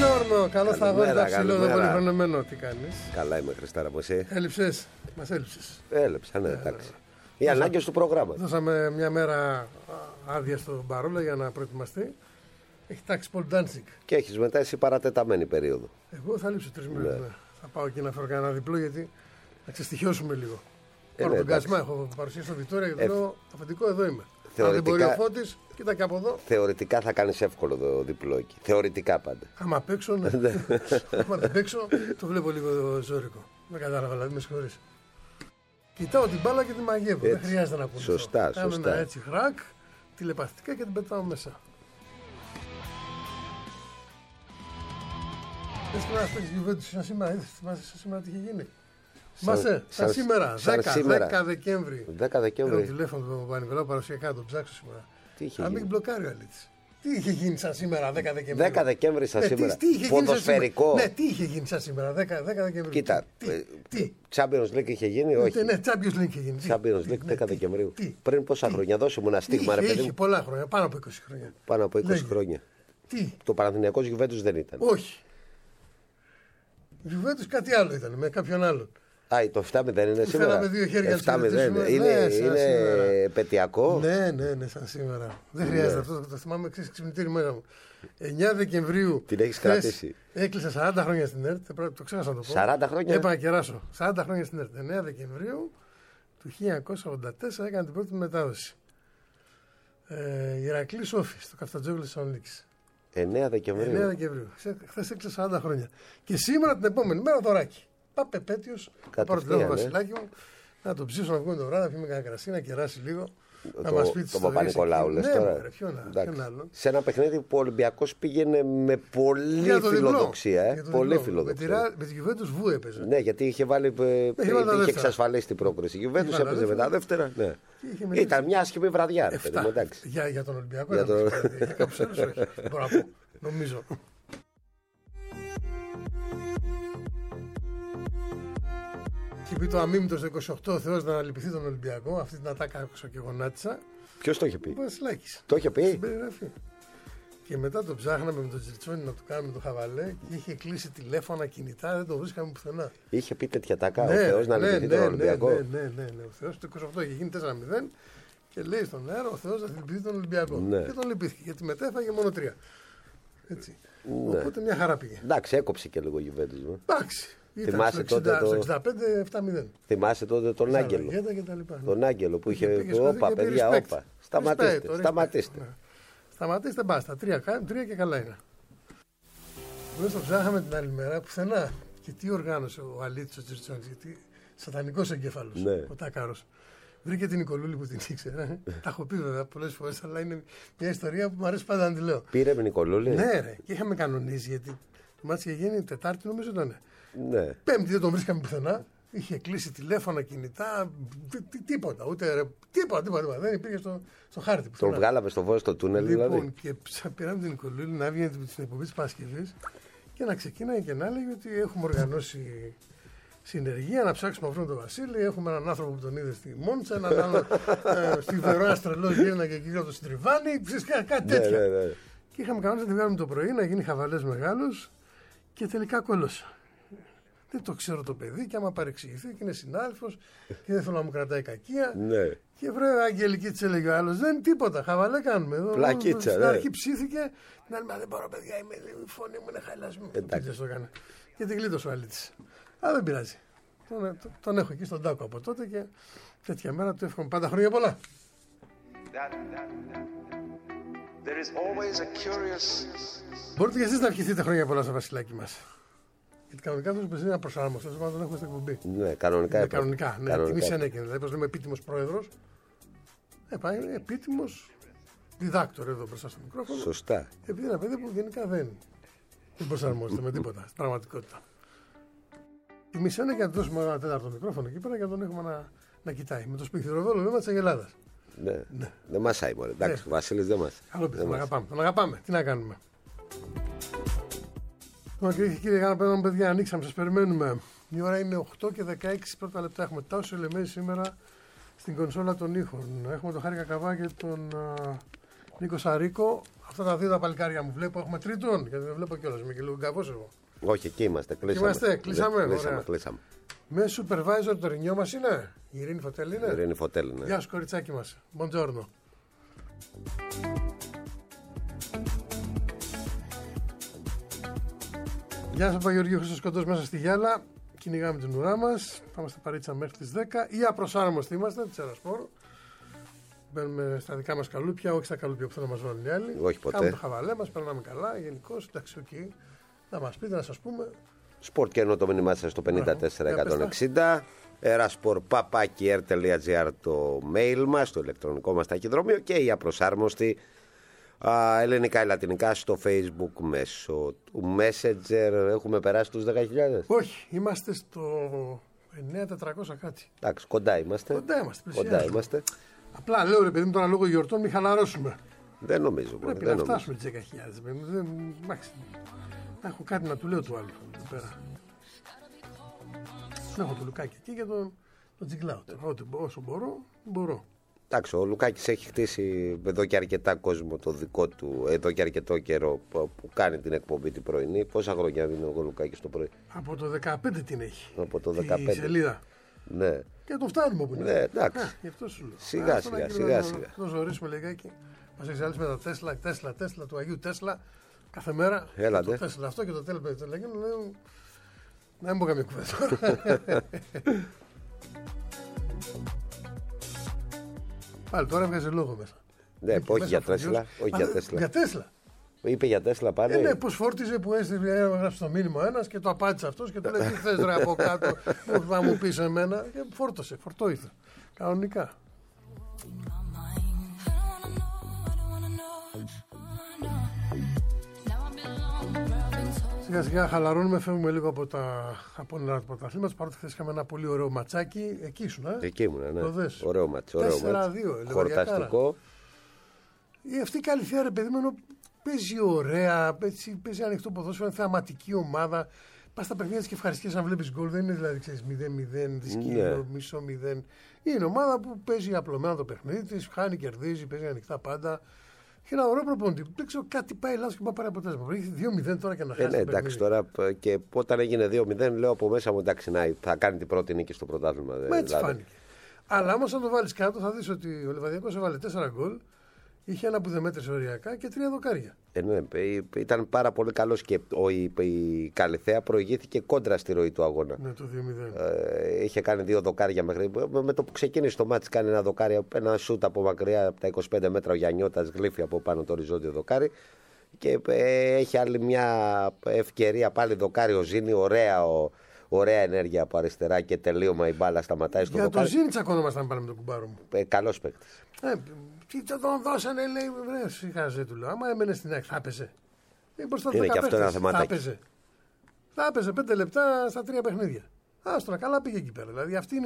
Μπονζόρνο, καλώς τα αγόρια, τα ψηλό, εδώ πολύ χρονεμένο. Τι κάνεις? Καλά είμαι, Χριστάρα μου, εσύ? Έλειψες, μας έλειψες. Έλειψα, ναι, εντάξει. Οι ανάγκες του προγράμματος. Δώσαμε μια μέρα άδεια στον Παρόλα για να προετοιμαστεί. Έχει τάξει Πολ Ντάντσικ. Και έχεις μετά εσύ παρατεταμένη περίοδο. Εγώ θα λείψω 3 μέρες. Ναι. Θα πάω εκεί να φέρω κανένα διπλό γιατί να ξεστοιχιώσουμε λίγο. Πάρω τον Κασμά, έχω παρουσιάσει στο Βιτόρια και λέω αφεντικό εδώ είμαι. Αν δεν μπορεί ο Φώτης, κοίτα και από εδώ. Θεωρητικά θα κάνεις εύκολο το διπλό εκεί. Θεωρητικά πάντα. Άμα παίξω, ναι. Άμα δεν παίξω, το βλέπω λίγο ζώρικο. Δεν κατάλαβα, δηλαδή με συγχωρείς. Κοιτάω την μπάλα και τη μαγεύω. Δεν χρειάζεται να ακούσω. Σωστά. Κάνω ένα έτσι χρακ, τηλεπαθητικά και την πετάω μέσα. Θες και να παίξεις Γιουβέντους σαν σήμερα, θυμάσαι σαν σήμερα τι είχε γίνει? Σαν σήμερα, 10 Δεκέμβρη. 10 Δεκέμβρη. Έχω τηλέφωνο του Πανιβελάου παρουσιακά, τον ψάξω σήμερα. Τι είχε γίνει? Αν μην μπλοκάρει ο Αλίτης. Τι είχε γίνει σαν σήμερα, 10 Δεκεμβρίου? 10 Δεκέμβρη σαν σήμερα. Ποδοσφαιρικό. Ναι, τι είχε γίνει σαν σήμερα, 10 Δεκεμβρίου? Κοίτα. Τι. Champions League είχε γίνει, όχι? Ναι, Champions League είχε γίνει. Champions League 10 Δεκεμβρίου. Πριν πόσα χρόνια, δώσε μου ένα στίγμα, ρε παιδί. Είχε πολλά χρόνια, πάνω από 20 χρόνια. Πάνω από 20 χρόνια. Τι. Το Παναθηναϊκός Γιουβέντους δεν ήταν. Όχι. Γιουβέντους κάτι άλλο ήταν, με κάποιον άλλον. Το 7-0 είναι σήμερα. Φέραμε 2 χέρια 7-0 είναι επαιτειακό. Ναι, σαν σήμερα. Δεν χρειάζεται αυτό, το θυμάμαι ξυπνητήρι μέσα μου. 9 Δεκεμβρίου. Την έχεις κρατήσει. Έκλεισα 40 χρόνια στην ΕΡΤ, το ξέχασα να το πω. 40 χρόνια. Έπα να κεράσω. 40 χρόνια στην ΕΡΤ. 9 Δεκεμβρίου του 1984 έκανα την πρώτη μετάδοση. Ηρακλή Σόφη, στο Καφτατζόγλου της Θεσσαλονίκης. 9 Δεκεμβρίου. 9 Δεκεμβρίου. Χθες έκλεισα 40 χρόνια. Και σήμερα την επόμενη μέρα δωράκι. Πάπε επέτειος, θα πάρω τηλέφωνο Βασιλάκι μου, να τον ψήσω να βγούμε το βράδυ, να πιούμε κανένα κρασί, να κεράσει λίγο. Να μας πει το Παπα-Νικολάου λες τώρα. Ποιον άλλον. Σε ένα παιχνίδι που ο Ολυμπιακός πήγαινε με πολύ φιλοδοξία. Πολύ φιλοδοξία. Με τη Γιουβέντους Βου έπαιζε. Ναι, γιατί είχε είχε εξασφαλίσει την πρόκριση. Η Γιουβέντους έπαιζε με τα δεύτερα. Ήταν μια άσχημη βραδιά. Για τον Ολυμπιακό. Για κάποιους άλλους όχι. Μπορώ να πω. Νομίζω. Είχε πει το αμίμητο στο 28 ο Θεός να αναλυπηθεί τον Ολυμπιακό. Αυτή την ατάκα άκουσα και γονάτισα. Ποιος το είχε πει? Ο Βασιλάκης. Το είχε πει. Στην περιγραφή. Και μετά το ψάχναμε με τον Τζιριτσόνι να του κάνουμε το χαβαλέ και είχε κλείσει τηλέφωνα, κινητά, δεν το βρίσκαμε πουθενά. Είχε πει τέτοια τάκα ο Θεός να αναλυπηθεί τον Ολυμπιακό. Ναι. Ο Θεός το 28 είχε γίνει 4-0 και λέει στον αέρα ο Θεός να αναλυπηθεί τον Ολυμπιακό. Ναι. Και τον λυπήθηκε γιατί μετά έφαγε μόνο 3. Έτσι. Ναι. Οπότε μια χαρά πήγε. Εντάξει, έκοψε και λίγο η Γιουβέντους. Εντάξει. Θυμάσαι τότε το 65-7-0. Θυμάσαι τότε τον Άγγελο. Τον Άγγελο που είχε. Όπα, παιδιά, όπα. Σταματήστε. Σταματήστε, μπάστα. 3 και καλά είναι. Εμείς το ψάχαμε την άλλη μέρα πουθενά. Και τι οργάνωσε ο Αλίτης ο Τζιριτσόνης, γιατί σατανικός εγκέφαλος. Ο Τάκαρος. Βρήκε την Νικολούλη που την ήξερε. Τα έχω πει βέβαια πολλές φορές, αλλά είναι μια ιστορία που μου αρέσει πάντα να τη λέω. Πήρε με Νικολούλη. Ναι, ρε. Και είχαμε κανονίσει γιατί το μάτι είχε γίνει Τετάρτη, νομίζω ήταν. Ναι. Πέμπτη δεν τον βρίσκαμε πουθενά. Είχε κλείσει τηλέφωνα, κινητά, τίποτα. Ούτε τίποτα. Δεν υπήρχε στο χάρτη. Τον βγάλαμε στο βόλο στο τούνελ, δηλαδή. Λοιπόν, και πήραμε την Νικολούλη να βγει στην εκπομπή της Παρασκευής και να ξεκίναγε και να έλεγε ότι έχουμε οργανώσει συνεργεία να ψάξουμε αυτόν τον Βασίλη. Έχουμε έναν άνθρωπο που τον είδε στη Μόντσα, έναν άλλο στη Βερόνα τρελό γύρνα και κύριο το Στριβάνι, κάτι τέτοια. Ναι. Και είχαμε κανόνες να τη βγάλουμε το πρωί, να γίνει χαβαλές μεγάλος και τελικά κόλωσα. Δεν το ξέρω το παιδί και άμα παρεξηγηθεί και είναι συνάδελφος και δεν θέλω να μου κρατάει κακία. Ναι. Και βρε Αγγελική της έλεγε ο άλλος, δεν είναι τίποτα, χαβαλέ κάνουμε. Πλακίτσα, στην αρχή ψήθηκε, την άλλη δεν μπορώ παιδιά, η φωνή μου είναι χαλασμένη. Εντάξει. Και την κλείτωσε ο Αλίτης. Αλλά δεν πειράζει. Τον έχω εκεί στον Τάκο από τότε και τέτοια μέρα του εύχομαι πάντα χρόνια πολλά. Μπορείτε και εσείς να ευχηθείτε χρόνια πολλά στο Βασιλάκι μας. Γιατί κανονικά αυτό που είναι ένα προσαρμοστό, να τον έχουμε στην εκπομπή. Ναι, κανονικά. Κανονικά. Τιμή ενέκαινε. Δηλαδή, πώ λέμε, επίτιμος πρόεδρος. Είναι επίτιμος διδάκτορ εδώ μπροστά στο μικρόφωνο. Σωστά. Επειδή είναι ένα παιδί που γενικά δεν προσαρμόζεται με τίποτα στην πραγματικότητα. Τιμή ενέκαινε να του δώσουμε ένα τέταρτο μικρόφωνο εκεί πέρα και να τον έχουμε να κοιτάει. Με το σπιχτηροδόλο λέμε τη Αγελάδα. Ναι. Δεν μασάει μόνο. Εντάξει, ο Βασίλης δεν μας. Καλό παιδί, τον αγαπάμε. Τι να κάνουμε. Κύριε Γάνα, παιδιά, ανοίξαμε, σας περιμένουμε. Η ώρα είναι 8 και 16 πρώτα λεπτά. Έχουμε Τάσο Ελεμέση σήμερα στην κονσόλα των ήχων. Έχουμε τον Χάρη Κακαβά και τον Νίκο Σαρίκο, αυτά τα δύο τα παλικάρια μου βλέπω. Έχουμε τρίτον, γιατί δεν βλέπω κιόλας. Είμαι και λίγο γκαβός εγώ. Όχι, εκεί είμαστε. Κλείσαμε. Κλείσαμε. Με supervisor το ρινιό μας είναι. Η Ειρήνη Φωτέλ είναι. Η Ειρήνη Φωτέλ, ναι. Γεια σου, κοριτσάκι μας. Buongiorno. Γεια σας, Παγιοργίου Χρυσοσκοντός μέσα στη Γιάλα. Κυνηγάμε την ουρά μας. Θα είμαστε παρίτσα μέχρι τις 10. Ή απροσάρμοστοι είμαστε, τη Ερασπόρ. Μπαίνουμε στα δικά μας καλούπια, όχι στα καλούπια που θέλουν να μας βάλουν οι άλλοι. Όχι ποτέ. Κάνουμε το χαβαλέ μας, περνάμε καλά. Γενικώς, εντάξει, οκ. Να μας πείτε, να σας πούμε. Σπορτ και ενώ το μήνυμά σας στο 54160. erasport@air.gr το mail μας, το ηλεκτρονικό μας ταχυδρομείο και η απροσάρμοστη ελληνικά ή λατινικά στο Facebook μέσω του Messenger. Έχουμε περάσει τους 10.000. Όχι, είμαστε στο 9.400 κάτι. Εντάξει, κοντά είμαστε. Κοντά είμαστε. Απλά λέω ρε παιδί μου, τώρα λόγω γιορτών μην χαλαρώσουμε. Δεν νομίζω. Πρέπει να φτάσουμε τις 10.000. Έχω κάτι να του λέω του άλλου εδώ πέρα. Έχω το Λουκάκι εκεί και τον Τζιγκλάου. Όσο μπορώ. Εντάξει, ο Λουκάκης έχει χτίσει εδώ και αρκετά κόσμο το δικό του, εδώ και αρκετό καιρό που κάνει την εκπομπή την πρωινή. Πόσα χρόνια είναι ο Λουκάκης το πρωί? Από το 15 την έχει. Από το 15. Τη σελίδα. Ναι. Και το φτάνουμε όπου είναι. Ναι, εντάξει. Γι' αυτό σου λέω. Σιγά. Να ζωρίσουμε λιγάκι. Μας εξαλείς με τα Τέσλα του Αγίου Τέσλα κάθε μέρα. Έλατε. Το Τέσλα αυτό και το Τέσλα εκείνο. Να μην πω καμία κουβέντα. Πάλι τώρα έβγαζε λόγο μέσα. Ναι, όχι για Τέσλα. Για Τέσλα. Είπε για Τέσλα πάλι. Ναι, πως φόρτιζε που έγραψε το μήνυμα ένας και το απάντησε αυτός και του λέει: τι θες ρε από κάτω, που θα μου πεις εμένα. Και φορτώησε. Κανονικά. Σιγά σιγά χαλαρώνουμε, φεύγουμε λίγο από τα απόνερα του πρωταθλήματος. Παρότι χθες είχαμε ένα πολύ ωραίο ματσάκι. Εκεί ήσουν, Εκεί ήμουν, ναι. Ωραίο μάτσο. 4-2. Χορταστικό. Αυτή η Καλυθέα, ρε παιδί μου, παίζει ωραία, παίζει ανοιχτό ποδόσφαιρο, είναι θεαματική ομάδα. Πα στα παιχνίδια και ευχαριστιέσαι να βλέπει γκολ. Δεν είναι δηλαδή 0-0, δυσκύλιο, μισό 0. Είναι ομάδα που παίζει απλωμένα το παιχνίδι τη, χάνει, κερδίζει, παίζει ανοιχτά πάντα. Και ένα ωραίο προπονητή. Δεν ξέρω, κάτι πάει λάθος και πάει πάρει αποτέλεσμα. Έχει 2-0 τώρα και να χάσει. Εντάξει, τώρα και όταν έγινε 2-0, λέω από μέσα μου εντάξει, θα κάνει την πρώτη νίκη στο πρωτάθλημα. Μα έτσι φάνηκε. Αλλά όμως αν το βάλεις κάτω, θα δεις ότι ο Λιβαδιακός έβαλε 4 γκολ. Είχε ένα που δεν μέτρησε οριακά και 3 δοκάρια. Ναι, ήταν πάρα πολύ καλός και η Καλυθέα προηγήθηκε κόντρα στη ροή του αγώνα. Ναι, το 2-0. Είχε κάνει 2 δοκάρια μέχρι. Με το που ξεκίνησε το μάτς, κάνει ένα σούτ από μακριά από τα 25 μέτρα. Ο Γιαννιώτας γλύφει από πάνω το οριζόντιο δοκάρι. Και έχει άλλη μια ευκαιρία πάλι δοκάρι ο Ζήνη. Ωραία ενέργεια από αριστερά και τελείωμα η μπάλα σταματάει στο δοκάρι. Για το Ζήνη τσακωνόμασταν πάλι με τον κουμπάρο μου. Καλός παίκτης. Τι θα τον δώσανε, λέει, βρε, σιγάζε του λέω. Άμα έμενε στην ΑΕΚ, θα έπαιζε. Είναι και αυτό ένα θεματάκι. Θα έπαιζε 5 λεπτά στα 3 παιχνίδια. Άστονα, καλά πήγε εκεί πέρα. Δηλαδή αυτή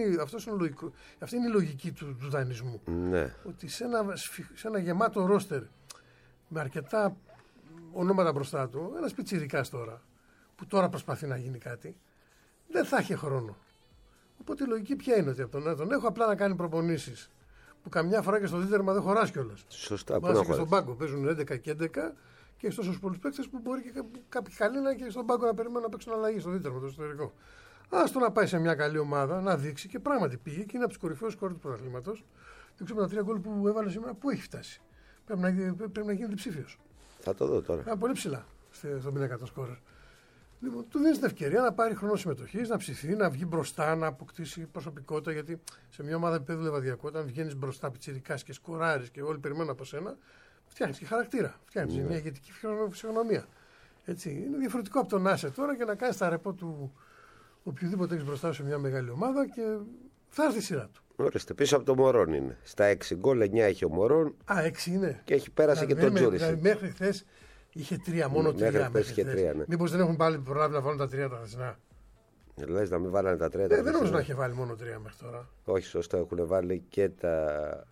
είναι η λογική του δανεισμού. Ναι. Ότι σε ένα γεμάτο ρόστερ με αρκετά ονόματα μπροστά του, ένας πιτσιρικάς τώρα, που τώρα προσπαθεί να γίνει κάτι, δεν θα έχει χρόνο. Οπότε η λογική ποια είναι? Ότι από τον έχω απλά να κάνει προπονήσεις. Που καμιά φορά και στο δίτερμα δεν χωράς κιόλας. Σωστά. Μάλιστα και στον πάγκο παίζουν 11 και 11 και έχει τόσους πολλούς παίκτες που μπορεί και κάποιοι καλοί να και στον πάγκο να περιμένουν να παίξουν αλλαγή στο δίτερμα, το εσωτερικό. Άστο να πάει σε μια καλή ομάδα, να δείξει και πράγματι πήγε και είναι από τους κορυφαίους σκόρους του πρωταθλήματος. Δεν ξέρω με τα 3 γκολ που έβαλε σήμερα πού έχει φτάσει. Πρέπει να γίνει διψήφιος. Θα το δω τώρα. Πολύ ψηλά στον πίνακα των σκόρερ. Λοιπόν, του δίνει την ευκαιρία να πάρει χρόνο συμμετοχή, να ψηθεί, να βγει μπροστά, να αποκτήσει προσωπικότητα. Γιατί σε μια ομάδα επίπεδου Λιβαδιακού, όταν βγαίνει μπροστά, πιτσιρικάς και σκοράρει και όλοι περιμένουν από σένα, φτιάχνει και χαρακτήρα. Φτιάχνει μια ηγετική φυσιογνωμία. Έτσι. Είναι διαφορετικό από τον Άσε τώρα και να κάνει τα ρεπό του οποιοδήποτε έχει μπροστά σε μια μεγάλη ομάδα και θα έρθει η σειρά του. Ορίστε, πίσω από το Μωρόν είναι. Στα 6 γκολ, 9 έχει ο Μωρόν. 6 είναι. Και έχει πέρασε και τον Τζούρι. Δηλαδή μέχρι χθες είχε 3, μόνο 3. Μέχρι 3, ναι. Μήπως δεν έχουν πάλι προλάβει να βάλουν τα 3 τα χθεσινά? Λες να μην βάλανε τα 3 τα χθεσινά? Δεν νομίζω να έχει βάλει μόνο 3 μέχρι τώρα. Όχι, σωστά, έχουν βάλει και τα.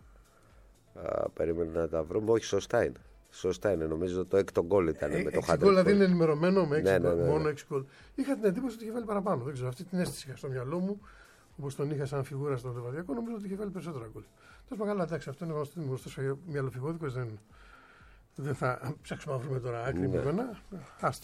Περίμενα να τα βρούμε. Όχι, σωστά είναι. Σωστά είναι, νομίζω το 6ο γκολ ήταν με το χάντρι. Δηλαδή είναι ενημερωμένο με 6 γκολ. Ναι. Μόνο 6 γκολ. Είχα την εντύπωση ότι είχε βάλει παραπάνω. Δεν ξέρω, αυτή την αίσθηση είχα στο μυαλό μου. Όπως τον είχα σαν φιγούρα στο Λιβαδιακό, νομίζω ότι είχε βάλει περισσότερα γκολ. Τέλος πάντων, καλά, εντάξει, αυτό είναι γνωστό μυαλοφυγόδικος, δεν είναι. Δεν θα ψάξουμε να βρούμε τώρα άκρη με ένα. Άστο.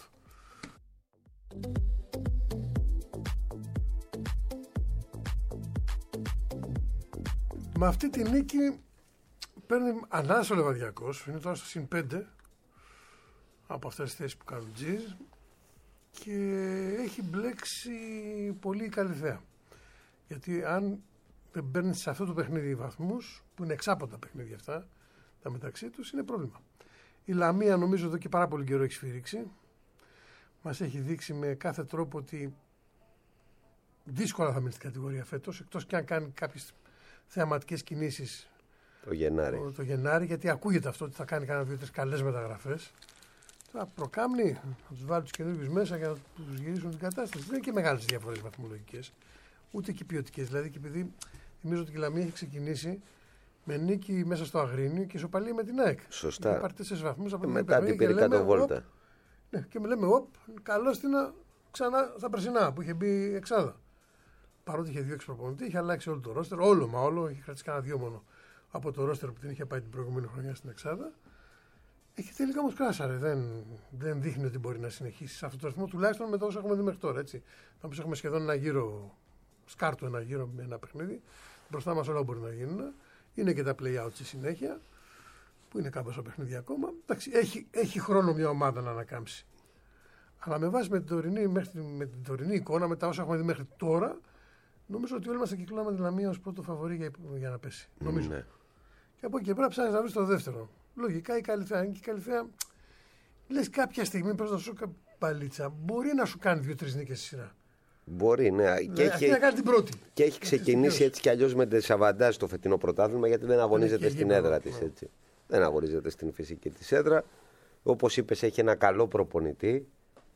Με αυτή τη νίκη παίρνει ανάσα ο Λεβαδιακός, είναι τώρα στο συν 5 από αυτές τις θέσεις που κάνουν τζιζ και έχει μπλέξει πολύ καλή θέα. Γιατί αν δεν παίρνει σε αυτό το παιχνίδι βαθμούς, που είναι εξάποτα παιχνίδια αυτά, τα μεταξύ τους, είναι πρόβλημα. Η Λαμία νομίζω εδώ και πάρα πολύ καιρό έχει σφυρίξει. Μας έχει δείξει με κάθε τρόπο ότι δύσκολα θα μείνει στην κατηγορία φέτος, εκτός και αν κάνει κάποιες θεαματικές κινήσεις το Γενάρη, γιατί ακούγεται αυτό ότι θα κάνει κάνα 2-3 καλές μεταγραφές. Θα προκάμνει, θα τους βάλει τους καινούργιους μέσα για να τους γυρίσουν την κατάσταση. Δεν είναι και μεγάλες διαφορές βαθμολογικές, ούτε και ποιοτικές. Δηλαδή, και επειδή θυμίζω ότι η Λαμία έχει ξεκινήσει με νίκη μέσα στο Αγρίνιο και ισοπαλία με την ΑΕΚ. Σωστά. Έχει πάρει 4 βαθμούς από την μετά την περικάτω βόλτα. Ναι, και λέμε, καλώς την ξανά στα περσινά που είχε μπει εξάδα. Παρότι είχε 2 εξπροπονητή, είχε αλλάξει όλο το ρόστερ, όλο, είχε κρατήσει κανένα 2 μόνο από το ρόστερ που την είχε πάει την προηγούμενη χρονιά στην εξάδα. Έχει τελικά όμως κράσαρε. Δεν δείχνει ότι μπορεί να συνεχίσει σε αυτό το ρυθμό, τουλάχιστον με το όσο έχουμε δει μέχρι τώρα. Έτσι. Θα πει έχουμε σχεδόν ένα γύρο, σκάρτο ένα γύρο με ένα παιχνίδι. Μπροστά μας όλα μπορεί να γίνουν. Είναι και τα play-out στη συνέχεια, που είναι κάπως παιχνίδι παιχνίδι ακόμα. Εντάξει, έχει χρόνο μια ομάδα να ανακάμψει. Αλλά με βάση με την τωρινή εικόνα, με τα όσα έχουμε δει μέχρι τώρα, νομίζω ότι όλοι μας θα κυκλώναμε τη Λαμία ως πρώτο φαβορί για να πέσει. Νομίζω. Ναι. Και από εκεί και πέρα ψάχνεις να βρεις το δεύτερο. Λογικά η Καλυθέα. Και η Καλυθέα, λες κάποια στιγμή πρέπει να σου κάνει παλίτσα. Μπορεί να σου κάνει 2-3 νίκες στη σειρά. Μπορεί, ναι. Και να κάνει την πρώτη. Και έχει ξεκινήσει έτσι κι αλλιώς με τη Σαββαντάζ το φετινό πρωτάθλημα, γιατί δεν αγωνίζεται στην έδρα της. Δεν αγωνίζεται στην φυσική της έδρα. Όπως είπες, έχει ένα καλό προπονητή.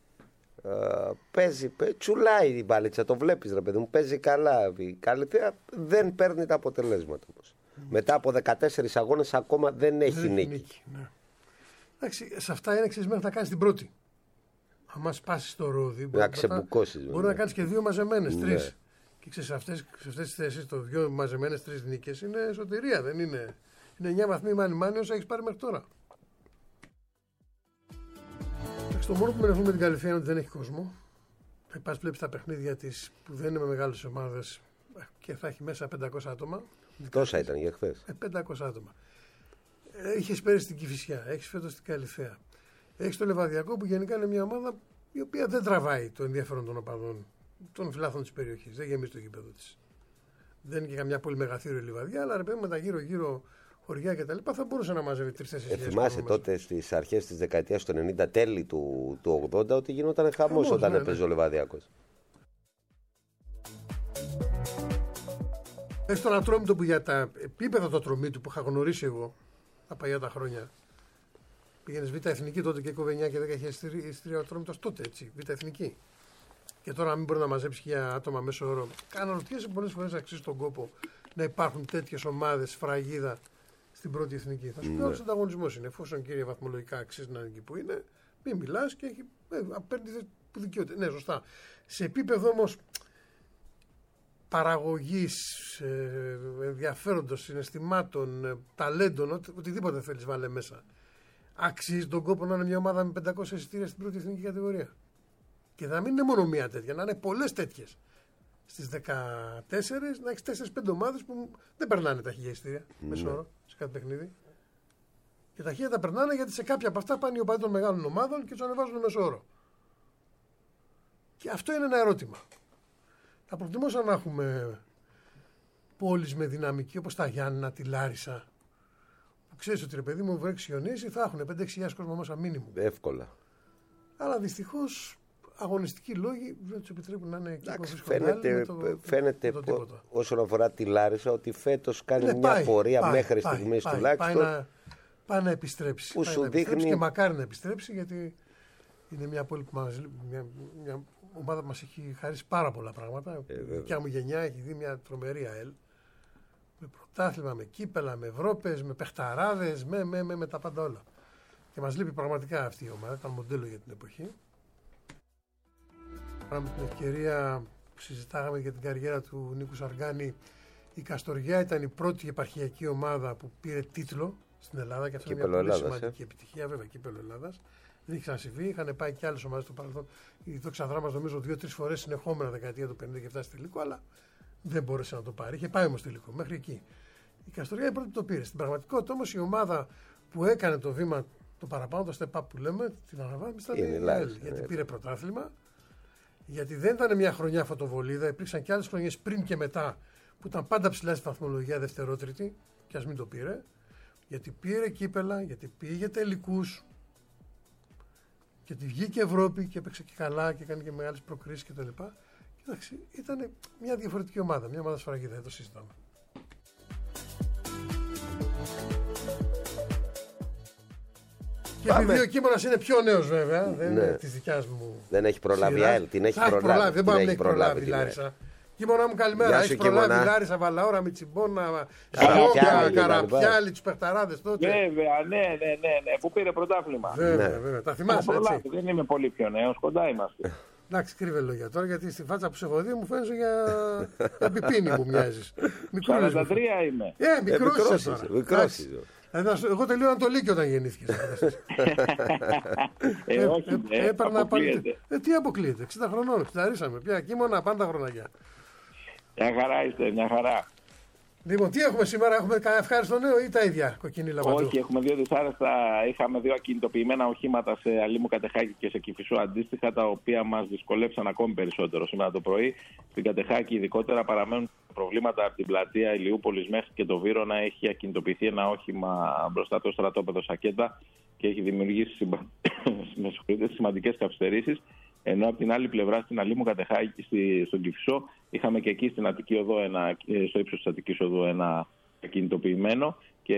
Τσουλάει την παλίτσα, το βλέπεις ρε παιδί μου, παίζει καλά. Η Καλυθέα δεν παίρνει τα αποτελέσματα όμως. Μετά από 14 αγώνες ακόμα δεν έχει νίκη. Ναι. Εντάξει, σε αυτά είναι εξισμένο να κάνεις την πρώτη. Αν σπάσεις το ρόδι, μπορεί να ξεμπουκώσεις. Μπορεί να κάνεις και 2 μαζεμένες, 3. Ναι. Και ξέρεις, σε αυτές τις θέσεις, το 2 μαζεμένες 3 νίκες είναι σωτηρία, δεν είναι. Είναι 9 βαθμοί μάνι όσα έχεις πάρει μέχρι τώρα. Το μόνο που με ενοχλεί με την Καλυθέα είναι ότι δεν έχει κόσμο. Θα πας, βλέπεις τα παιχνίδια της που δεν είναι με μεγάλες ομάδες και θα έχει μέσα 500 άτομα. Τόσα ήταν για χθες. 500 άτομα. Έχεις πέρυσι την Κηφισιά, έχεις φέτος την Καλυθέα. Έχεις το Λεβαδιακό που γενικά είναι μια ομάδα η οποία δεν τραβάει το ενδιαφέρον των οπαδών, των φιλάθλων της περιοχής. Δεν γεμίζει το γήπεδο της. Δεν είναι και καμιά πολύ μεγαθύριο λιβαδιά, αλλά ρε παιδί με τα γύρω-γύρω χωριά κτλ. Θα μπορούσε να μαζεύει 3-4 θυμάσαι τότε στις αρχές της δεκαετίας του 90, τέλη του 80, ότι γινόταν χαμός όταν έπαιζε ο Λεβαδιακός. Έχει τον Ατρόμητο που για τα επίπεδα του Ατρομήτου που είχα γνωρίσει εγώ τα παλιά τα χρόνια. Πήγαινες Β' Εθνική τότε και κόβε 9 και 10 είχε εισιτήρια ο Ατρόμητος τότε, έτσι, Β' Εθνική. Και τώρα, μην μπορεί να μαζέψει 1000 άτομα μέσω όρο. Αναρωτιέσαι πολλές φορές αξίζει τον κόπο να υπάρχουν τέτοιες ομάδες φραγίδα στην πρώτη εθνική. Θα σου πει: όλος ο ανταγωνισμός είναι. Εφόσον κύριε βαθμολογικά αξίζει να είναι εκεί που είναι, μην μιλάς και παίρνει που δικαιούται. Ναι, σωστά. Σε επίπεδο όμως παραγωγής, ενδιαφέροντος, συναισθημάτων, ταλέντων, οτιδήποτε θέλεις βάλε μέσα. Αξίζει τον κόπο να είναι μια ομάδα με 500 εισιτήρια στην πρώτη εθνική κατηγορία. Και να μην είναι μόνο μία τέτοια, να είναι πολλές τέτοιες. Στις 14 να έχεις 4-5 ομάδες που δεν περνάνε τα 1000 εισιτήρια μεσόωρο σε κάθε παιχνίδι. Και τα 1000 τα περνάνε γιατί σε κάποια από αυτά πάνε οι οπαδοί των μεγάλων ομάδων και τους ανεβάζουν μεσόωρο. Και αυτό είναι ένα ερώτημα. Θα προτιμούσα να έχουμε πόλεις με δυναμική όπως τα Γιάννηνα, τη Λάρισα. Που ξέρεις ότι ρε παιδί μου βρέξει χιονίσει, θα έχουν 5-6 κόσμο μέσα μήνυμου. Εύκολα. Αλλά δυστυχώς αγωνιστικοί λόγοι δεν τους επιτρέπουν να είναι εκεί. Φαίνεται όσον αφορά τη Λάρισα ότι φέτος κάνει μια πορεία μέχρι στιγμής τουλάχιστον. Πάει να επιστρέψει. Που σου δείχνει... Και μακάρι να επιστρέψει γιατί είναι μια πόλη που μια ομάδα που μας έχει χαρίσει πάρα πολλά πράγματα. Η δικιά μου γενιά έχει δει μια τρομερή ΑΕΛ. Με πρωτάθλημα, με κύπελα, με Ευρώπες, με παιχταράδες, με τα πάντα όλα. Και μας λείπει πραγματικά αυτή η ομάδα, ήταν μοντέλο για την εποχή. Με την ευκαιρία που συζητάγαμε για την καριέρα του Νίκου Σαργάνη, η Καστοριά ήταν η πρώτη επαρχιακή ομάδα που πήρε τίτλο στην Ελλάδα και αυτό είναι μια πολύ σημαντική επιτυχία, βέβαια, κύπελλο Ελλάδας. Δεν είχε ξανασυμβεί, είχαν πάει και άλλες ομάδες στο παρελθόν. Η Δόξα Ανδρά μας νομίζω 2-3 φορές συνεχόμενα δεκαετία του 50 και φτάσει στη τελικό, αλλά δεν μπόρεσε να το πάρει. Είχε πάει όμως τελικό, μέχρι εκεί. Η Καστοριά η πρώτη που το πήρε. Στην πραγματικότητα όμως η ομάδα που έκανε το βήμα το παραπάνω, το step up που λέμε, την αναβάθμιση ήταν η ΕΛ. Γιατί πήρε πρωτάθλημα, γιατί δεν ήταν μια χρονιά φωτοβολίδα, υπήρξαν και άλλες χρονιές πριν και μετά που ήταν πάντα ψηλά στη βαθμολογία δευτερότριτη, και ας μην το πήρε. Γιατί πήρε κύπελα, γιατί πήγε τελικούς, γιατί βγήκε Ευρώπη και έπαιξε και καλά και έκανε και μεγάλες προκρίσεις κτλ. Κοιτάξτε, ήταν μια διαφορετική ομάδα, μια ομάδα σφραγίδα, δεν το συζητάμε. Και επειδή ο Κίμωνας είναι πιο νέος βέβαια, δεν είναι της δικιάς μου. Δεν έχει προλάβει η ΑΕΛ, την έχει προλάβει. Δεν μπορεί να έχει προλάβει η Λάρισα. Κίμωνα μου, καλημέρα. Έχει προλάβει η Λάρισα, Βαλαώρα, Μιτσιμπόνα, Σιώκα, Καραπιάλη, τους παιχταράδες τότε. Βέβαια, ναι, που πήρε πρωτάθλημα. Βέβαια, τα θυμάσαι έτσι. Δεν είμαι πολύ πιο νέος, κοντά είμαστε. Εντάξει, κρύβε λόγια τώρα, γιατί στη φάτσα που σε έχω δει μου φαίνεσαι για πιπίνι μου μοιάζεις. 43 είμαι. Μικρός. Εγώ τελείωνα το Λύκειο όταν γεννήθηκες. Όχι, αποκλείεται. Τι αποκλείεται, 60 χρονών, ξεταρίσαμε πια, Κίμωνα, πάντα χρονάκια. Μια χαρά είστε, μια χαρά. Λοιπόν, τι έχουμε σήμερα, έχουμε κανένα ευχάριστο νέο ή τα ίδια κοκκινή λαμπαδού? Όχι, έχουμε δύο δυσάρεστα. Είχαμε δύο ακινητοποιημένα οχήματα σε Αλήμου Κατεχάκη και σε Κηφισό αντίστοιχα, τα οποία μας δυσκολεύσαν ακόμη περισσότερο σήμερα το πρωί. Στην Κατεχάκη, ειδικότερα, παραμένουν προβλήματα από την πλατεία Ηλιούπολης μέχρι και το Βύρωνα. Έχει ακινητοποιηθεί ένα όχημα μπροστά το στρατόπεδο Σακέτα και έχει δημιουργήσει σημαντικές καθυστερήσεις. Ενώ από την άλλη πλευρά, στην Αλήμου Κατεχάκη, στον Κηφισό, είχαμε και εκεί στην Αττική Οδό, στο ύψος της Αττικής Οδού, ένα ακινητοποιημένο και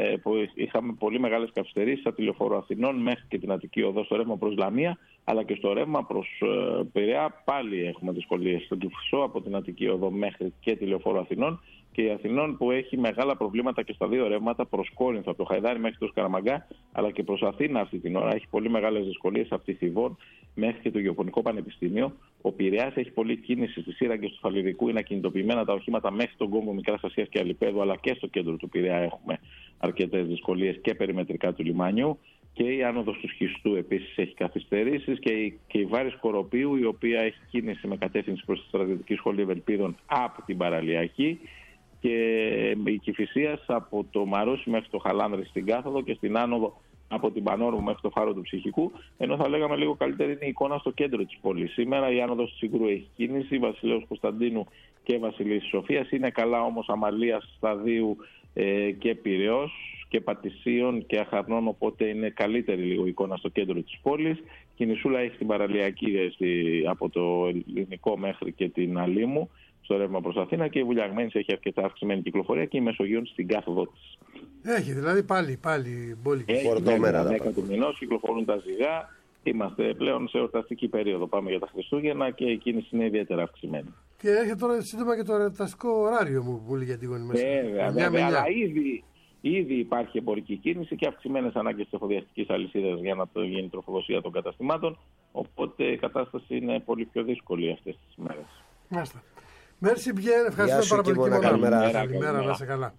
είχαμε πολύ μεγάλες καθυστερήσεις από τη Λεωφόρο Αθηνών μέχρι και την Αττική Οδό στο ρεύμα προς Λαμία, αλλά και στο ρεύμα προς Πειραιά πάλι έχουμε δυσκολίες. Στον Κηφισό από την Αττική Οδό μέχρι και τη Λεωφόρο Αθηνών, και η Αθηνών που έχει μεγάλα προβλήματα και στα δύο ρεύματα προς Κόρινθο, από το Χαϊδάρι μέχρι το Σκαραμαγκά, αλλά και προς Αθήνα αυτή την ώρα. Έχει πολύ μεγάλες δυσκολίες από τη Θηβών μέχρι και το Γεωπονικό Πανεπιστήμιο. Ο Πειραιάς έχει πολλή κίνηση στις σύραγγες του Φαλιρικού, είναι ακινητοποιημένα τα οχήματα μέχρι τον κόμβο Μικράς Ασίας και Αλιπέδου, αλλά και στο κέντρο του Πειραιά έχουμε αρκετές δυσκολίες και περιμετρικά του λιμάνιου. Και η άνοδος του Σχιστού επίσης έχει καθυστερήσεις και η Βάρης Κοροπίου, η οποία έχει κίνηση με κατεύθυνση προς τη Στρατιωτική Σχολή Ευελπίδων από την Παραλιακή, και η Κηφισίας από το Μαρούσι μέχρι το Χαλάνδρη στην κάθοδο και στην άνοδο από την Πανόρμου μέχρι το Φάρο του Ψυχικού. Ενώ θα λέγαμε λίγο καλύτερη είναι η εικόνα στο κέντρο της πόλης. Σήμερα η άνοδος του Συγκρού έχει κίνηση, Βασιλέως Κωνσταντίνου και Βασιλής Σοφίας. Είναι καλά όμως Αμαλίας, Σταδίου και Πειραιώς και Πατησίων και Αχαρνών, οπότε είναι καλύτερη λίγο η εικόνα στο κέντρο της πόλης. Κινησούλα έχει την Παραλιακή από το Ελληνικό μέχρι και την Αλήμου στο ρεύμα προς Αθήνα, και η Βουλιαγμένης έχει αρκετά αυξημένη κυκλοφορία και η Μεσογείων στην κάθοδό της. Έχει, δηλαδή πάλι μπόλικη. Φορτωμένα. 10 του μηνός κυκλοφορούν τα ζυγά. Είμαστε πλέον σε εορταστική περίοδο. Πάμε για τα Χριστούγεννα και η κίνηση είναι ιδιαίτερα αυξημένη. Και έρχεται τώρα σύντομα και το εορταστικό ωράριο μου που λέει για την μέσα. Βέβαια, αλλά ήδη υπάρχει εμπορική κίνηση και αυξημένες ανάγκες της εφοδιαστικής αλυσίδας για να γίνει τροφοδοσία των καταστημάτων. Οπότε η κατάσταση είναι πολύ πιο δύσκολη αυτές τις μέρες. Μάλιστα. Merci bien, ευχαριστώ πάρα πολύ. Καλημέρα, να είσαι καλά.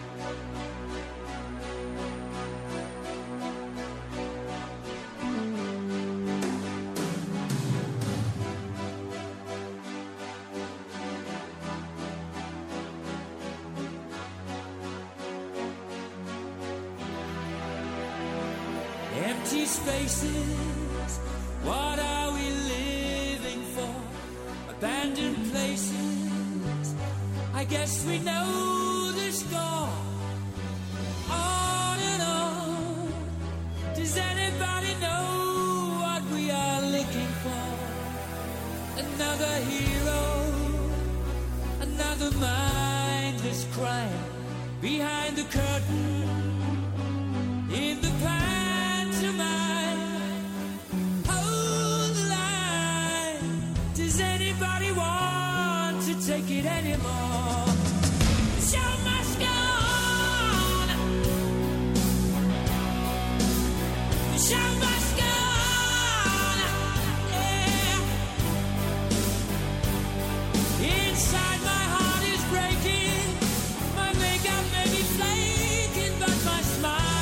Empty spaces, what are we living for? Abandoned places, I guess we know the score. On and on, does anybody know what we are looking for? Another hero, another mindless crime behind the curtain, in the pantomime. Hold the line, does anybody want to take it anymore? The show must go on. The show must go on. Yeah. Inside my heart is breaking. My makeup may be flaking, but my smile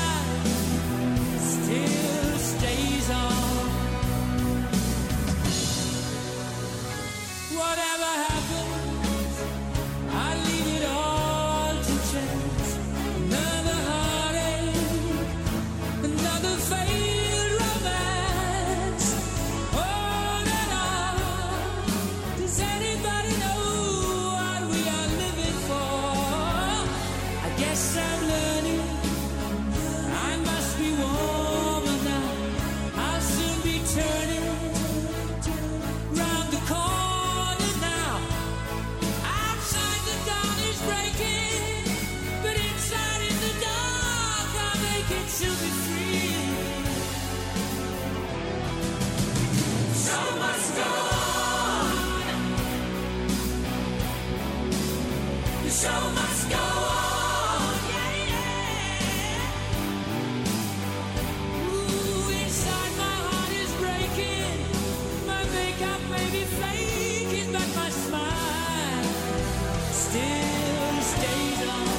Yes, I'm learning. I must be warmer now. I'll soon be turning round the corner now. Outside the dawn is breaking, but inside in the dark I'll make it to be free. So must go on. The show must go on. Yeah, yeah. Ooh, inside my heart is breaking. My makeup may be faking, but my smile still stays on.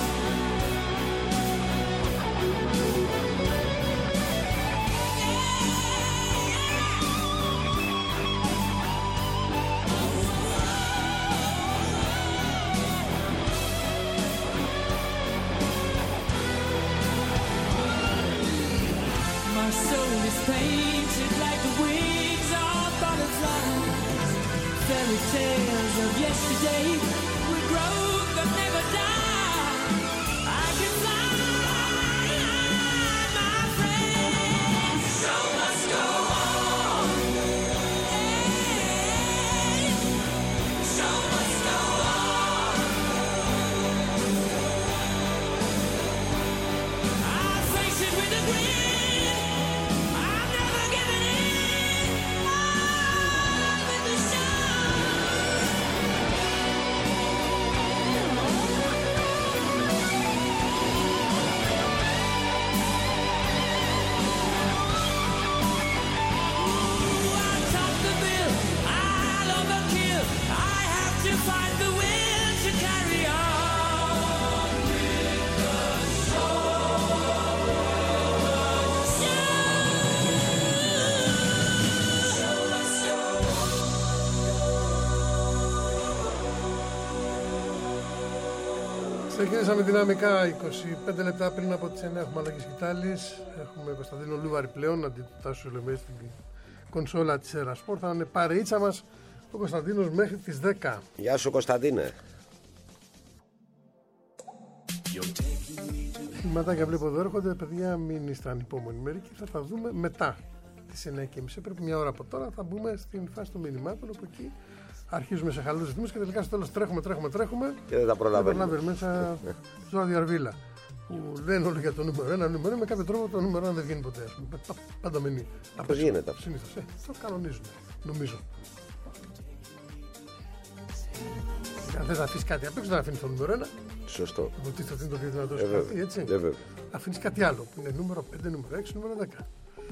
My soul is painted like the wings of butterflies. Fairy tales of yesterday will grow but never die. I can fly, my friend. The show must go on. Hey, the show must go on. I'll face it with a grin. Find the will to carry on with the Ξεκίνησαμε δυναμικά 25 λεπτά πριν από τις 9 έχουμε αλλαγή σκητάλης. Έχουμε Κωνσταντίνο Λούβαρη πλέον, αντί του Τάσου Λεμέ στην κονσόλα της Ερασπορ. Θα είναι παρεΐτσα μας ο Κωνσταντίνος μέχρι τις 10. Γεια σου Κωνσταντίνε. Ματάκια βλέπω εδώ έρχονται. Παιδιά, μην είστε ανυπόμονοι μερικοί. Θα τα δούμε μετά τις 9:30. Πρέπει μια ώρα από τώρα θα μπούμε στην φάση των μηνυμάτων. Όπου εκεί αρχίζουμε σε χαλούς ρυθμούς και τελικά στο τέλος τρέχουμε. Και δεν τα προλαβαίνουμε. Μέσα στο διαρβίλα. Που λένε όλοι για το νούμερο 1, με κάποιο τρόπο το νούμερο 1 δεν βγαίνει ποτέ. Πάντα μείνει. Πώς γίνεται? Συνήθως. Το κανονίζουν, νομίζω. Αν θες να αφήσεις κάτι απ' έξω, δεν αφήνεις το νούμερο 1. Σωστό. Υποτίθεται ότι είναι το πιο δυνατό σου χαρτί, έτσι. Αφήνεις κάτι άλλο που είναι νούμερο 5, νούμερο 6, νούμερο 10.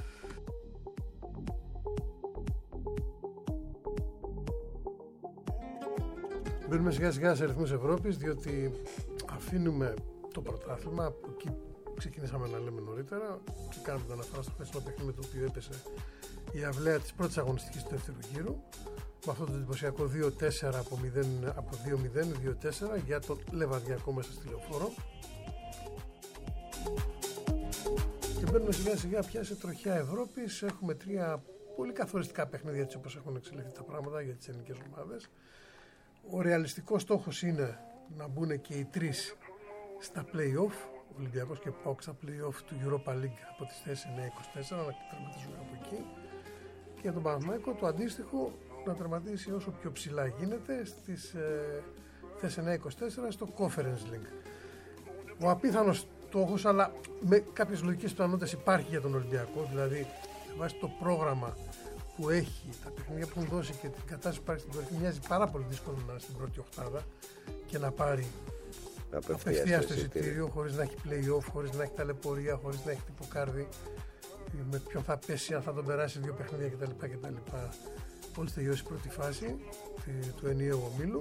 Μπαίνουμε σιγά σιγά σε αριθμούς Ευρώπης, διότι αφήνουμε το πρωτάθλημα που εκεί ξεκινήσαμε να λέμε νωρίτερα και κάναμε την αναφορά στο χθεσινό παιχνίδι το οποίο έπεσε η αυλαία της πρώτης αγωνιστικής του δεύτερου γύρου. Με αυτό το εντυπωσιακό 2-4 από 2-0-2-4 για τον Λεβαδιακό μέσα στη Λεωφόρο. Και μπαίνουμε σιγά σιγά πια σε τροχιά Ευρώπης. Έχουμε 3 πολύ καθοριστικά παιχνίδια έτσι όπως έχουν εξελιχθεί τα πράγματα για τις ελληνικές ομάδες. Ο ρεαλιστικός στόχος είναι να μπουν και οι 3 στα play-off, ο Ολυμπιακός και ΠΑΟΚ στα play-off του Europa League από τις θέσεις 9-24, να τερματίσουν από εκεί. Και για τον Παναθηναϊκό το αντίστοιχο να τερματίσει όσο πιο ψηλά γίνεται στις θέσεις 9-24 στο Conference League. Ο απίθανος στόχος, αλλά με κάποιες λογικές πιθανότητες υπάρχει για τον Ολυμπιακό, δηλαδή βάσει το πρόγραμμα που έχει, τα παιχνίδια που έχουν δώσει και την κατάσταση που υπάρχει στην κορυφή, μοιάζει πάρα πολύ δύσκολο να είναι στην πρώτη οκτάδα και να πάρει απευθείας το εισιτήριο χωρίς να έχει play-off, χωρίς να έχει ταλαιπωρία, χωρίς να έχει τυποκάρδι, με ποιον θα πέσει, αν θα τον περάσει 2 παιχνίδια κτλ. Μόλις τελειώσει η πρώτη φάση του ενιαίου ομίλου.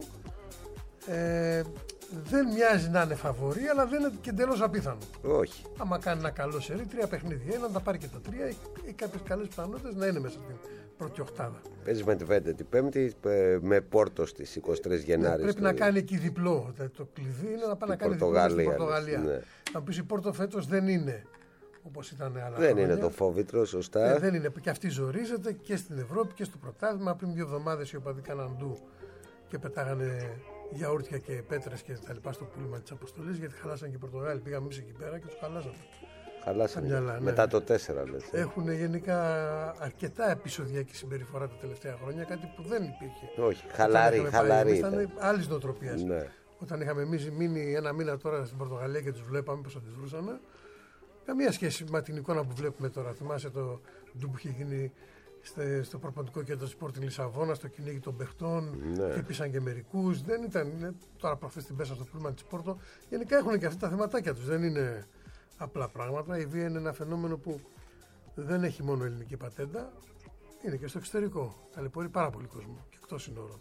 Δεν μοιάζει να είναι φαβορί, αλλά δεν είναι και εντελώς απίθανο. Όχι. Άμα κάνει ένα καλό σερί, 3 παιχνίδια είναι, να τα πάρει και τα 3 ή κάποιες καλές πιθανότητες να είναι μέσα στην πρώτη οκτάδα. Παίζει με τη Βέντε την Πέμπτη, με Πόρτο στις 23 Γενάρη. Πρέπει να κάνει εκεί διπλό. Το κλειδί είναι να πάει να κάνει διπλό στην Πορτογαλία. Ναι. Να πει η Πόρτο φέτος δεν είναι όπως ήταν άλλα. Δεν είναι το φόβητρο, σωστά. Δεν είναι. Και αυτή ζορίζεται και στην Ευρώπη και στο πρωτάθλημα. Πριν 2 εβδομάδες οι οπαδοί κάναν ντου και πετάγανε γιαούρτια και πέτρες και τα λοιπά στο πούλμα της Αποστολής, γιατί χαλάσαν και οι Πορτογάλοι. Πήγαμε εμείς εκεί πέρα και τους χαλάσαμε. Χαλάσανε. Μυαλά, ναι. Μετά το 4, λες. Έχουν γενικά αρκετά επεισοδιακή συμπεριφορά τα τελευταία χρόνια, κάτι που δεν υπήρχε. Όχι, χαλαρή. Ήταν άλλη νοοτροπία. Ναι. Όταν είχαμε εμείς μείνει ένα μήνα τώρα στην Πορτογαλία και τους βλέπαμε πώς αντιδρούσαν, καμία σχέση με την εικόνα που βλέπουμε τώρα. Θυμάσαι το ντου που είχε γίνει στο προπονητικό κέντρο Sporting Λισαβόνα, στο κυνήγι των παιχτών, Ναι. χτύπησαν και μερικούς. Δεν ήταν. Τώρα προχθές την πέσαν στο πούλμα της Πόρτο. Γενικά έχουν και αυτά τα θεματάκια τους. Δεν είναι απλά πράγματα. Η βία είναι ένα φαινόμενο που δεν έχει μόνο ελληνική πατέντα, είναι και στο εξωτερικό. Ταλαιπωρεί πάρα πολύ κόσμο και εκτός συνόρων.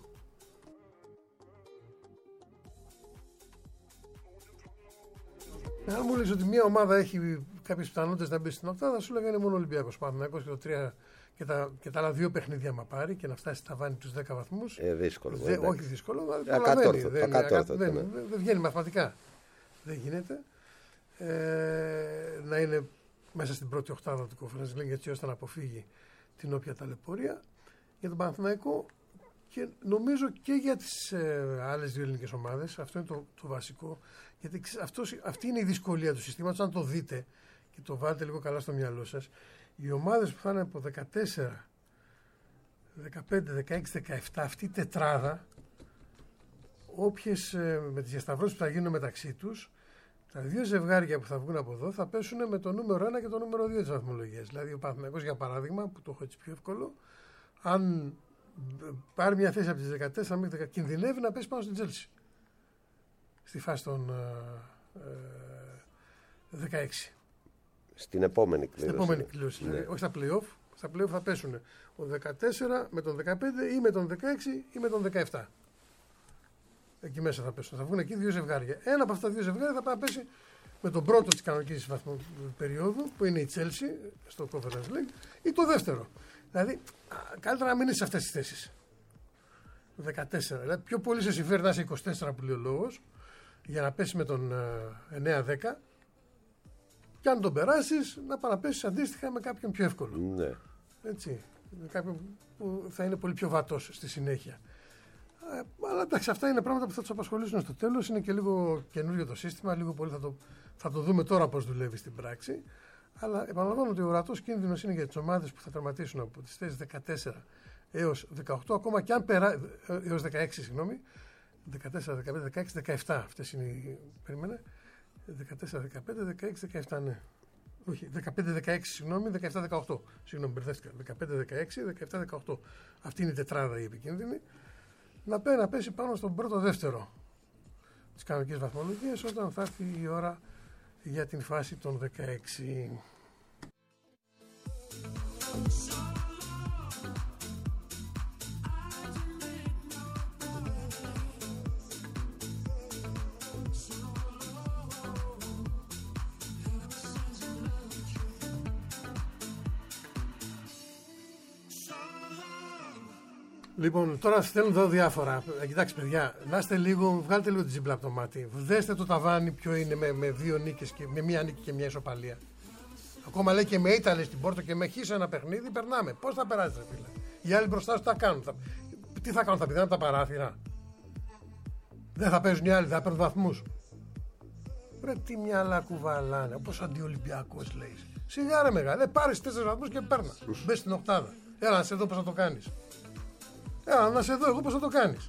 Αν μου λες ότι μια ομάδα έχει κάποιες πιθανότητες να μπει στην οκτάδα, θα σου λέγανε μόνο Ολυμπιακός, Παναθηναϊκός και το 3 και τα άλλα 2 παιχνίδια μα πάρει και να φτάσει στα βάνη τους 10 βαθμούς. Δύσκολο. Όχι δύσκολο, Ακατόρθωτο. δεν βγαίνει μαθηματικά. Δεν γίνεται να είναι μέσα στην πρώτη οκτάδα του Conference League, έτσι ώστε να αποφύγει την όποια ταλαιπωρία. Για τον Παναθηναϊκό και νομίζω και για τις άλλες 2 ελληνικές ομάδες, αυτό είναι το βασικό, γιατί αυτή είναι η δυσκολία του συστήματος. Αν το δείτε και το βάλετε λίγο καλά στο μυαλό σας, οι ομάδες που θα είναι από 14, 15, 16, 17, αυτή η τετράδα, όποιες με τις διασταυρώσεις που θα γίνουν μεταξύ τους, τα 2 ζευγάρια που θα βγουν από εδώ θα πέσουν με το νούμερο 1 και το νούμερο 2 της βαθμολογίας. Δηλαδή ο Παναθηναϊκός, για παράδειγμα, που το έχω έτσι πιο εύκολο, αν πάρει μια θέση από τις 14 μέχρι 10, κινδυνεύει να πέσει πάνω στην Chelsea στη φάση των 16. Στην επόμενη κλήρωση. Στην επόμενη κλήρωση, Ναι. δηλαδή, όχι στα play-off. Στα play-off θα πέσουν ο 14 με τον 15 ή με τον 16 ή με τον 17. Εκεί μέσα θα πέσουν. Θα βγουν εκεί 2 ζευγάρια. Ένα από αυτά τα 2 ζευγάρια θα πάει να πέσει με τον πρώτο της κανονικής περίοδου, που είναι η Chelsea στο Conference League, ή το δεύτερο. Δηλαδή, καλύτερα να μην είσαι σε αυτές τις θέσεις. 14. Δηλαδή, πιο πολύ σε συμφέρει να είσαι 24 που λέει ο λόγος, για να πέσει με τον 9-10, και αν τον περάσεις, να παραπέσεις αντίστοιχα με κάποιον πιο εύκολο. Ναι. Έτσι. Με κάποιον που θα είναι πολύ πιο βατός στη συνέχεια. Αλλά εντάξει, αυτά είναι πράγματα που θα τους απασχολήσουν στο τέλος. Είναι και λίγο καινούριο το σύστημα, λίγο πολύ θα το δούμε τώρα πώς δουλεύει στην πράξη. Αλλά επαναλαμβάνω ότι ο ορατός κίνδυνος είναι για τις ομάδες που θα τερματίσουν από τις θέσεις 14 έως 18, ακόμα και αν έως 16, συγγνώμη. 14, 15, 16, 17. Αυτές είναι οι. Περίμενε. 14, 15, 16, 17, ναι. Όχι, 15, 16, συγγνώμη, 17, 18. Συγγνώμη, μπερδεύτηκα. 15, 16, 17, 18. Αυτή είναι η τετράδα η επικίνδυνη. Να πέσει πάνω στον πρώτο-δεύτερο της κανονικής βαθμολογίας όταν θα έρθει η ώρα για την φάση των 16. Λοιπόν, τώρα στέλνουν εδώ διάφορα. Κοιτάξτε, παιδιά, να είστε λίγο, βγάλτε λίγο τη ζύμπλα από το μάτι. Δέστε το ταβάνι ποιο είναι με 2 νίκες και με 1 νίκη και 1 ισοπαλία. Ακόμα λέει και με ήττα στην Πόρτο και με χ ένα παιχνίδι, περνάμε. Πώς θα περάσει, ρε φίλε. Οι άλλοι μπροστά σου τα κάνουν. Τι θα κάνουν, θα πηδάνε τα παράθυρα. Δεν θα παίζουν οι άλλοι, θα παίρνουν βαθμούς. Ρε, τι μυαλά κουβαλάνε, όπως αντιολυμπιακός λέει. Σιγά ρε μεγάλε, πάρεις 4 βαθμούς και παίρνα. Μπες στην οκτάδα. Έλα να σε δω πώς θα το κάνεις. Έλα να σε δω εγώ πώς θα το κάνεις.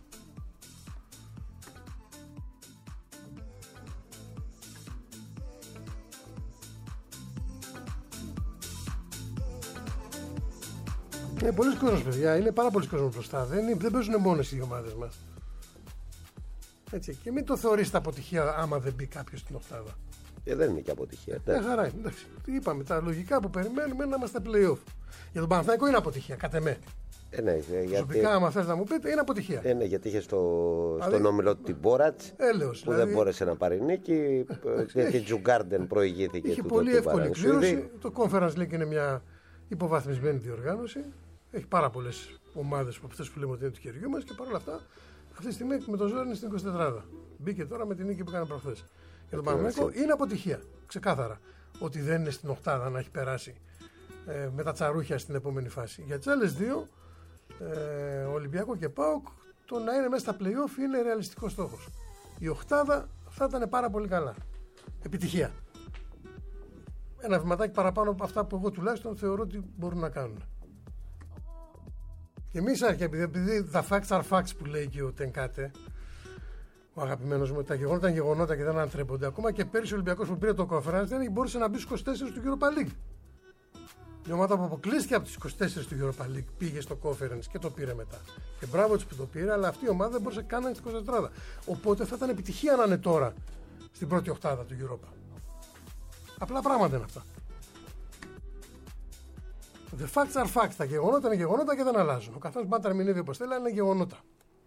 Είναι πολλοί κόσμος, παιδιά. Είναι πάρα πολλοί κόσμος μπροστά. Δεν παίζουν μόνες οι ομάδες μας. Έτσι. Και μην το θεωρήσετε αποτυχία άμα δεν μπει κάποιος στην οκτάδα. Δεν είναι και αποτυχία. Μια χαρά είναι. Τι είπαμε, τα λογικά που περιμένουμε είναι να είμαστε play-off. Για τον Παναθηναϊκό είναι αποτυχία, κατ' εμέ. Ναι, Προσωπικά, άμα θες να μου πείτε, είναι αποτυχία. Ναι, γιατί είχε στον όμιλο την Μπόρατς που δεν μπόρεσε να πάρει νίκη. Γιατί Τζουγκάρντεν προηγήθηκε. Είχε πολύ εύκολη κλήρωση. Το Conference League είναι μια υποβαθμισμένη διοργάνωση. Έχει πάρα πολλές ομάδες από αυτές που λέμε ότι είναι του χεριού μας και παρόλα αυτά αυτή τη στιγμή με το ζόρι είναι στην 24. Μπήκε τώρα με την νίκη που έκανε προχθές. Για τον Παναθηναϊκό είναι αποτυχία. Ξεκάθαρα. Ότι δεν είναι στην οκτάδα να έχει περάσει με τα τσαρούχια στην επόμενη φάση. Για τις άλλες δύο, Ολυμπιακό και ΠΑΟΚ, το να είναι μέσα στα play-off είναι ρεαλιστικός στόχος. Η οκτάδα θα ήταν πάρα πολύ καλά. Επιτυχία. Ένα βηματάκι παραπάνω από αυτά που εγώ τουλάχιστον θεωρώ ότι μπορούν να κάνουν. Και εμείς επειδή the facts are facts που λέει και ο Τενκάτε, ο αγαπημένος μου, τα γεγονότα ήταν γεγονότα και δεν ανατρέπονται. Ακόμα και πέρυσι ο Ολυμπιακός που πήρε το Conference δεν μπορούσε να μπει στους 24 του Europa League. Η ομάδα που αποκλείστηκε από τους 24 του Europa League πήγε στο Conference και το πήρε μετά. Και μπράβο της που το πήρε, αλλά αυτή η ομάδα δεν μπορούσε καν να είναι στην 24. Οπότε θα ήταν επιτυχία να είναι τώρα στην πρώτη οκτάδα του Europa. Απλά πράγματα είναι αυτά. The facts are facts. Τα γεγονότα είναι γεγονότα και δεν αλλάζουν. Ο καθένας πάντα ερμηνεύει όπως θέλει, αλλά είναι γεγονότα.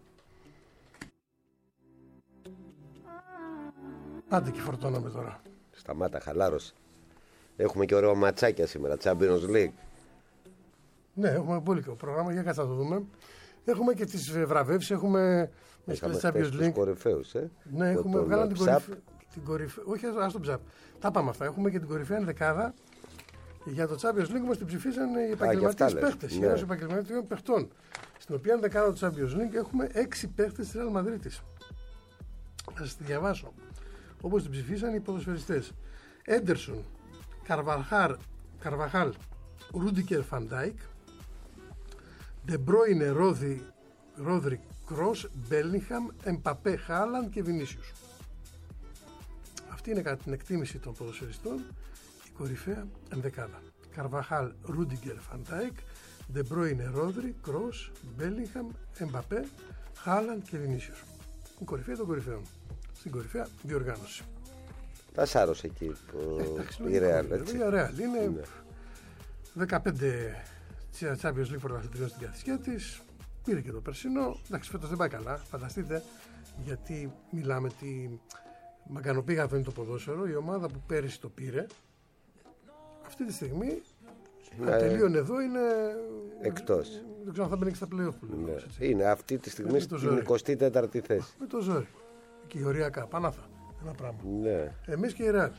Άντε και φορτώναμε τώρα. Σταμάτα, χαλάρωσε. Έχουμε και ωραίο ματσάκια σήμερα, Champions League. Ναι, έχουμε πολύ καλό πρόγραμμα, για κάτσα να το δούμε. Έχουμε και τις βραβεύσεις, έχουμε Champions League. Κορυφαίους, Ναι, έχουμε βγάλει την κορυφαία. Όχι, ας το ψάπ. Τα πάμε αυτά. Έχουμε και την κορυφαία δεκάδα. Για το Champions League μας την ψηφίσαν οι επαγγελματίες παίχτες. Οι ένας επαγγελματικών παιχτών. Στην οποία δεκάδα του Champions League έχουμε 6 παίχτες της Real Madrid. Θα σας τη διαβάσω. Όπως την ψηφίσαν οι ποδοσφαιριστές. Έντερσον, Καρβαχάλ, Ρούντικερ Φαντάικ, De Bruyne, Ρόδρι, Κρός, Μπέλιγχαμ, Εμπαπέ, Χάλαντ και Βινίσιους. Αυτή είναι κατά την εκτίμηση των ποδοσφαιριστών η κορυφαία ενδεκάδα. Καρβαχάλ, Ρούντικερ Φαντάικ, De Bruyne, Ρόδρι, Κρός, Μπέλιγχαμ, Εμπαπέ, Χάλαντ και Βινίσιους. Η κορυφαία των κορυφαίων. Στην κορυφαία διοργάνωση. Τα σάρωσε εκεί η Real. Η Real είναι 15 Champions League πρωταθλητριών στην καθησιά της. Πήρε και το περσινό. Εντάξει, φέτος δεν πάει καλά. Φανταστείτε, γιατί μιλάμε τι μαγκανοπήγαδο είναι το ποδόσφαιρο. Η ομάδα που πέρυσι το πήρε, αυτή τη στιγμή, αν τελείωνε εδώ, είναι εκτός. Δεν ξέρω αν θα μπαίνει και στα play-off που λέμε. Ναι. Είναι αυτή τη στιγμή στην 24η θέση. Με το ζόρι. Και η οριακά. Πανάθα. Ένα πράγμα. Ναι. Εμείς και η Real.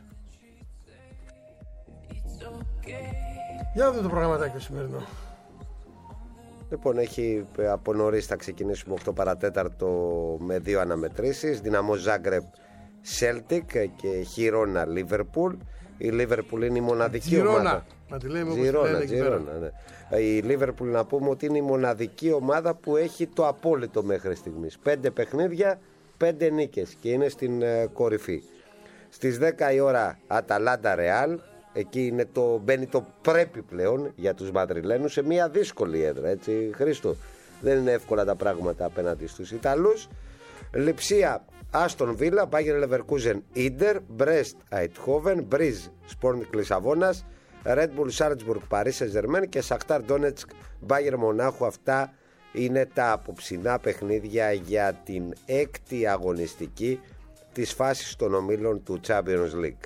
Για να δούμε το προγραμματάκι το σημερινό. Λοιπόν, έχει από νωρίς θα ξεκινήσουμε 8 παρατέταρτο με 2 αναμετρήσεις. Δυναμό Ζάγκρεπ Celtic και Χιρόνα Λίβερπουλ. Η Λίβερπουλ είναι η μοναδική ομάδα. Να τη λέμε όπως λένε εκεί πέρα. Ναι. Η Λίβερπουλ, να πούμε ότι είναι η μοναδική ομάδα που έχει το απόλυτο μέχρι στιγμής. 5 παιχνίδια, 5 νίκες και είναι στην κορυφή. Στις 10 η ώρα Αταλάντα Ρεάλ. Εκεί είναι μπαίνει το πρέπει πλέον για τους Μαδριλένους σε μια δύσκολη έδρα, έτσι Χρήστο. Δεν είναι εύκολα τα πράγματα απέναντι στους Ιταλούς. Λειψία Άστον Βίλα, Μπάγερ Λεβερκούζεν Ίντερ, Μπρέστ Αιτχόβεν, Μπρίζ Σπόρνικ Λισαβόνας, Ρεντ Μπουλ Σάλτσμπουργκ Παρί Σεν-Ζερμέν και Σαχτάρ Ντόνετσκ Μπάγερ Μονάχου. Αυτά είναι τα απόψινά παιχνίδια για την 6η αγωνιστική της φάσης των ομίλων του Champions League.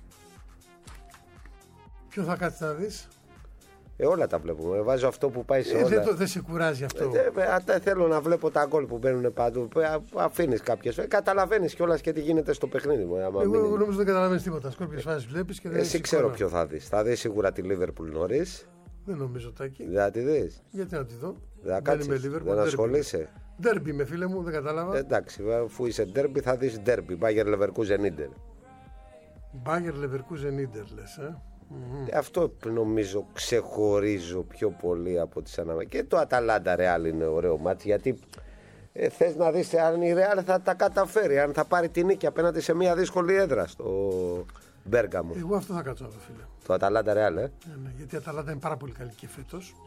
Ποιο θα κάτσεις να δεις? Όλα τα βλέπουμε. Βάζω αυτό που πάει σε όλα. Δεν σε κουράζει αυτό? Θέλω να βλέπω τα γκολ που μπαίνουν παντού. Αφήνεις κάποιες. Καταλαβαίνεις κιόλας και τι γίνεται στο παιχνίδι μου. Εγώ νομίζω δεν καταλαβαίνεις τίποτα. Σκόρπιες φάσεις βλέπεις και δεν. Εσύ ξέρω ποιο θα δεις. Θα δεις σίγουρα τη Λίβερπουλ νωρίς. Δεν νομίζω, Τάκη. Δεν θα τη δεις? Γιατί να τη δω? Δεν ασχολείσαι? Ντέρμπι με φίλε μου, δεν κατάλαβα. Εντάξει, αφού είσαι ντέρμπι θα δεις ντέρμπι. Μπάγερ Λεβερκούζεν Ίντερ. Μπάγερ Λεβερκούζεν Ίντερ λες, Αυτό νομίζω ξεχωρίζω πιο πολύ από τις αναμετρήσεις. Και το Αταλάντα Ρεάλ είναι ωραίο μάτι, γιατί θες να δεις αν η Ρεάλ θα τα καταφέρει, αν θα πάρει την νίκη απέναντι σε μια δύσκολη έδρα στο Μπέργαμο. Εγώ αυτό θα κάτσω να το φίλε. Το Αταλάντα Ρεάλ, Ναι, γιατί η Αταλάντα είναι πάρα πολύ καλή και φέτος.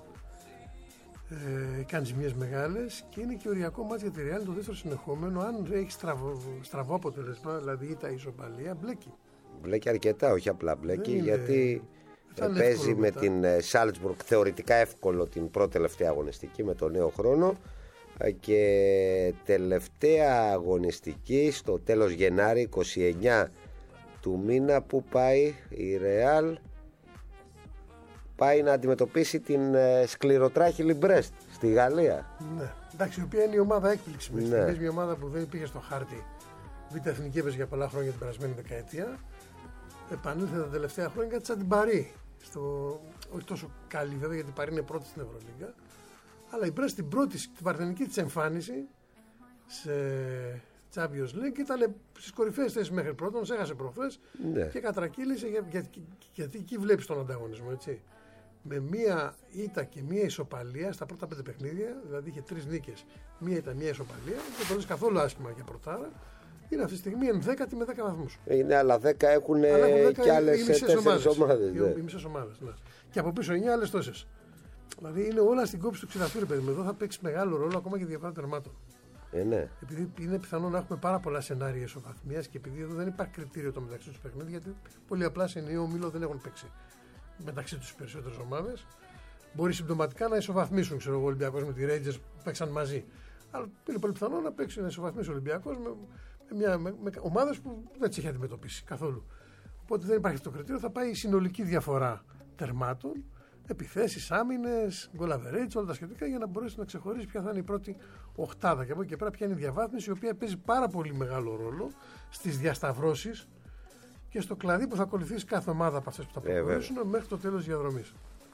Κάνει ζημιές μεγάλες και είναι και οριακό μάτι για τη Ρεάλ το δεύτερο συνεχόμενο. Αν έχει στραβό αποτέλεσμα, δηλαδή ήττα ισοπαλία, μπλέκει. Μπλέκει αρκετά, όχι απλά μπλέκει, γιατί παίζει με την Σάλτσμπουργκ θεωρητικά εύκολο την πρώτη τελευταία αγωνιστική με τον νέο χρόνο και τελευταία αγωνιστική στο τέλος Γενάρη 29 του μήνα που πάει η Ρεάλ, πάει να αντιμετωπίσει την σκληροτράχηλη Μπρέστ στη Γαλλία. Ναι, εντάξει, η οποία είναι η ομάδα έκπληξη. Ναι. Μια ομάδα που δεν πήγε στο χάρτη. Β' εθνική έπαιζε για πολλά χρόνια την περασμένη δεκαετία. Επανήλθε τα τελευταία χρόνια κάτι σαν την Παρί. Όχι τόσο καλή βέβαια, γιατί η Παρί είναι πρώτη στην Ευρωλίγκα. Αλλά η Brest στην πρώτη, την παρθενική της εμφάνιση σε Champions League ήταν στις κορυφαίες θέσεις μέχρι πρώτον, έχασε προχθές και κατρακύλησε γιατί εκεί βλέπεις τον ανταγωνισμό, έτσι. Με μία ήττα και μία ισοπαλία στα πρώτα 5 παιχνίδια, δηλαδή είχε 3 νίκες, μία ήττα, μία ισοπαλία, δεν το λες καθόλου άσχημα για πρωτάρα. Είναι αυτή τη στιγμή 11η με 10 βαθμούς. Είναι, αλλά 10 έχουν και άλλες 4 ομάδες. Οι μισές ομάδες, ναι. Και από πίσω 9 άλλες τόσες. Δηλαδή είναι όλα στην κόψη του ξηραφύρου, παιδί μου. Εδώ θα παίξει μεγάλο ρόλο ακόμα και διαφορά τερμάτων. Ναι. Επειδή είναι πιθανό να έχουμε πάρα πολλά σενάρια ισοβαθμίας και επειδή εδώ δεν υπάρχει κριτήριο το μεταξύ του παιχνίδι, γιατί πολύ απλά σε ενιαίο όμιλο δεν έχουν παίξει μεταξύ του οι περισσότερες ομάδες. Μπορεί συμπτωματικά να ισοβαθμίσουν, ξέρω εγώ, ο Ολυμπιακός με τη Rangers που παίξαν μαζί. Αλλά είναι πολύ πιθανό να παίξει να ισοβαθμίσει ο Ολυμπιακός με ομάδες που δεν τις έχει αντιμετωπίσει καθόλου. Οπότε δεν υπάρχει αυτό το κριτήριο, θα πάει η συνολική διαφορά τερμάτων, επιθέσεις, άμυνες, goal average, όλα τα σχετικά για να μπορέσει να ξεχωρίσει ποια θα είναι η πρώτη οχτάδα. Και από εκεί και πέρα ποια είναι η διαβάθμιση, η οποία παίζει πάρα πολύ μεγάλο ρόλο στις διασταυρώσεις και στο κλαδί που θα ακολουθήσει κάθε ομάδα από αυτές που θα προχωρήσουν μέχρι το τέλος της διαδρομής.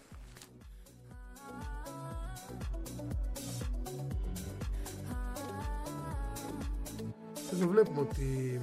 Εδώ βλέπουμε ότι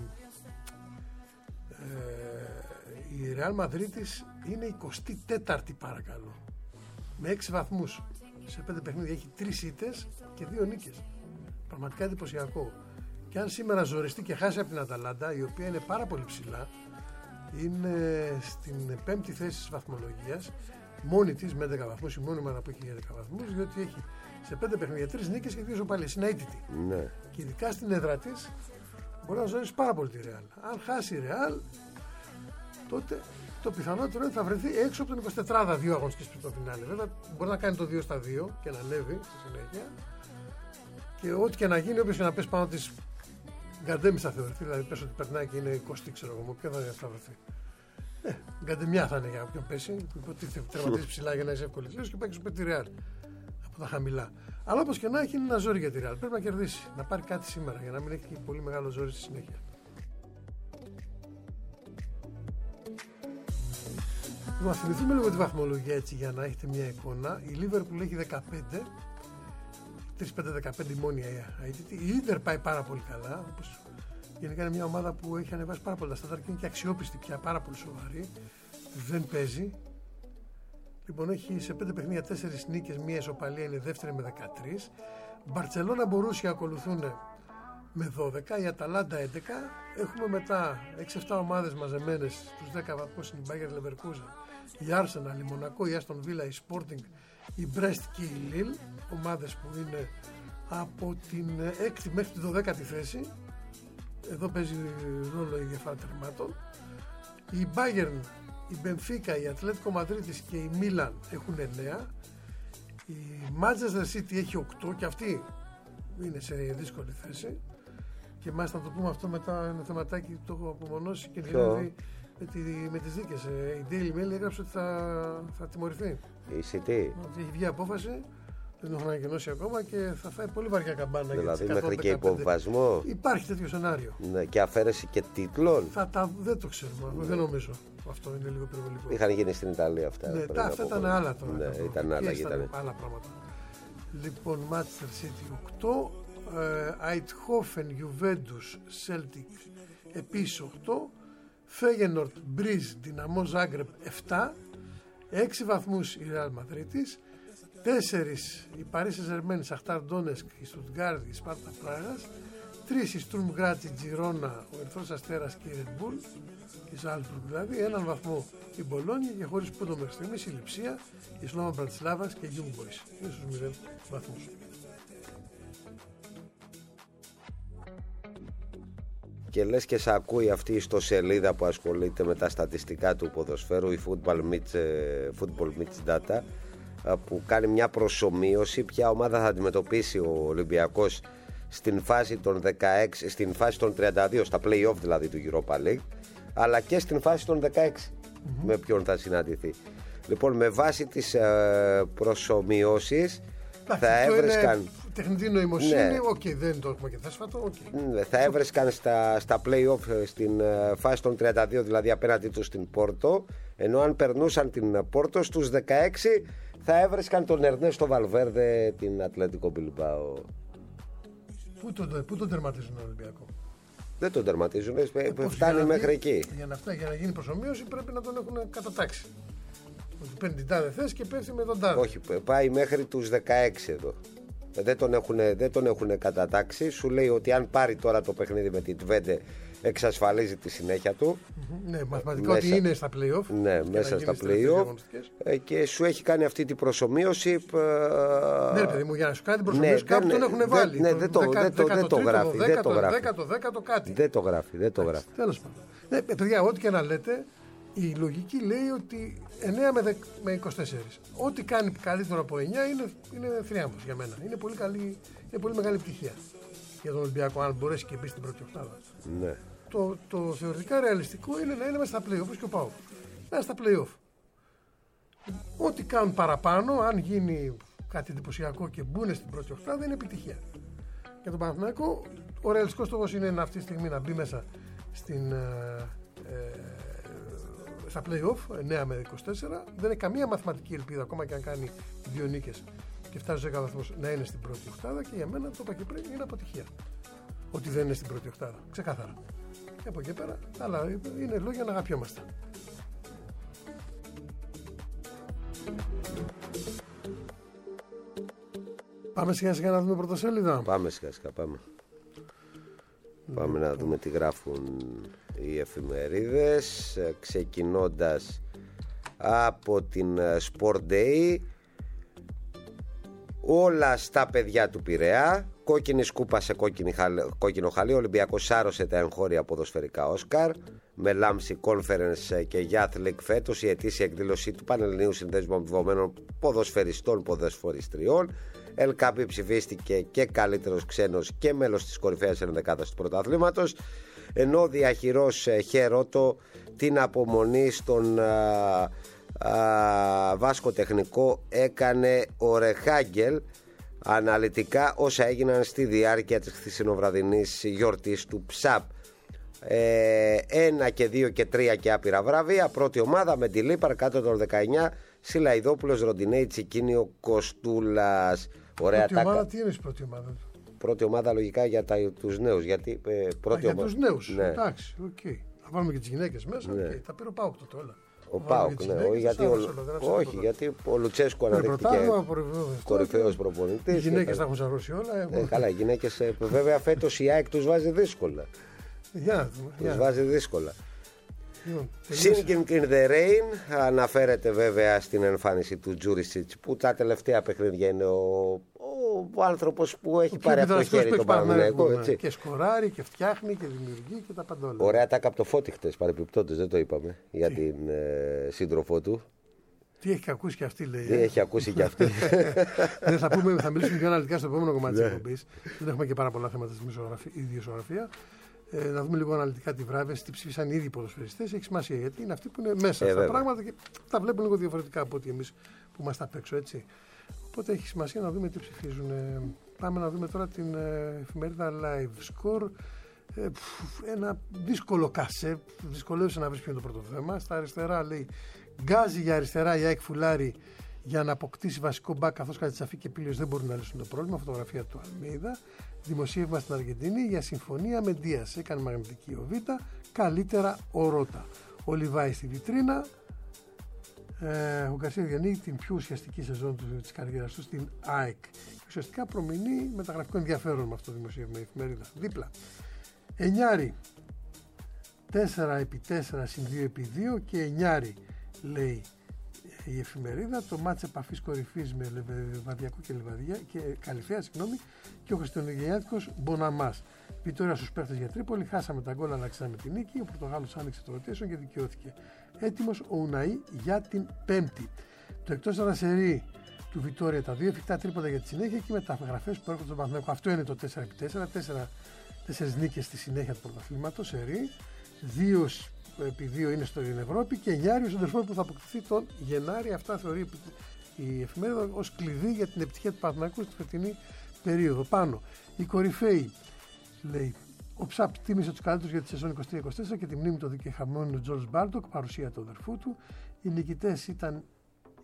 η Real Μαδρίτης είναι 24η παρακαλώ, με 6 βαθμούς σε 5 παιχνίδια, έχει 3 ήττες και 2 νίκες, πραγματικά εντυπωσιακό. Και αν σήμερα ζοριστεί και χάσει από την Αταλάντα, η οποία είναι πάρα πολύ ψηλά, είναι στην 5η θέση της βαθμολογίας, μόνη της με 11 βαθμούς, η μόνη ομάδα που έχει 11 βαθμούς, διότι έχει σε 5 παιχνίδια 3 νίκες και 2 ισοπαλίες, είναι αίτητη. Ναι. Και ειδικά στην έδρα της μπορεί να ζωρίσει πάρα πολύ τη Real. Αν χάσει η Real, τότε το πιθανότερο είναι ότι θα βρεθεί έξω από τον 24 2 αγωνιστικές πριν το φινάλε. Βέβαια μπορεί να κάνει το 2 στα 2 και να ανέβει στη συνέχεια. Και ό,τι και να γίνει, όποιος και να πέσει πάνω της γκαντέμι θα θεωρηθεί. Δηλαδή πες ότι περνάει και είναι 20, ξέρω εγώ, ποιο θα βρεθεί. Γκαντεμιά θα είναι για όποιον πέσει. Υποτίθεται τερματίζει ψηλά για να είσαι εύκολη και πάει και σου τη Real από τα χαμηλά. Αλλά όπως και να έχει, είναι ένα ζόρι για τη Real. Πρέπει να κερδίσει, να πάρει κάτι σήμερα για να μην έχει πολύ μεγάλο ζόρι στη συνέχεια. Να θυμηθούμε λίγο τη βαθμολογία έτσι για να έχετε μια εικόνα. Η Liverpool έχει 15, 3-5-15 μόνη αίτητη. Η Inter πάει πάρα πολύ καλά. Όπως γενικά είναι μια ομάδα που έχει ανεβάσει πάρα πολλά στάνταρ και είναι και αξιόπιστη πια, πάρα πολύ σοβαρή. Δεν παίζει. Λοιπόν, έχει σε 5 παιχνίδια 4 νίκες, μία ισοπαλία, είναι δεύτερη με 13. Μπαρτσελόνα, Μπορούσια ακολουθούν με 12, η Αταλάντα 11. Έχουμε μετά 6-7 ομάδες μαζεμένες στους 10 βαθμούς, η Bayer Leverkusen, η Arsenal, η Μονακό, η Aston Villa, η Sporting, η Brest και η Lille. Ομάδες που είναι από την 6η μέχρι την 12η θέση. Εδώ παίζει ρόλο η διαφορά τερμάτων. Η Bayern, η Μπενφίκα, η Ατλέτικο Μαδρίτης και η Μίλαν έχουν 9. Η Manchester City έχει 8 και αυτή είναι σε δύσκολη θέση. Και μάλιστα να το πούμε αυτό μετά, ένα θεματάκι το έχω απομονώσει και δηλαδή με τις δίκες. Η Daily Mail έγραψε ότι θα τιμωρηθεί. Η City. Ότι έχει βγει απόφαση, δεν το έχουν ανακοινώσει ακόμα και θα φάει πολύ βαριά καμπάνα. Δηλαδή μέχρι και υποβασμό. Υπάρχει τέτοιο σενάριο. Ναι, και αφαίρεση και τίτλων. Δεν το ξέρουμε, δεν νομίζω. Αυτό είναι λίγο υπερβολικό. Είχαν γίνει στην Ιταλία αυτά. Ναι, αυτά ήταν άλλα τώρα. Ναι, ήταν άλλα. Άλλα πράγματα. Λοιπόν, Manchester City 8, Eindhoven, Juventus, Celtic επίσης 8, Feyenoord, Breeze, Dinamo Zagreb 7, 6 βαθμούς η Real Madrid, 4 η Paris Saint-Germain, Shakhtar Donetsk, η Stuttgart, η Sparta Πράγας, 3 η Sturm Graz, η Girona, ο Ερυθρός Αστέρας και η Red Bull, η Salzburg δηλαδή, 1 βαθμό η Μπολόνια και χωρίς πόντο μέχρι στιγμής η Λειψία, η Slovan Bratislavas και η Young Boys. Είναι στους 0 βαθμούς. Και λες και σε ακούει αυτή η ιστοσελίδα που ασχολείται με τα στατιστικά του ποδοσφαίρου, η Football Mitch Data, που κάνει μια προσομοίωση ποια ομάδα θα αντιμετωπίσει ο Ολυμπιακός στην φάση των 16, στην φάση των 32, στα play-off δηλαδή του Europa League, αλλά και στην φάση των 16 με ποιον θα συναντηθεί. Λοιπόν, με βάση τις προσομοιώσεις θα έβρισκαν τεχνητή νοημοσύνη, ναι. Δεν το έχουμε και θέσφατο, ναι, θα έβρισκαν στα play-off στην φάση των 32, δηλαδή απέναντί τους στην Πόρτο, ενώ αν περνούσαν την Πόρτο στους 16 Θα έβρισκαν τον Ερνέστο Βαλβέρδε την Ατλέτικο Μπιλμπάο. Πού τον τερματίζουν τον Ολυμπιακό? Δεν τον τερματίζουν, φτάνει μέχρι εκεί. Για να γίνει προσομοίωση πρέπει να τον έχουν κατατάξει. Ότι παίρνει την τάδε θέση και πέφτει με τον τάδε. Όχι, πάει μέχρι τους 16 εδώ. Δεν τον έχουν κατατάξει. Σου λέει ότι αν πάρει τώρα το παιχνίδι με την Τβέντε, εξασφαλίζει τη συνέχεια του. Ναι, μαθηματικά ότι είναι στα play-off. Ναι, μέσα στα play-off. Και σου έχει κάνει αυτή την προσομοίωση. Ναι, παιδί μου, για να σου κάνει την προσομοίωση κάποιοι τον έχουν βάλει. Ναι, δεν το γράφει. Δεν το γράφει. Τέλος πάντων. Ναι, παιδιά, ό,τι και να λέτε, η λογική λέει ότι 9 με 24. Ό,τι κάνει καλύτερο από 9 είναι θρίαμβος για μένα. Είναι πολύ μεγάλη επιτυχία για τον Ολυμπιακό, αν μπορέσει και μπει στην πρώτη οκτάδα. Ναι. Το θεωρητικά ρεαλιστικό είναι να είναι μέσα στα play-off, όπως και ο ΠΑΟΚ. Μέσα στα play-off. Ό,τι κάνουν παραπάνω, αν γίνει κάτι εντυπωσιακό και μπουν στην πρώτη οκτάδα, είναι επιτυχία. Για τον Παναθηναϊκό, ο ρεαλιστικός στόχος είναι αυτή τη στιγμή να μπει μέσα στα play-off 9 με 24. Δεν είναι καμία μαθηματική ελπίδα, ακόμα και αν κάνει 2 νίκες και φτάσει στους 10 βαθμούς, να είναι στην πρώτη οκτάδα. Και για μένα το είπα και πριν, είναι αποτυχία ότι δεν είναι στην πρώτη οκτάδα. Ξεκάθαρα. Και από εκεί πέρα, αλλά είναι λόγια να αγαπιόμαστε. Πάμε σιγά σιγά να δούμε πρωτοσέλιδα. Πάμε σιγά σιγά, πάμε να δούμε τι γράφουν οι εφημερίδες, ξεκινώντας από την Sport Day. Όλα στα παιδιά του Πειραιά. Κόκκινη σκούπα σε κόκκινο χαλί. Ο Ολυμπιακός σάρωσε τα εγχώρια ποδοσφαιρικά Όσκαρ. Με Λάμψη Conference και Youth League φέτος, η ετήσια εκδήλωση του Πανελληνίου Συνδέσμου Αμοιβωμένων Ποδοσφαιριστών Ποδοσφαιριστριών. Ελκάπη ψηφίστηκε και καλύτερος ξένος και μέλος της κορυφαίας ενδεκάδας του πρωταθλήματος. Ενώ διαχειρός Χερότο την απομονή στον Βάσκο Τεχνικό έκανε ο Ρεχάγκελ. Αναλυτικά όσα έγιναν στη διάρκεια της χθεσινοβραδινής γιορτής του ΨΑΠ. 1 και 2 και 3 και άπειρα βραβεία. Πρώτη ομάδα με τη Λίπαρ κάτω των 19. Σιλαϊδόπουλος, Ροντινέη, Τσικίνιο, Κοστούλας. Ωραία πρώτη ομάδα, τι είναι η πρώτη ομάδα? Πρώτη ομάδα λογικά για τους νέους. Γιατί, για τους νέους, ναι. Εντάξει, okay. Θα βάλουμε και τις γυναίκες μέσα, ναι. Okay. Τα πήρε ο ΠΑΟΚ όλα. Ο ΠΑΟΚ, ναι. Όχι, γιατί ο Λουτσέσκου αναδείχθηκε κορυφαίος προπονητής. Οι γυναίκες τα έχουν σαρώσει όλα. Καλά, οι γυναίκες, βέβαια φέτος η ΑΕΚ τους βάζει δύσκολα. Τους βάζει δύσκολα. Singing in the Rain αναφέρεται βέβαια στην εμφάνιση του Τζούρισιτς, που τα τελευταία παιχνίδια είναι ο άνθρωπος που έχει πάρει από το χέρι τον Παναθηναϊκό. Και σκοράρει και φτιάχνει και δημιουργεί και τα παντόλα. Ωραία τα καπτοφώτη χτες, παρεπιπτόντως, δεν το είπαμε για την σύντροφό του. Τι έχει ακούσει και αυτή, λέει. Τι έχει ακούσει και αυτή. Θα μιλήσουμε πιο αναλυτικά στο επόμενο κομμάτι της εκπομπής. Δεν έχουμε και πάρα πολλά θέματα στη ιδιοσιογραφία. Να δούμε λίγο αναλυτικά τη βράβευση, τι ψήφισαν οι ίδιοι ποδοσφαιριστές. Έχει σημασία γιατί είναι αυτοί που είναι μέσα στα πράγματα και τα βλέπουν λίγο διαφορετικά από ότι εμείς που είμαστε απ' έξω, έτσι. Οπότε έχει σημασία να δούμε τι ψηφίζουν. Πάμε να δούμε τώρα την εφημερίδα Live Score. Ένα δύσκολο κασέ. Δυσκολεύεσαι να βρει ποιο είναι το πρώτο θέμα. Στα αριστερά λέει γκάζει για αριστερά η ΑΕΚ Φουλάρη για να αποκτήσει βασικό μπακ, καθώς Κατσαφή και Πίλιος δεν μπορούν να λύσουν το πρόβλημα. Φωτογραφία του Αλμέιδα. Δημοσίευμα στην Αργεντινή για συμφωνία με Ντίας. Έκανε μαγνητική ο Β. Καλύτερα ο Ρώτα. Ο Λιβάη στη βιτρίνα. Ο Γκαρσία διανοίγει την πιο ουσιαστική σεζόν της καριέρας του στην ΑΕΚ. Ουσιαστικά προμηνεί μεταγραφικό ενδιαφέρον με αυτό το δημοσίευμα η εφημερίδα. Δίπλα. Εννιάρη. 4x4 συν 2x2 και εννιάρη, λέει η εφημερίδα. Το μάτς επαφής κορυφής με Λεβαδιακό και Καλυφαία, και ο χριστουγεννιάτικος Μποναμάς. Βιτόρια στους παίχτες για Τρίπολη. Χάσαμε τα γκολ, αλλά ξέραμε την νίκη. Ο Πορτογάλος άνοιξε το rotation και δικαιώθηκε. Έτοιμος ο Ουναή για την Πέμπτη. Το εκτός ανασερί του Βιτόρια, τα 2 εφικτά τρίποτα για τη συνέχεια και μεταγραφές που έρχονται στον Παναθηναϊκό. Αυτό είναι το 4x4. 4 νίκες στη συνέχεια του πρωταθλήματος. Σερί. 2x2 είναι στην Ευρώπη και 9 ο σεντερφόρ που θα αποκτηθεί τον Γενάρη. Αυτά θεωρεί η εφημερίδα ως κλειδί για την επιτυχία του Παναθηναϊκού στη φετινή περίοδο. Πάνω. Οι κορυφαίοι, λέει, ο ΨΑΠ τίμησε τους καλύτερους για τη σεζόν 23-24 και τη μνήμη του δικαιωμένου Τζορτζ Μπάρντοκ, παρουσία του αδερφού του. Οι νικητές ήταν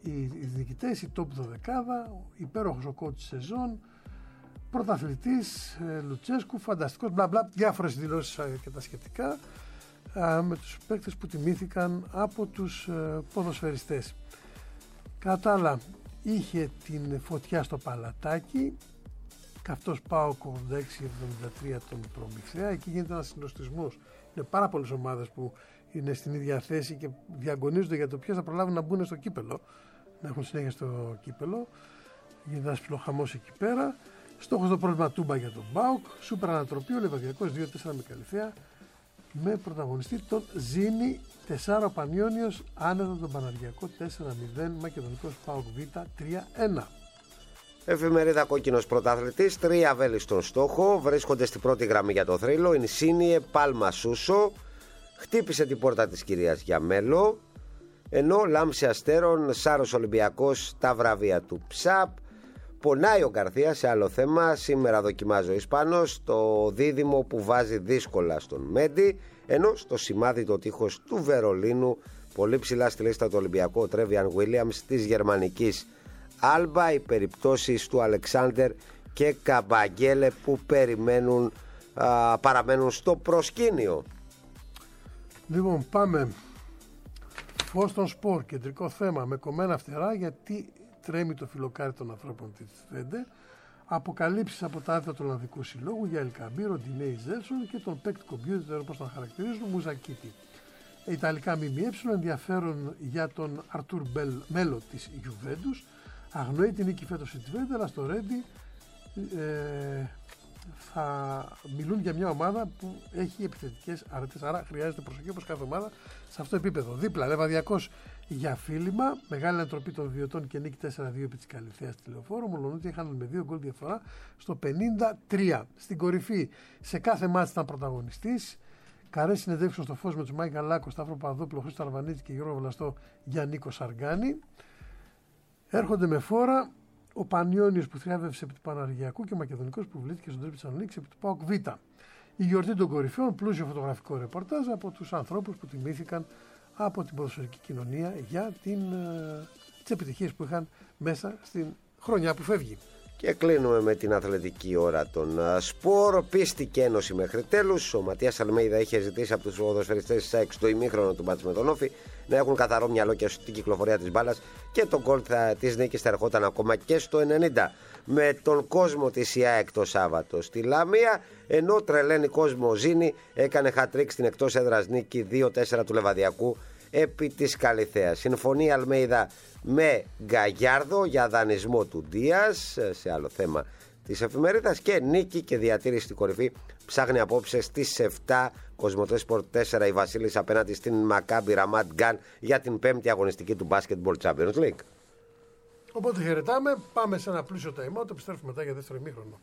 οι διοικητές, η top 12, υπέροχος ο coach της σεζόν, πρωταθλητής Λουτσέσκου, φανταστικός, μπλα μπλα, διάφορες δηλώσεις και τα σχετικά, με τους παίκτες που τιμήθηκαν από τους ποδοσφαιριστές. Κατά άλλα, είχε την φωτιά στο Παλατάκι, καυτός ΠΑΟΚ 86-73 τον Προμηθέα. Εκεί γίνεται ένας συνοστισμός. Είναι πάρα πολλές ομάδες που είναι στην ίδια θέση και διαγωνίζονται για το ποιες θα προλάβουν να μπουν στο κύπελο, να έχουν συνέχεια στο κύπελο. Γίνεται ένας ψιλοχαμός εκεί πέρα. Στόχος το πρόβλημα Τούμπα για τον ΠΑΟΚ. Σούπερ ανατροπή, ο Λεβαδιακός 2-4 με Καλυθέα, με πρωταγωνιστή τον Ζήνη. 4 Πανιόνιος, άνετα τον Παναργιακό 4-0, Μακεδονικός ΠΑΟΚ Β 3-1. Εφημερίδα Κόκκινος Πρωταθλητής, 3 βέλη στον στόχο, βρίσκονται στην πρώτη γραμμή για το θρύλο. Ινσίνιε, Πάλμα Σούσο, χτύπησε την πόρτα της κυρίας Γιαμέλο, ενώ Λάμψη Αστέρων, Σάρος Ολυμπιακός, τα βραβεία του ΨΑΠ. Πονάει ο Γκαρθία σε άλλο θέμα. Σήμερα δοκιμάζει ο Ισπανός το δίδυμο που βάζει δύσκολα στον Μέντι, ενώ στο σημάδι το τείχος του Βερολίνου, πολύ ψηλά στη λίστα του Ολυμπιακού, ο Τρέβιαν Γουίλιαμς της γερμανικής Άλμπα, οι περιπτώσεις του Αλεξάνδερ και Καμπαγγέλε που παραμένουν στο προσκήνιο. Λοιπόν, πάμε. Φως στον σπορ, κεντρικό θέμα, με κομμένα φτερά, γιατί τρέμει το φιλοκάρι των ανθρώπων της Θέντε. Αποκαλύψεις από τα άδεια του Ολλανδικού Συλλόγου για Ελκαμπή, Ροντινέη Ζέλσον και τον παίκτη κομπιούτερ, όπως τον χαρακτηρίζουν, Μουζακίτη. Ιταλικά ΜΜΕ ενδιαφέρον για τον Αρτούρ Μέλο της Γιουβέντους. Αγνοεί την νίκη φέτος στη Twente, αλλά στο Ρέντι θα μιλούν για μια ομάδα που έχει επιθετικές αρετές. Άρα χρειάζεται προσοχή, όπως κάθε ομάδα σε αυτό το επίπεδο. Δίπλα, Λεβαδιακός για φίλημα. Μεγάλη ανατροπή των βιωτών και νίκη 4-2 επί της Καλυθέας στη Λεωφόρο. Μολονότι είχαν με 2 γκολ διαφορά στο 53. Στην κορυφή, σε κάθε μάτς ήταν πρωταγωνιστής. Καρές συνεντεύξεων στο φως με τους Μάικα Λάκο, Σταύρο Παδόπουλο, Χρήστο Αρβανίτη και Γιώργο Βλαστό για Νίκο Σαργάνη. Έρχονται με φόρα ο Πανιόνιος που θριάβευσε επί του Παναργιακού και ο Μακεδονικός που βλήθηκε στον τρίπη της Θεσσαλονίκης επί του ΠΑΟΚ Β. Η γιορτή των κορυφαίων, πλούσιο φωτογραφικό ρεπορτάζ από τους ανθρώπους που τιμήθηκαν από την ποδοσφαιρική κοινωνία για τις επιτυχίες που είχαν μέσα στην χρονιά που φεύγει. Και κλείνουμε με την αθλητική ώρα των σπορ. Πίστηκε ένωση μέχρι τέλους. Ο Ματίας Αλμέιδα είχε ζητήσει από τους ποδοσφαιριστές της ΑΕΚ στο ημίχρονο του μάτς με τον Όφη να έχουν καθαρό μυαλό και στην κυκλοφορία της μπάλας, και το γκολ της νίκης θα ερχόταν ακόμα και στο 90. Με τον κόσμο της ΑΕΚ το Σάββατο στη Λαμία, ενώ τρελαίνει κόσμο Ζήνη έκανε χατρίκ στην εκτός έδρας νίκη 2-4 του Λεβαδιακού επί της Καλυθέας. Συμφωνεί Αλμέιδα με Γκαγιάρδο για δανεισμό του Ντίας, σε άλλο θέμα της εφημερίδας, και νίκη και διατήρηση στην κορυφή ψάχνει απόψε στις 7 Κοσμοτέ Sport 4 η Βασίλης απέναντι στην Μακάμπι Ραμάτ Γκάν για την 5η αγωνιστική του Basketball Champions League. Οπότε χαιρετάμε, πάμε σε ένα πλούσιο time-out, επιστρέφουμε μετά για δεύτερο ημίχρονο.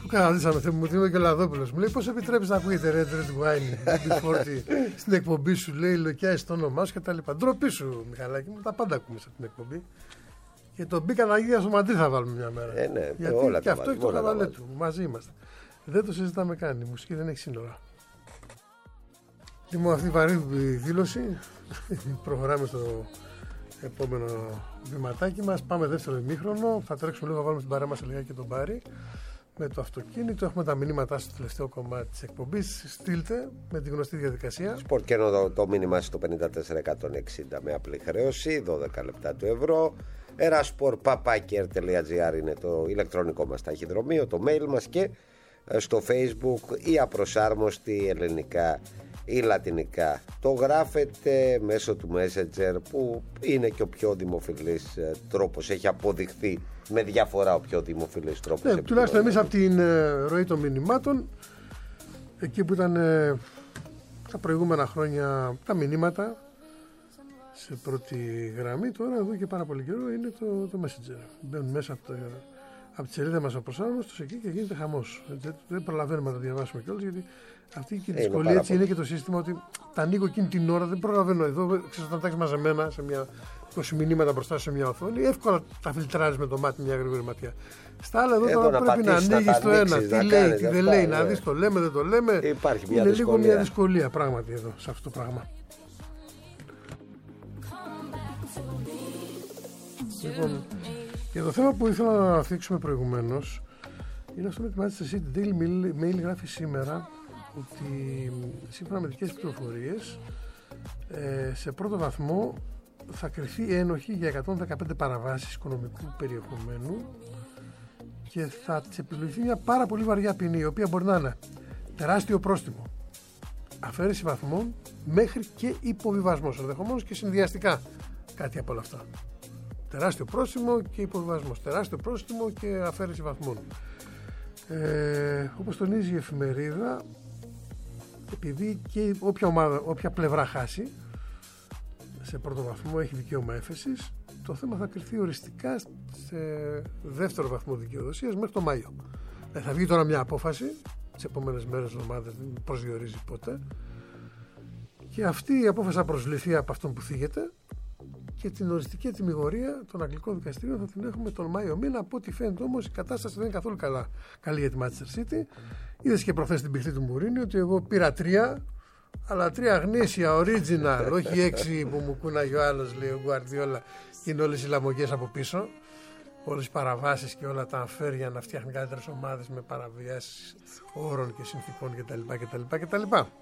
Του καναλίσαμε, Θεέ μου, ότι είμαι και ο Λαδόπουλος. Μου λέει πώς επιτρέπεις να ακούγεται Red Wine στην εκπομπή σου, λέει, λοκιάζεις το όνομά σου κτλ. Ντροπή σου, Μιχαλάκη μου, τα πάντα ακούμε σε αυτή την εκπομπή. Και τον μπήκα να γίνει στο Μαντρί θα βάλουμε μια μέρα. Ναι, γιατί όλα και αυτό έχει το όλα καβαλέ του. Μαζί είμαστε. Δεν το συζητάμε καν. Η μουσική δεν έχει σύνορα. Λοιπόν, αυτή η βαρύ δήλωση. Προχωράμε στο επόμενο βηματάκι μας. Πάμε δεύτερο ημίχρονο. Θα τρέξουμε λίγο, θα βάλουμε στην παρέα μας λιγάκι και τον Πάρη. Με το αυτοκίνητο. Έχουμε τα μηνύματά στο τελευταίο κομμάτι της εκπομπής. Στείλτε με τη γνωστή διαδικασία. Σπορτ και το μήνυμα στο 54160 με απλή χρέωση, 12 λεπτά του ευρώ. erasport.papakr.gr είναι το ηλεκτρονικό μας ταχυδρομείο, το mail μας, και στο Facebook η απροσάρμοστη ελληνικά ή λατινικά. Το γράφετε μέσω του Messenger, που είναι και ο πιο δημοφιλής τρόπος. Έχει αποδειχθεί με διαφορά ο πιο δημοφιλής τρόπος. Ναι, τουλάχιστον εμείς από την ροή των μηνυμάτων, εκεί που ήταν τα προηγούμενα χρόνια τα μηνύματα σε πρώτη γραμμή, τώρα εδώ και πάρα πολύ καιρό είναι το Messenger. Μπαίνουν μέσα από τη σελίδα μας ο προσάρμοστος εκεί και γίνεται χαμός. Δεν προλαβαίνουμε να τα διαβάσουμε κιόλας, γιατί αυτή και η δυσκολία έτσι είναι και το σύστημα, ότι τα ανοίγω εκείνη την ώρα, δεν προλαβαίνω. Εδώ ξέρεις, όταν τα έχεις μαζεμένα σε μια 20 μηνύματα μπροστά σε μια οθόνη, εύκολα τα φιλτράρεις με το μάτι, μια γρήγορη ματιά. Στα άλλα εδώ τώρα πρέπει να ανοίγεις το ένα, τι λέει, τι δεν λέει, να δεις το λέμε, δεν το λέμε. Είναι λίγο μια δυσκολία πράγματι εδώ σε αυτό το πράγμα. Λοιπόν, και το θέμα που ήθελα να θίξουμε προηγουμένως είναι αυτό με τη Manchester City. Daily Mail γράφει σήμερα ότι σύμφωνα με δικές πληροφορίες σε πρώτο βαθμό θα κρυφθεί ένοχη για 115 παραβάσεις οικονομικού περιεχομένου και θα της επιβληθεί μια πάρα πολύ βαριά ποινή, η οποία μπορεί να είναι τεράστιο πρόστιμο, αφαίρεση βαθμών μέχρι και υποβιβασμός, ενδεχομένως και συνδυαστικά κάτι από όλα αυτά. Τεράστιο πρόστιμο και υποβιβασμός, τεράστιο πρόστιμο και αφαίρεση βαθμών. Όπως τονίζει η εφημερίδα, επειδή και όποια πλευρά χάσει σε πρώτο βαθμό έχει δικαίωμα έφεσης, το θέμα θα κρυφθεί οριστικά σε δεύτερο βαθμό δικαιοδοσίας μέχρι το Μάιο. Θα βγει τώρα μια απόφαση τις επόμενες μέρες, εβδομάδες, δεν προσδιορίζει ποτέ, και αυτή η απόφαση θα προσβληθεί από αυτόν που θίγεται, και την οριστική τιμιγορία των Αγγλικών δικαστηρίων θα την έχουμε τον Μάιο μήνα. Από ό,τι φαίνεται όμως η κατάσταση δεν είναι καθόλου καλή για τη Manchester City. Είδες και προχθές την πηχτή του Μουρίνι ότι εγώ πήρα 3, αλλά 3 γνήσια, original, όχι 6 που μου κούναγε ο άλλος, λέει ο Γκουαρδιόλα, και είναι όλες οι λαμογές από πίσω. Όλες οι παραβάσεις και όλα τα ανφέρει για να φτιάχνει καλύτερες ομάδες με παραβιάσεις όρων και συνθήκων κτλ.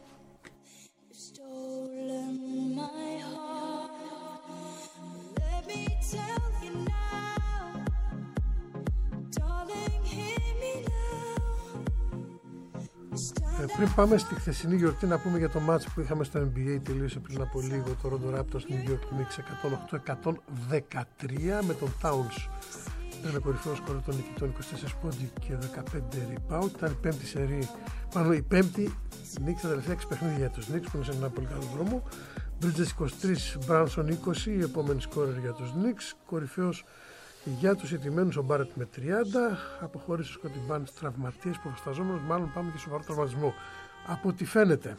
Πριν πάμε στη χθεσινή γιορτή, να πούμε για το μάτς που είχαμε στο NBA, τελείωσε πριν από λίγο, το Toronto Raptors New York Knicks 108-113 με τον Towns. Ήταν κορυφαίο σκορ των νικητών, 24 πόντι και 15 rebound. Ήταν η πέμπτη σερί, πάνω η πέμπτη νίκη στα τελευταία 6 παιχνίδια για τους Knicks, που είναι σε ένα πολύ καλό δρόμο. Bridges 23, Branson 20, η επόμενη σκόρερ για τους Knicks. Κορυφαίος για τους ηττημένους ο Μπάρετ με 30, αποχώρησε ο Σκότι Μπάρνς τραυματίες, προφασταζόμενος, μάλλον πάμε και σοβαρό τραυματισμό από ό,τι φαίνεται.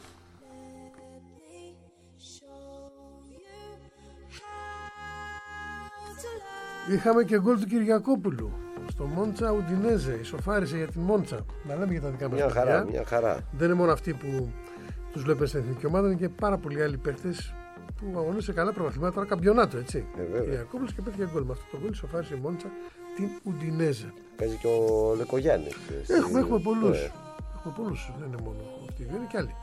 Είχαμε και γκολ του Κυριακόπουλου στο Μόντσα Ουντινέζε, ισοφάρισε για την Μόντσα. Να λέμε για τα δικά μας παιδιά. Μια χαρά. Δεν είναι μόνο αυτοί που τους βλέπουν στην εθνική ομάδα, είναι και πάρα πολλοί άλλοι παίχτες που αγωνίζουν σε καλά προγραμματικά, τώρα καμπιονάτο, έτσι. Κυριακόπουλος και πέτυχε γκολ. Με αυτό το γκολ ισοφάρισε η Μόντσα την Ουντινέζε. Παίζει και ο Λεκογιάννης. Έχουμε πολλούς. Έχουμε πολλούς, δεν είναι μόνο αυτοί, είναι και άλλοι.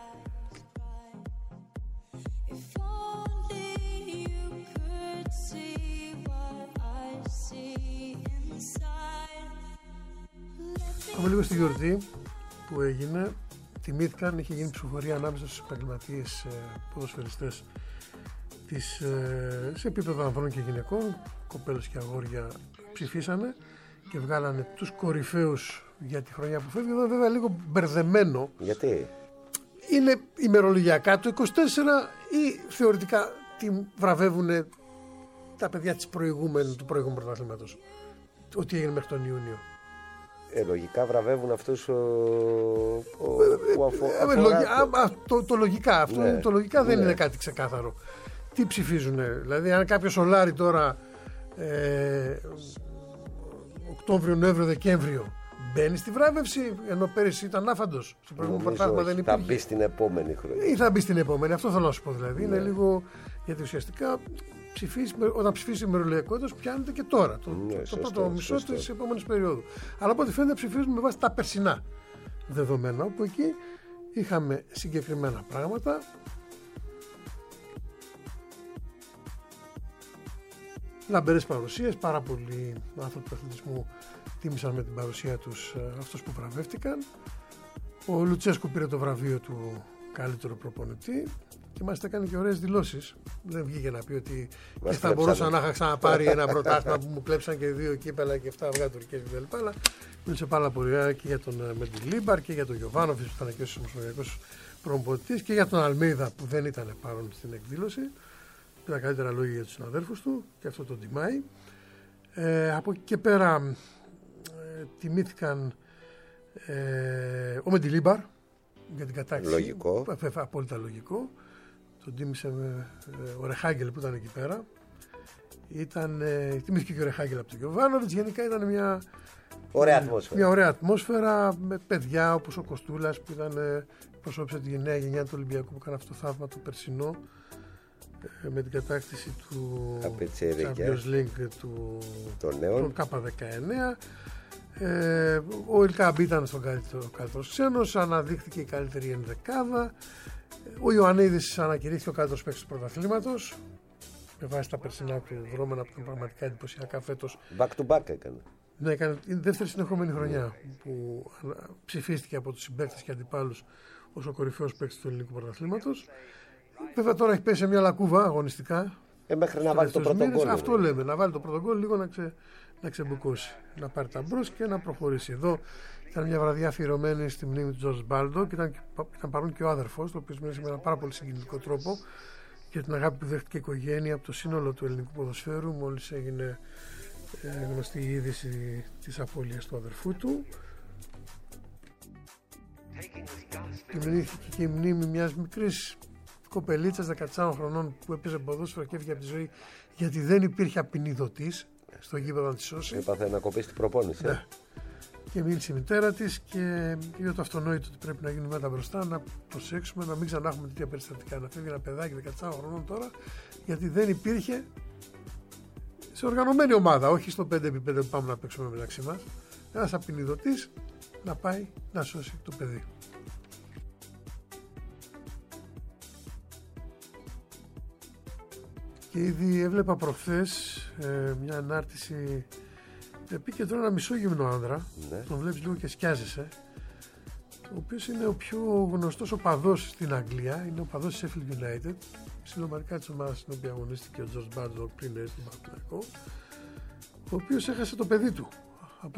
Πάμε λίγο στη γιορτή που έγινε. Τιμήθηκαν, είχε γίνει ψηφοφορία ανάμεσα στους επαγγελματίες ποδοσφαιριστές σε επίπεδο ανδρών και γυναικών. Κοπέλες και αγόρια ψηφίσανε και βγάλανε τους κορυφαίους για τη χρονιά που φεύγει. Εδώ βέβαια λίγο μπερδεμένο. Γιατί? Είναι ημερολογιακά το 24 ή θεωρητικά τι βραβεύουν τα παιδιά του προηγούμενου πρωταθλήματος, ό,τι έγινε μέχρι τον Ιούνιο. Λογικά βραβεύουν αυτούς που αφορά. Το λογικά. Αυτό Ναι. το λογικά δεν Ναι. είναι κάτι ξεκάθαρο. Τι ψηφίζουν, δηλαδή, αν κάποιο σολάρει τώρα Οκτώβριο, Νοέμβριο, Δεκέμβριο, μπαίνει στη βράβευση, ενώ πέρυσι ήταν άφαντος. Στο προηγούμενο πρωτάθλημα δεν Θα υπήρχε. μπει στην επόμενη χρονιά. Ή θα μπει στην επόμενη, αυτό θέλω να σου πω δηλαδή. Ναι. Είναι λίγο. Γιατί ουσιαστικά όταν ψηφίσει ημερολογιακό έτος, πιάνεται και τώρα. Ναι, το σωστό, πρώτο μισό σωστό. της επόμενης περίοδου. Αλλά από ό,τι φαίνεται ψηφίζουμε με βάση τα περσινά δεδομένα, όπου εκεί είχαμε συγκεκριμένα πράγματα. Λαμπερές παρουσίες, πάρα πολλοί άνθρωποι του αθλητισμού τίμησαν με την παρουσία τους αυτούς που βραβεύτηκαν. Ο Λουτσέσκου πήρε το βραβείο του καλύτερου προπονητή και μάλιστα έκανε και ωραίες δηλώσεις. Δεν βγήκε να πει ότι και θα μπορούσα να είχα ξαναπάρει ένα πρωτάθλημα που μου κλέψαν και 2 κύπελα και 7 αυγά τουρκίες κτλ. Αλλά μίλησε πάρα πολύ και για τον Μεντιλίμπαρ και για τον Γιοβάνοβιτς που ήταν και ο ομοσπονδιακός προπονητής και για τον Αλμέιδα που δεν ήταν παρόν στην εκδήλωση. Τα καλύτερα λόγια για τους συναδέλφους του και αυτό τον τιμάει. Από εκεί και πέρα τιμήθηκαν ο Μεντιλίμπαρ για την κατάκτηση. Λογικό. Απόλυτα λογικό. Τον τίμησε ο Ρεχάγκελ που ήταν εκεί πέρα. Τιμήθηκε και ο Ρεχάγκελ από τον Γιοβάνοβιτς. Γενικά ήταν μια ωραία ατμόσφαιρα με παιδιά όπως ο Κοστούλας που προσώπησε τη νέα γενιά του Ολυμπιακού που έκανε αυτό το θαύμα το περσινό με την κατάκτηση του Champions League των K19. Ο Ελκάμπ ήταν στον καλύτερος ξένος, αναδείχθηκε η καλύτερη ενδεκάδα. Ο Ιωαννίδης ανακηρύχθηκε ο καλύτερος παίκτης του πρωταθλήματος με βάση τα περσινά του δρόμενα που ήταν πραγματικά εντυπωσιακά φέτος. Back to back έκανε. Ναι, έκανε την δεύτερη συνεχόμενη χρονιά που ψηφίστηκε από τους συμπαίκτες και αντιπάλους ως ο κορυφαίος παίκτης του ελληνικού πρωταθλήματος. Βέβαια τώρα έχει πέσει σε μια λακκούβα αγωνιστικά. Μέχρι να βάλει το πρώτο γκολ. Αυτό λέμε, να βάλει το πρώτο γκολ λίγο να ξεμπουκώσει. Να πάρει τα μπρος και να προχωρήσει. Εδώ ήταν μια βραδιά αφιερωμένη στη μνήμη του Τζορτζ Μπάλντο και ήταν παρόν και ο άδερφος, το οποίο μίλησε με έναν πάρα πολύ συγκινητικό τρόπο για την αγάπη που δέχτηκε η οικογένεια από το σύνολο του ελληνικού ποδοσφαίρου μόλις έγινε γνωστή η είδηση της απώλειας του αδερφού του. Τιμήθηκε και η μνήμη μιας μικρής κοπελίτσας 14 χρονών που έπαιζε ποδόσφαιρο και έφυγε από τη ζωή γιατί δεν υπήρχε απεινιδωτής στο γήπεδο να τη σώσει. Έπαθε να κοπεί στην προπόνηση. Ναι. Και μίλησε η μητέρα της και είπε το αυτονόητο ότι πρέπει να γίνουν μετά μπροστά, να προσέξουμε, να μην ξανά έχουμε τέτοια περιστατικά. Να φύγει ένα παιδάκι 14 χρονών τώρα, γιατί δεν υπήρχε σε οργανωμένη ομάδα, όχι στο 5x5 που πάμε να παίξουμε μεταξύ μας, ένας απεινιδωτής να πάει να σώσει το παιδί. Και ήδη έβλεπα προχθές μια ανάρτηση επίκεντρο ένα μισόγυμνο άνδρα, Ναι. τον βλέπεις λίγο και σκιάζεσαι, ο οποίος είναι ο πιο γνωστός οπαδός στην Αγγλία, είναι ο οπαδός της Sheffield United, συλλογματικά της ομάδας στην οποία αγωνίστηκε ο George Bardlock πριν έρθει στον Παναθηναϊκό, ο οποίος έχασε το παιδί του από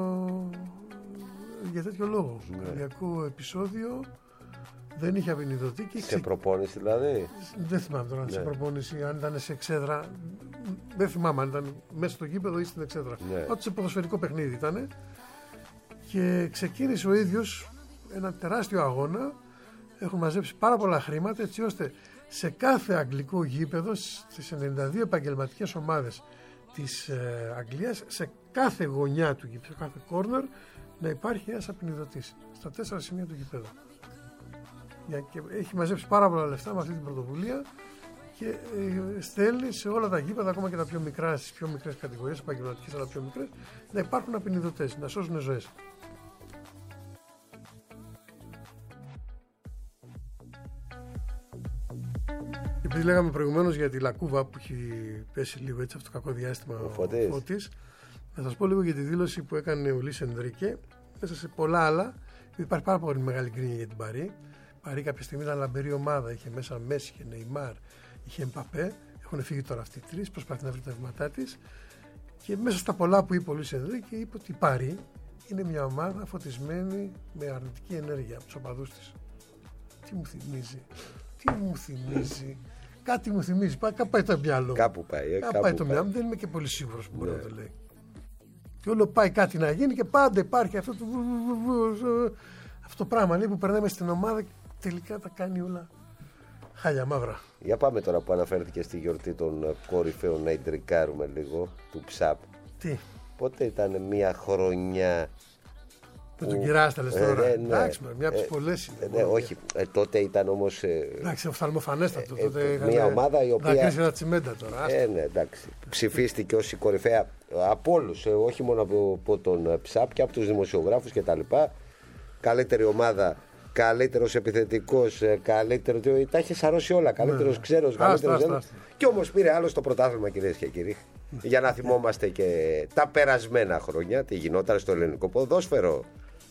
για τέτοιο λόγο. Καρδιακό επεισόδιο, δεν είχε απεινιδωτή και Σε προπόνηση δηλαδή. δεν θυμάμαι τώρα, σε προπόνηση, αν ήταν σε εξέδρα. Δεν θυμάμαι αν ήταν μέσα στο γήπεδο ή στην εξέδρα. Πάντως σε ποδοσφαιρικό παιχνίδι ήταν. Και ξεκίνησε ο ίδιος ένα τεράστιο αγώνα. Έχουν μαζέψει πάρα πολλά χρήματα έτσι ώστε σε κάθε αγγλικό γήπεδο, στις 92 επαγγελματικές ομάδες της Αγγλίας, σε κάθε γωνιά του γήπεδου, σε κάθε corner, να υπάρχει ένας απεινιδωτής στα 4 σημεία του γήπεδου. Και έχει μαζέψει πάρα πολλά λεφτά με αυτή την πρωτοβουλία και στέλνει σε όλα τα γήπεδα, ακόμα και τα πιο μικρά, στις πιο μικρές κατηγορίες, επαγγελματικές αλλά πιο μικρές, να υπάρχουν απεινιδωτές, να σώσουν ζωές. Επειδή λέγαμε προηγουμένως για τη λακκούβα που έχει πέσει λίγο έτσι αυτό το κακό διάστημα ο Φώτης, να σας πω λίγο για τη δήλωση που έκανε ο Λουίς Ενρίκε, μέσα σε πολλά άλλα. Υπάρχει πάρα πολύ μεγάλη γκρίνια για την Παρί. Παρί κάποια στιγμή ήταν λαμπερή ομάδα, είχε μέσα Μέση, είχε Νεϊμάρ, είχε Εμπαπέ. Έχουν φύγει τώρα αυτοί οι τρεις, προσπαθεί να βρει τα βήματά της. Και μέσα στα πολλά που είπε ο Λουίς Ενρίκε, είπε ότι η Παρί είναι μια ομάδα φωτισμένη με αρνητική ενέργεια από τους οπαδούς της. Τι μου θυμίζει. Κάτι μου θυμίζει. Κάπου πάει το μυαλό. Κάπου πάει. Κάπου πάει το μυαλό. Δεν είμαι και πολύ σίγουρος που μπορεί να το λέει. Και όλο πάει κάτι να γίνει και πάντα υπάρχει αυτό το πράγμα που περνάμε στην ομάδα και τελικά τα κάνει όλα χάλια μαύρα. Για πάμε τώρα που αναφέρθηκε στη γιορτή των κορυφαίων να ιντρικάρουμε λίγο του ΨΑΠ. Τι? Πότε ήταν μια χρονιά Με τον Κυράστα λες τώρα. Ναι. Εντάξει, μια από τις πολλές είναι. Ναι, όχι, τότε ήταν όμως εντάξει, οφθαλμοφανέστατο. μια ομάδα η οποία. Δακρύσει ένα τσιμέντα τώρα. Ναι, εντάξει. Ψηφίστηκε ως η κορυφαία από όλους, όχι μόνο από τον ΨΑΠ και από τους δημοσιογράφους κτλ. Καλύτερη ομάδα, καλύτερος επιθετικός, καλύτερο. Τα είχε σαρώσει όλα. Καλύτερος ξέρος, καλύτερος. Και όμως πήρε άλλο στο πρωτάθλημα, κυρίες και κύριοι. Για να θυμόμαστε και τα περασμένα χρόνια, τι γινόταν στο ελληνικό ποδόσφαιρο.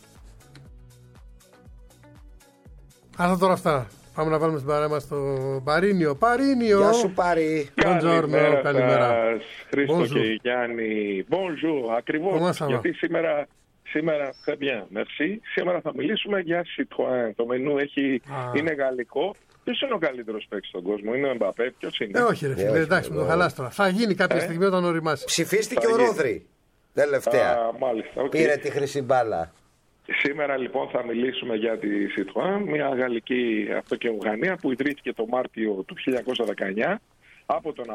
Αυτά τώρα αυτά. Πάμε να βάλουμε στην παρέα μας το Παρίνιο. Παρίνιο! Γεια σου Πάρη. Καλημέρα. Χρήστο και Γιάννη. Bonjour, ακριβώς. Γιατί σήμερα très bien, merci. Σήμερα θα μιλήσουμε για Citroën. Το μενού είναι γαλλικό. Ποιος είναι ο καλύτερος παίκτης στον κόσμο, είναι ο Εμπαπέ, ποιος είναι? Όχι ρε φίλε, εντάξει, με το χαλάς τώρα. Θα γίνει κάποια στιγμή όταν οριμάσει. Ψηφίστηκε ο Ρόδρυ τελευταία. Μάλιστα, okay. Πήρε τη χρυσή μπάλα. Σήμερα λοιπόν θα μιλήσουμε για τη Citroën, μια γαλλική αυτοκινητοβιομηχανία που ιδρύθηκε το Μάρτιο του 1919 από τον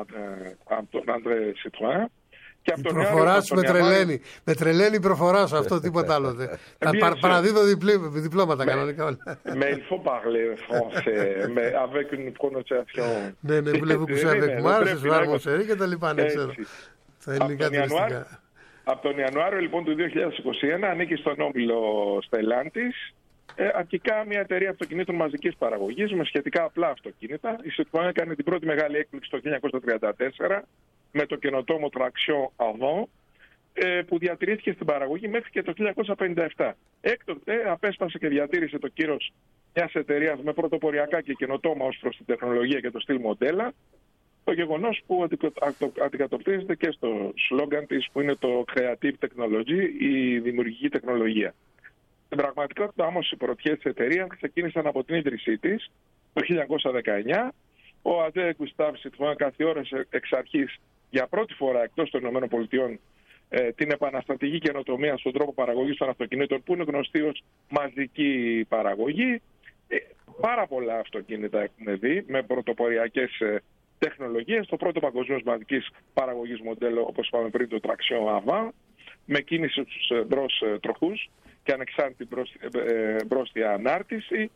André Citroën. Η προφορά σου με τρελαίνει η προφορά σου, αυτό τίποτα άλλο. Παραδίδω διπλώματα κανονικά όλα. Mais il faut parler français, mais avec une prononciation. Ναι, voulez-vous coucher avec moi, ce soir mon chéri και τα λοιπά, ναι, ξέρω. Τα ελληνικά τουριστικά. Από τον Ιανουάριο λοιπόν του 2021 ανήκει στον όμιλο Stellantis. Αρχικά μια εταιρεία αυτοκινήτων μαζικής παραγωγής με σχετικά απλά αυτοκίνητα. Η Citroën έκανε την πρώτη μεγάλη έκπληξη το 1934 με το καινοτόμο Traction Avant που διατηρήθηκε στην παραγωγή μέχρι και το 1957. Έκτοτε απέσπασε και διατήρησε το κύρος μιας εταιρείας με πρωτοποριακά και καινοτόμα ως προς την τεχνολογία και το στυλ μοντέλα, το γεγονός που αντικατοπτρίζεται και στο σλόγγαν της που είναι το Creative Technology, η δημιουργική τεχνολογία. Στην πραγματικότητα όμως οι πρωτιές της εταιρείας ξεκίνησαν από την ίδρυσή της το 1919. Ο André Gustave Citroën καθιέρωσε εξ αρχής για πρώτη φορά εκτός των ΗΠΑ την επαναστατική καινοτομία στον τρόπο παραγωγής των αυτοκινήτων που είναι γνωστή ως μαζική παραγωγή. Πάρα πολλά αυτοκίνητα έχουμε δει με πρωτοποριακές τεχνολογίες. Το πρώτο παγκοσμίως μαζικής παραγωγής μοντέλο, όπως είπαμε πριν, το Traction Avant, με κίνηση στους μπρος τροχούς και ανεξάρτητη μπρόστια ανάρτηση.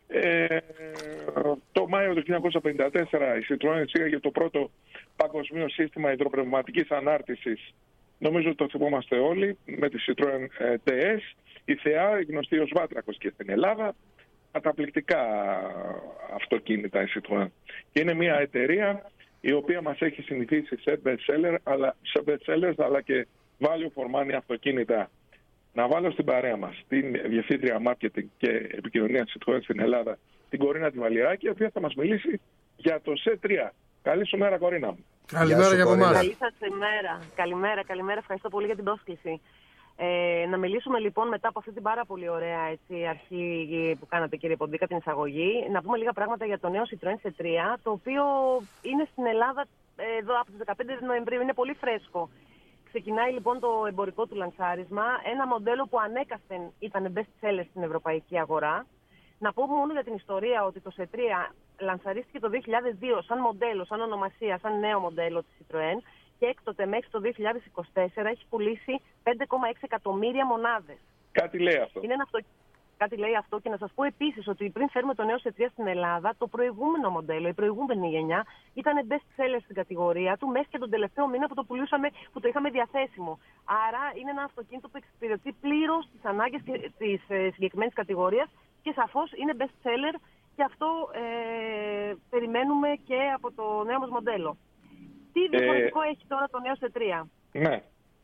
Το Μάιο του 1954 η Citroën εισήγαγε το πρώτο παγκοσμίο σύστημα υδροπνευματικής ανάρτησης. Νομίζω ότι το θυμόμαστε όλοι, με τη Citroën TS, η ΘΕΑ, γνωστή ως Βάτρακος και στην Ελλάδα. Καταπληκτικά αυτοκίνητα η Citroën. Και είναι μια εταιρεία η οποία μας έχει συνηθίσει σε best-sellers αλλά και value for money αυτοκίνητα. Να βάλω στην παρέα μας την Διευθύντρια Marketing και Επικοινωνία Citroën στην Ελλάδα, την Κορίνα Τιβαλιράκη, η οποία θα μας μιλήσει για το C3. Καλή σου μέρα, Κορίνα μου. Καλημέρα για από εμάς. Καλή σας ημέρα. Καλημέρα. Ευχαριστώ πολύ για την πρόσκληση. Να μιλήσουμε λοιπόν μετά από αυτή την πάρα πολύ ωραία αρχή που κάνατε, κύριε Ποντίκα, την εισαγωγή, να πούμε λίγα πράγματα για το νέο Citroën C3, το οποίο είναι στην Ελλάδα εδώ από τις 15 Νοεμβρίου, είναι πολύ φρέσκο. Ξεκινάει λοιπόν το εμπορικό του λανσάρισμα, ένα μοντέλο που ανέκαθεν ήταν best seller στην ευρωπαϊκή αγορά. Να πω μόνο για την ιστορία ότι το C3 λανσαρίστηκε το 2002 σαν μοντέλο, σαν ονομασία, σαν νέο μοντέλο της Citroën και έκτοτε μέχρι το 2024 έχει πουλήσει 5,6 εκατομμύρια μονάδες. Κάτι λέει αυτό. Είναι ένα Κάτι λέει αυτό και να σας πω επίσης ότι πριν φέρουμε το νέο C3 στην Ελλάδα, το προηγούμενο μοντέλο, η προηγούμενη γενιά, ήταν best seller στην κατηγορία του μέχρι και τον τελευταίο μήνα που το είχαμε διαθέσιμο. Άρα είναι ένα αυτοκίνητο που εξυπηρετεί πλήρως τις ανάγκες της συγκεκριμένης κατηγορίας και σαφώς είναι best seller και αυτό περιμένουμε και από το νέο μας μοντέλο. Τι διαφορετικό έχει τώρα το νέο C3? Ναι.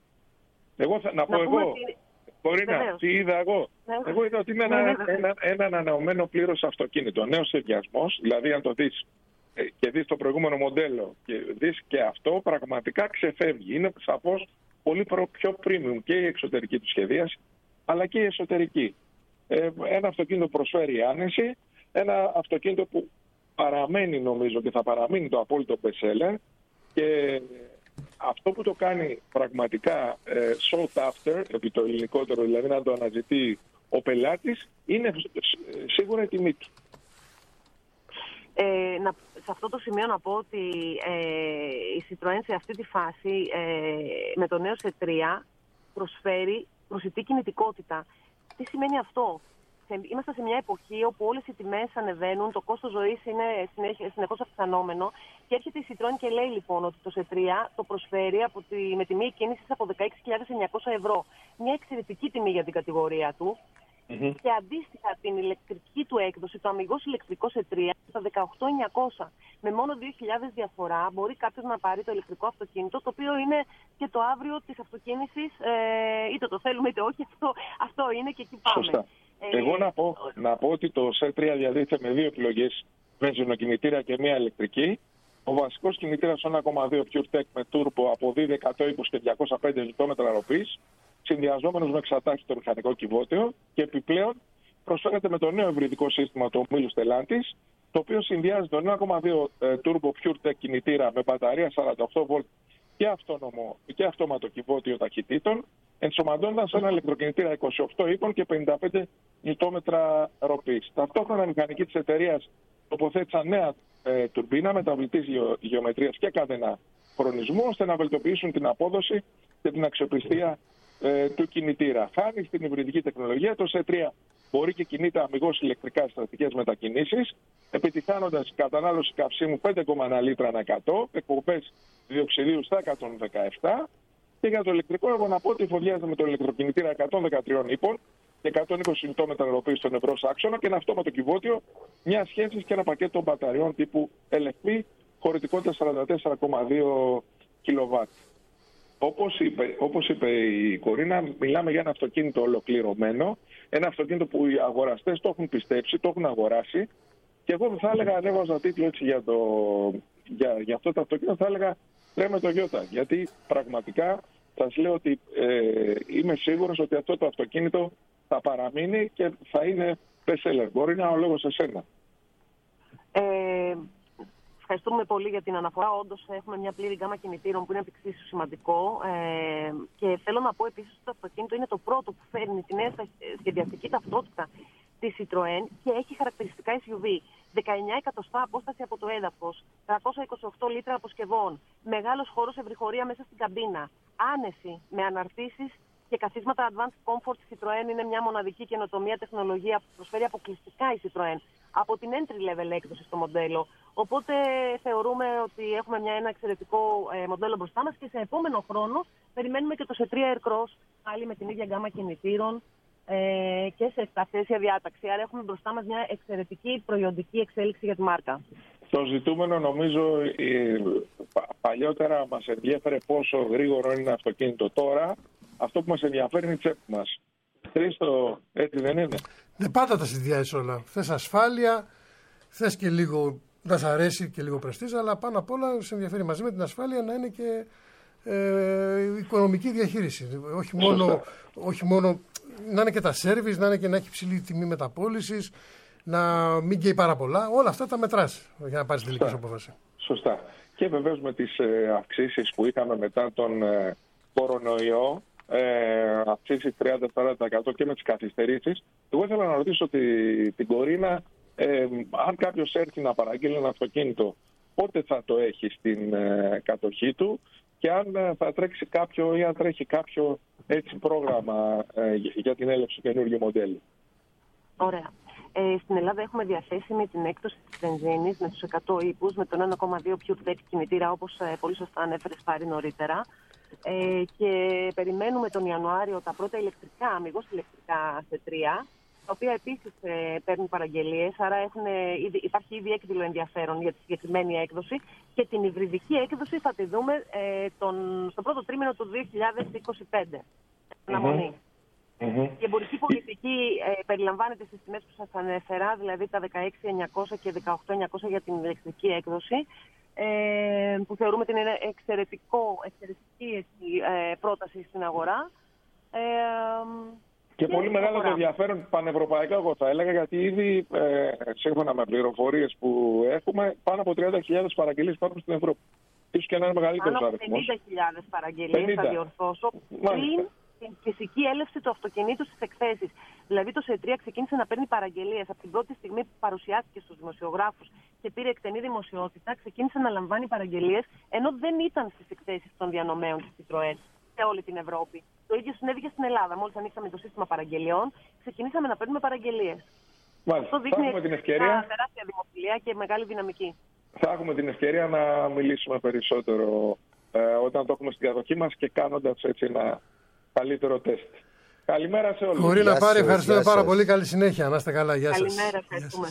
Να πω εγώ. Κορίνα, τι είδα εγώ? Εγώ είδα ότι είναι ένα ανανεωμένο πλήρως αυτοκίνητο. Νέος σχεδιασμός, δηλαδή αν το δεις και δεις το προηγούμενο μοντέλο και δεις και αυτό, πραγματικά ξεφεύγει. Είναι σαφώς πολύ πιο premium και η εξωτερική του σχεδίαση, αλλά και η εσωτερική. Ένα αυτοκίνητο προσφέρει άνεση, ένα αυτοκίνητο που παραμένει, νομίζω, και θα παραμείνει το απόλυτο best seller και αυτό που το κάνει πραγματικά sought after, επί το ελληνικότερο, δηλαδή να το αναζητεί ο πελάτης, είναι σίγουρα η τιμή του. Σε αυτό το σημείο να πω ότι η Citroën σε αυτή τη φάση με το νέο C3 προσφέρει προσιτή κινητικότητα. Τι σημαίνει αυτό? Είμαστε σε μια εποχή όπου όλες οι τιμές ανεβαίνουν, το κόστος ζωής είναι συνεχώς αυξανόμενο και έρχεται η Citroën και λέει λοιπόν ότι το C3 το προσφέρει με τιμή εκκίνησης από 16.900 ευρώ. Μια εξαιρετική τιμή για την κατηγορία του. Και αντίστοιχα την ηλεκτρική του έκδοση, το αμιγώς ηλεκτρικό C3, στα 18.900. Με μόνο 2.000 διαφορά μπορεί κάποιος να πάρει το ηλεκτρικό αυτοκίνητο, το οποίο είναι και το αύριο της αυτοκίνησης, είτε το θέλουμε είτε όχι, αυτό είναι και εκεί πάμε. Σωστά. Εγώ να πω ότι το C3 διαδίδεται με δύο επιλογές, βενζινοκινητήρα και μία ηλεκτρική. Ο βασικός κινητήρας 1,2 PureTech με turbo αποδίδει 120 και 205 λιτόμετρα ροπής, συνδυαζόμενος με εξατάχητο μηχανικό κυβότιο, και επιπλέον προσφέρεται με το νέο υβριδικό σύστημα του ομίλου Stellantis, το οποίο συνδυάζει το 1,2 turbo PureTech κινητήρα με μπαταρία 48V και αυτόματο κυβότιο ταχυτήτων, ενσωματώνοντας ένα ηλεκτροκινητήρα 28 ύπων και 55 νιουτόμετρα ροπής. Ταυτόχρονα οι μηχανικοί της εταιρείας τοποθέτησαν νέα τουρμπίνα μεταβλητής γεωμετρίας και cadena χρονισμού, ώστε να βελτιοποιήσουν την απόδοση και την αξιοπιστία του κινητήρα. Χάρη στην υβριδική τεχνολογία, το C3 μπορεί και κινείται αμιγώς ηλεκτρικά στις αστικές μετακινήσεις, επιτυχάνοντας κατανάλωση καυσίμου 5,1 λίτρα ανά 100, εκπομπές διοξιδίου στα 117, και για το ηλεκτρικό εγώ να πω ότι εφοδιάζεται με το ηλεκτροκινητήρα 113 ύπων και 120 νιουτόμετρα ροπής στον ευρώς άξονα και ένα αυτόματο κυβότιο, μια σχέση και ένα πακέτο μπαταριών τύπου LFP, χωρητικότητα 44,2 kW. Όπως είπε η Κορίνα, μιλάμε για ένα αυτοκίνητο ολοκληρωμένο, ένα αυτοκίνητο που οι αγοραστές το έχουν πιστέψει, το έχουν αγοράσει, και εγώ θα έλεγα, αν έβαζα τίτλο έτσι για αυτό το αυτοκίνητο, θα έλεγα λέμε το Ιώτα, γιατί πραγματικά σας λέω ότι είμαι σίγουρος ότι αυτό το αυτοκίνητο θα παραμείνει και θα είναι best seller. Μπορεί να είναι ο λόγος σε σένα. Ευχαριστούμε πολύ για την αναφορά. Όντως έχουμε μια πλήρη γκάμα κινητήρων που είναι εξίσου σημαντικό. Και θέλω να πω επίσης ότι το αυτοκίνητο είναι το πρώτο που φέρνει τη νέα σχεδιαστική ταυτότητα τη Citroën και έχει χαρακτηριστικά SUV. 19 εκατοστά απόσταση από το έδαφος, 328 λίτρα αποσκευών, μεγάλος χώρος ευρυχωρία μέσα στην καμπίνα, άνεση με αναρτήσεις και καθίσματα Advanced Comfort. Η Citroën είναι μια μοναδική καινοτομία τεχνολογία που προσφέρει αποκλειστικά η Citroën από την entry-level έκδοση στο μοντέλο. Οπότε θεωρούμε ότι έχουμε ένα εξαιρετικό μοντέλο μπροστά μας και σε επόμενο χρόνο περιμένουμε και το C3 Aircross, πάλι με την ίδια γκάμα κινητήρων και σε επταθέσια διάταξη. Άρα έχουμε μπροστά μας μια εξαιρετική προϊόντική εξέλιξη για τη μάρκα. Το ζητούμενο, νομίζω, παλιότερα μας ενδιέφερε πόσο γρήγορο είναι ένα αυτοκίνητο. Τώρα αυτό που μας ενδιαφέρει είναι η τσέπη μας. Χρήστο, έτσι δεν είναι? Δεν πάντα τα συνδυάζεις όλα. Θες ασφάλεια, θες και λίγο να σ' αρέσει και λίγο πρεστίζ, αλλά πάνω απ' όλα σε ενδιαφέρει μαζί με την ασφάλεια να είναι και οικονομική διαχείριση. Όχι μόνο να είναι και τα σέρβις, να είναι και να έχει ψηλή τιμή μεταπώλησης, να μην καίει πάρα πολλά. Όλα αυτά τα μετράς για να πάρεις τελική απόφαση. Σωστά. Και βεβαίως με τις αυξήσεις που είχαμε μετά τον κορονοϊό, αυξήσεις 30-40% και με τις καθυστερήσεις, εγώ ήθελα να ρωτήσω την Κορίνα, αν κάποιος έρθει να παραγγείλει ένα αυτοκίνητο, πότε θα το έχει στην κατοχή του και αν θα τρέξει κάποιο ή αν τρέχει κάποιο έτσι πρόγραμμα για την έλευση καινούργιου μοντέλου. Ωραία. Στην Ελλάδα έχουμε διαθέσιμη την έκπτωση της βενζίνης με τους 100 ύπους, με τον 1,2 PureTech κινητήρα, όπως πολύ σωστά ανέφερες πάρει νωρίτερα. Και περιμένουμε τον Ιανουάριο τα πρώτα ηλεκτρικά, αμιγώς ηλεκτρικά C3, τα οποία επίσης παίρνουν παραγγελίες, άρα υπάρχει ήδη έκδηλο ενδιαφέρον για τη συγκεκριμένη έκδοση και την υβριδική έκδοση θα τη δούμε στο πρώτο τρίμηνο του 2025. Αναμονή. Η εμπορική πολιτική περιλαμβάνεται στις τιμές που σας ανέφερα, δηλαδή τα 16.900 και 18.900 για την ηλεκτρική έκδοση, που θεωρούμε ότι είναι εξαιρετική πρόταση στην αγορά. Και πολύ μεγάλο το ενδιαφέρον πανευρωπαϊκά, εγώ θα έλεγα, γιατί ήδη σύμφωνα με πληροφορίες που έχουμε, πάνω από 30.000 παραγγελίες υπάρχουν στην Ευρώπη. ίσως και να είναι μεγαλύτερος Πάνω από αριθμός. 50.000 παραγγελίες, θα διορθώσω, πριν την φυσική έλευση του αυτοκινήτου στις εκθέσεις. Δηλαδή το ΣΕ3 ξεκίνησε να παίρνει παραγγελίες από την πρώτη στιγμή που παρουσιάστηκε στους δημοσιογράφους και πήρε εκτενή δημοσιότητα, ξεκίνησε να λαμβάνει παραγγελίες, ενώ δεν ήταν στις εκθέσεις των διανομέων της Citroën σε όλη την Ευρώπη. Το ίδιο συνέβη και στην Ελλάδα. Μόλις ανοίξαμε το σύστημα παραγγελιών, ξεκινήσαμε να παίρνουμε παραγγελίες. Μάλιστα. Αυτό δείχνει μια τεράστια δημοφιλία και μεγάλη δυναμική. Θα έχουμε την ευκαιρία να μιλήσουμε περισσότερο όταν το έχουμε στη διαδοχή μας και κάνοντας έτσι ένα καλύτερο τεστ. Καλημέρα σε όλους. Κορίνα Πάρη, ευχαριστούμε πάρα πολύ. Καλή συνέχεια. Να είστε καλά. Γεια σας. Καλημέρα, ευχαριστούμε.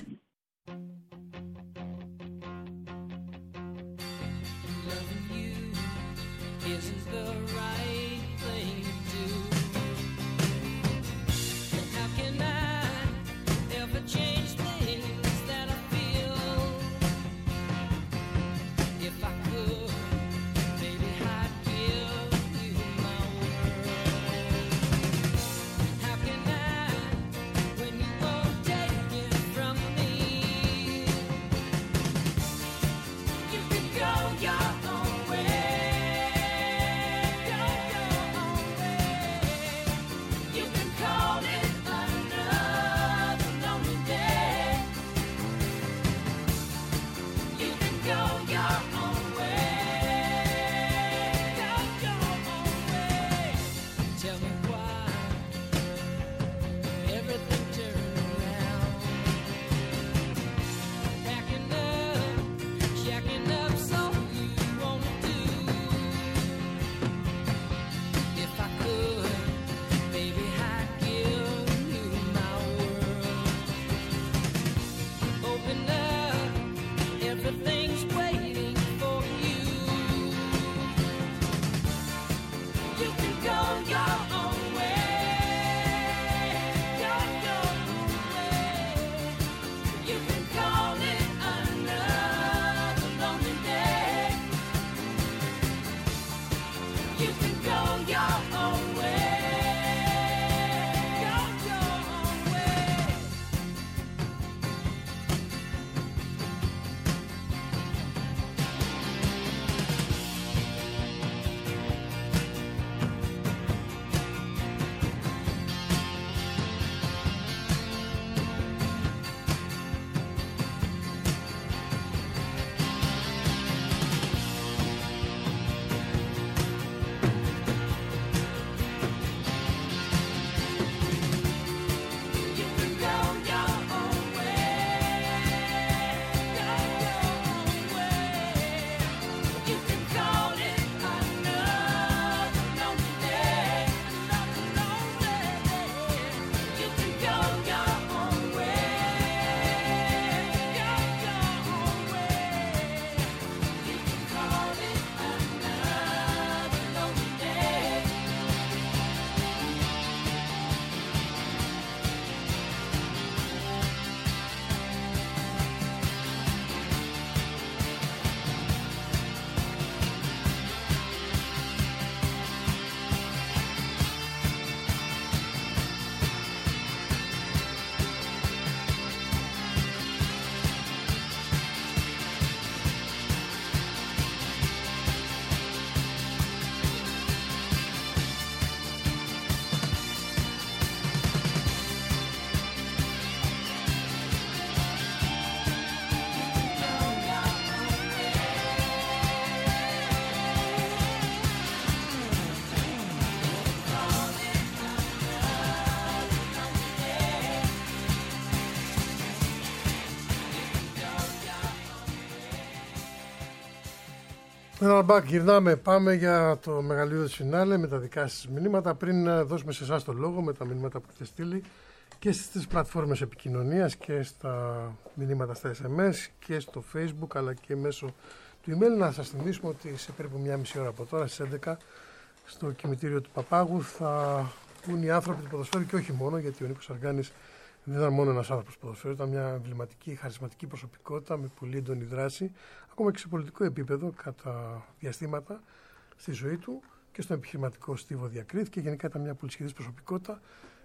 Γυρνάμε, πάμε για το μεγαλύτερο φινάλε με τα δικά σας μηνύματα. Πριν δώσουμε σε εσάς το λόγο με τα μηνύματα που έχετε στείλει και στις πλατφόρμες επικοινωνίας και στα μηνύματα στα SMS και στο Facebook αλλά και μέσω του email, να σας θυμίσουμε ότι σε περίπου μια μισή ώρα από τώρα στις 11 στο κημητήριο του Παπάγου θα βγουν οι άνθρωποι του ποδοσφαίρου και όχι μόνο, γιατί ο Νίκος Αργάνης δεν ήταν μόνο ένας άνθρωπος ποδοσφαίρου, ήταν μια εμβληματική, χαρισματική προσωπικότητα με πολύ έντονη δράση, ακόμα και σε πολιτικό επίπεδο κατά διαστήματα στη ζωή του και στον επιχειρηματικό στίβο διακρίθηκε. Γενικά ήταν μια πολυσχεδής προσωπικότητα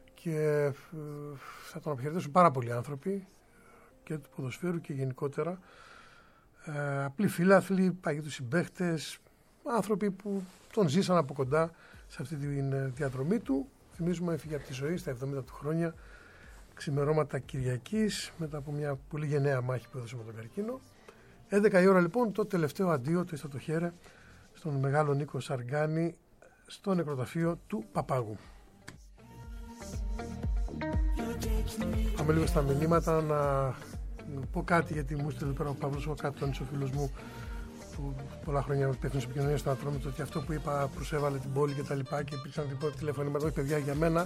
και θα τον αποχαιρετήσουν πάρα πολλοί άνθρωποι και του ποδοσφαίρου και γενικότερα απλοί φίλαθλοι, παγίδους συμπαίχτες, άνθρωποι που τον ζήσαν από κοντά σε αυτή τη διαδρομή του. Θυμίζουμε, έφυγε από τη ζωή στα 70 του χρόνια, ξημερώματα Κυριακής, μετά από μια πολύ γενναία μάχη που έδωσε με τον καρκίνο. 11 η ώρα λοιπόν, το τελευταίο αντίο, το ίστα το χέρι, στον μεγάλο Νίκο Σαργκάνη, στο νεκροταφείο του Παπάγου. Πάμε λίγο στα μηνύματα, να πω κάτι, γιατί μου στείλε πέρα ο Παύλος ο Κατώνης, ο φίλος μου, που πολλά χρόνια υπεύθυνος επικοινωνία στον Ατρόμητο, ότι αυτό που είπα προσέβαλε την πόλη και τα λοιπά, και υπήρξαν τηλεφωνήματα. Όχι, παιδιά, για μένα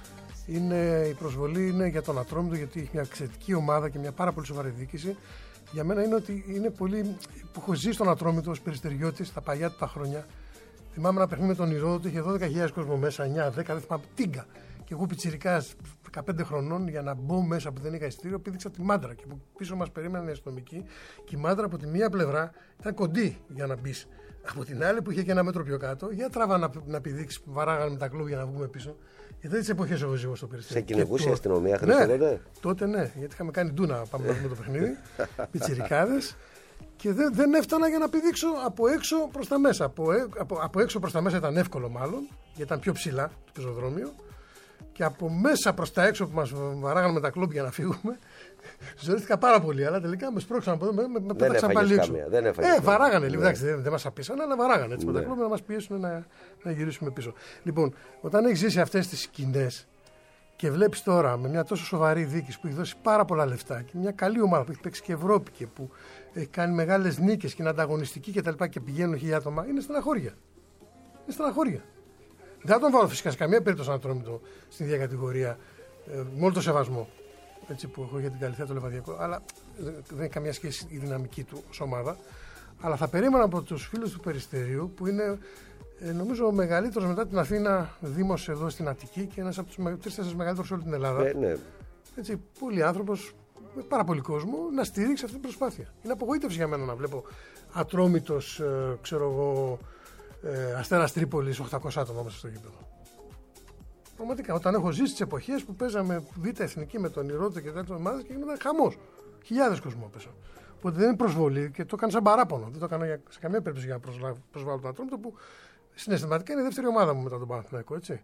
η προσβολή είναι για τον Ατρόμητο, γιατί έχει μια εξαιρετική ομάδα και μια πάρα πολύ σοβαρή διοίκηση. Για μένα είναι ότι είναι πολύ που έχω ζήσει στον Ατρόμητο ως περιστεριώτης τα παλιά του τα χρόνια. Θυμάμαι ένα παιχνίδι με τον Ηρώδο, είχε 12.000 κόσμο μέσα, 9-10, δεν θυμάμαι, τίγκα. Και εγώ πιτσιρικάς 15 χρονών, για να μπω μέσα που δεν είχα ειστήριο, πήδηξα τη μάντρα. Και από πίσω μας περίμεναν οι αστυνομικοί, και η μάντρα από τη μία πλευρά ήταν κοντή για να μπει. Από την άλλη, που είχε και ένα μέτρο πιο κάτω, για τράβα να πηδήξει, που βαράγανε με τα κλούβια για να βγούμε πίσω. Γιατί τις εποχές εγώ ζω στο περιστέρι. Σε κυνηγούσε η αστυνομία, Χρήστο, τότε? Τότε ναι, γιατί είχαμε κάνει ντούνα, πάμε να δούμε το παιχνίδι. Πιτσιρικάδες. Και δεν έφτανα για να πηδήξω από έξω προς τα μέσα. Από έξω προς τα μέσα ήταν εύκολο μάλλον, γιατί ήταν πιο ψηλά το πεζοδρόμιο. Και από μέσα προς τα έξω που μας βαράγανε με τα κλόμπ για να φύγουμε, ζωρίστηκα πάρα πολύ. Αλλά τελικά με σπρώξαν από εδώ, με πέταξαν πάλι έξω. Βαράγανε λίγο, εντάξει, δεν μας απίσανε, αλλά βαράγανε έτσι με τα κλόμπ να μας πιέσουν να γυρίσουμε πίσω. Λοιπόν, όταν έχεις ζήσει αυτές τις σκηνές και βλέπεις τώρα με μια τόσο σοβαρή διοίκηση που έχει δώσει πάρα πολλά λεφτά και μια καλή ομάδα που έχει παίξει και Ευρώπη και που έχει κάνει μεγάλες νίκες και είναι ανταγωνιστική κτλ. Και πηγαίνουν 1.000 άτομα, είναι στεναχώρια. Είναι στεναχώρια. Δεν θα τον βάλω φυσικά σε καμία περίπτωση να Ατρόμητο στην ίδια κατηγορία, με όλο το σεβασμό έτσι, που έχω για την Καλυθέα, το Λεβαδιακό, αλλά δεν έχει καμία σχέση η δυναμική του ως ομάδα. Αλλά θα περίμενα από τους φίλους του Περιστερίου, που είναι νομίζω ο μεγαλύτερος μετά την Αθήνα δήμος εδώ στην Αττική και ένας από τους 3-4 μεγαλύτερους σε όλη την Ελλάδα. Ναι. Έτσι, πολύ άνθρωπος, με πάρα πολύ κόσμο, να στηρίξει αυτή την προσπάθεια. Είναι απογοήτευση για μένα να βλέπω Ατρόμητος, ξέρω εγώ, Αστέρας Τρίπολης, 800 άτομα μέσα στο γήπεδο. Πραγματικά, όταν έχω ζήσει τις εποχές που παίζαμε Β' Εθνική με τον Ηρώδη και τέτοιες ομάδες και γινόταν χαμός. Χιλιάδες κόσμο πέσα. Οπότε δεν είναι προσβολή και το έκανα σαν παράπονο. Δεν το έκανα σε καμία περίπτωση για να προσβάλλω τον Ατρόμητο, που συναισθηματικά είναι η δεύτερη ομάδα μου μετά τον Παναθηναϊκό, έτσι.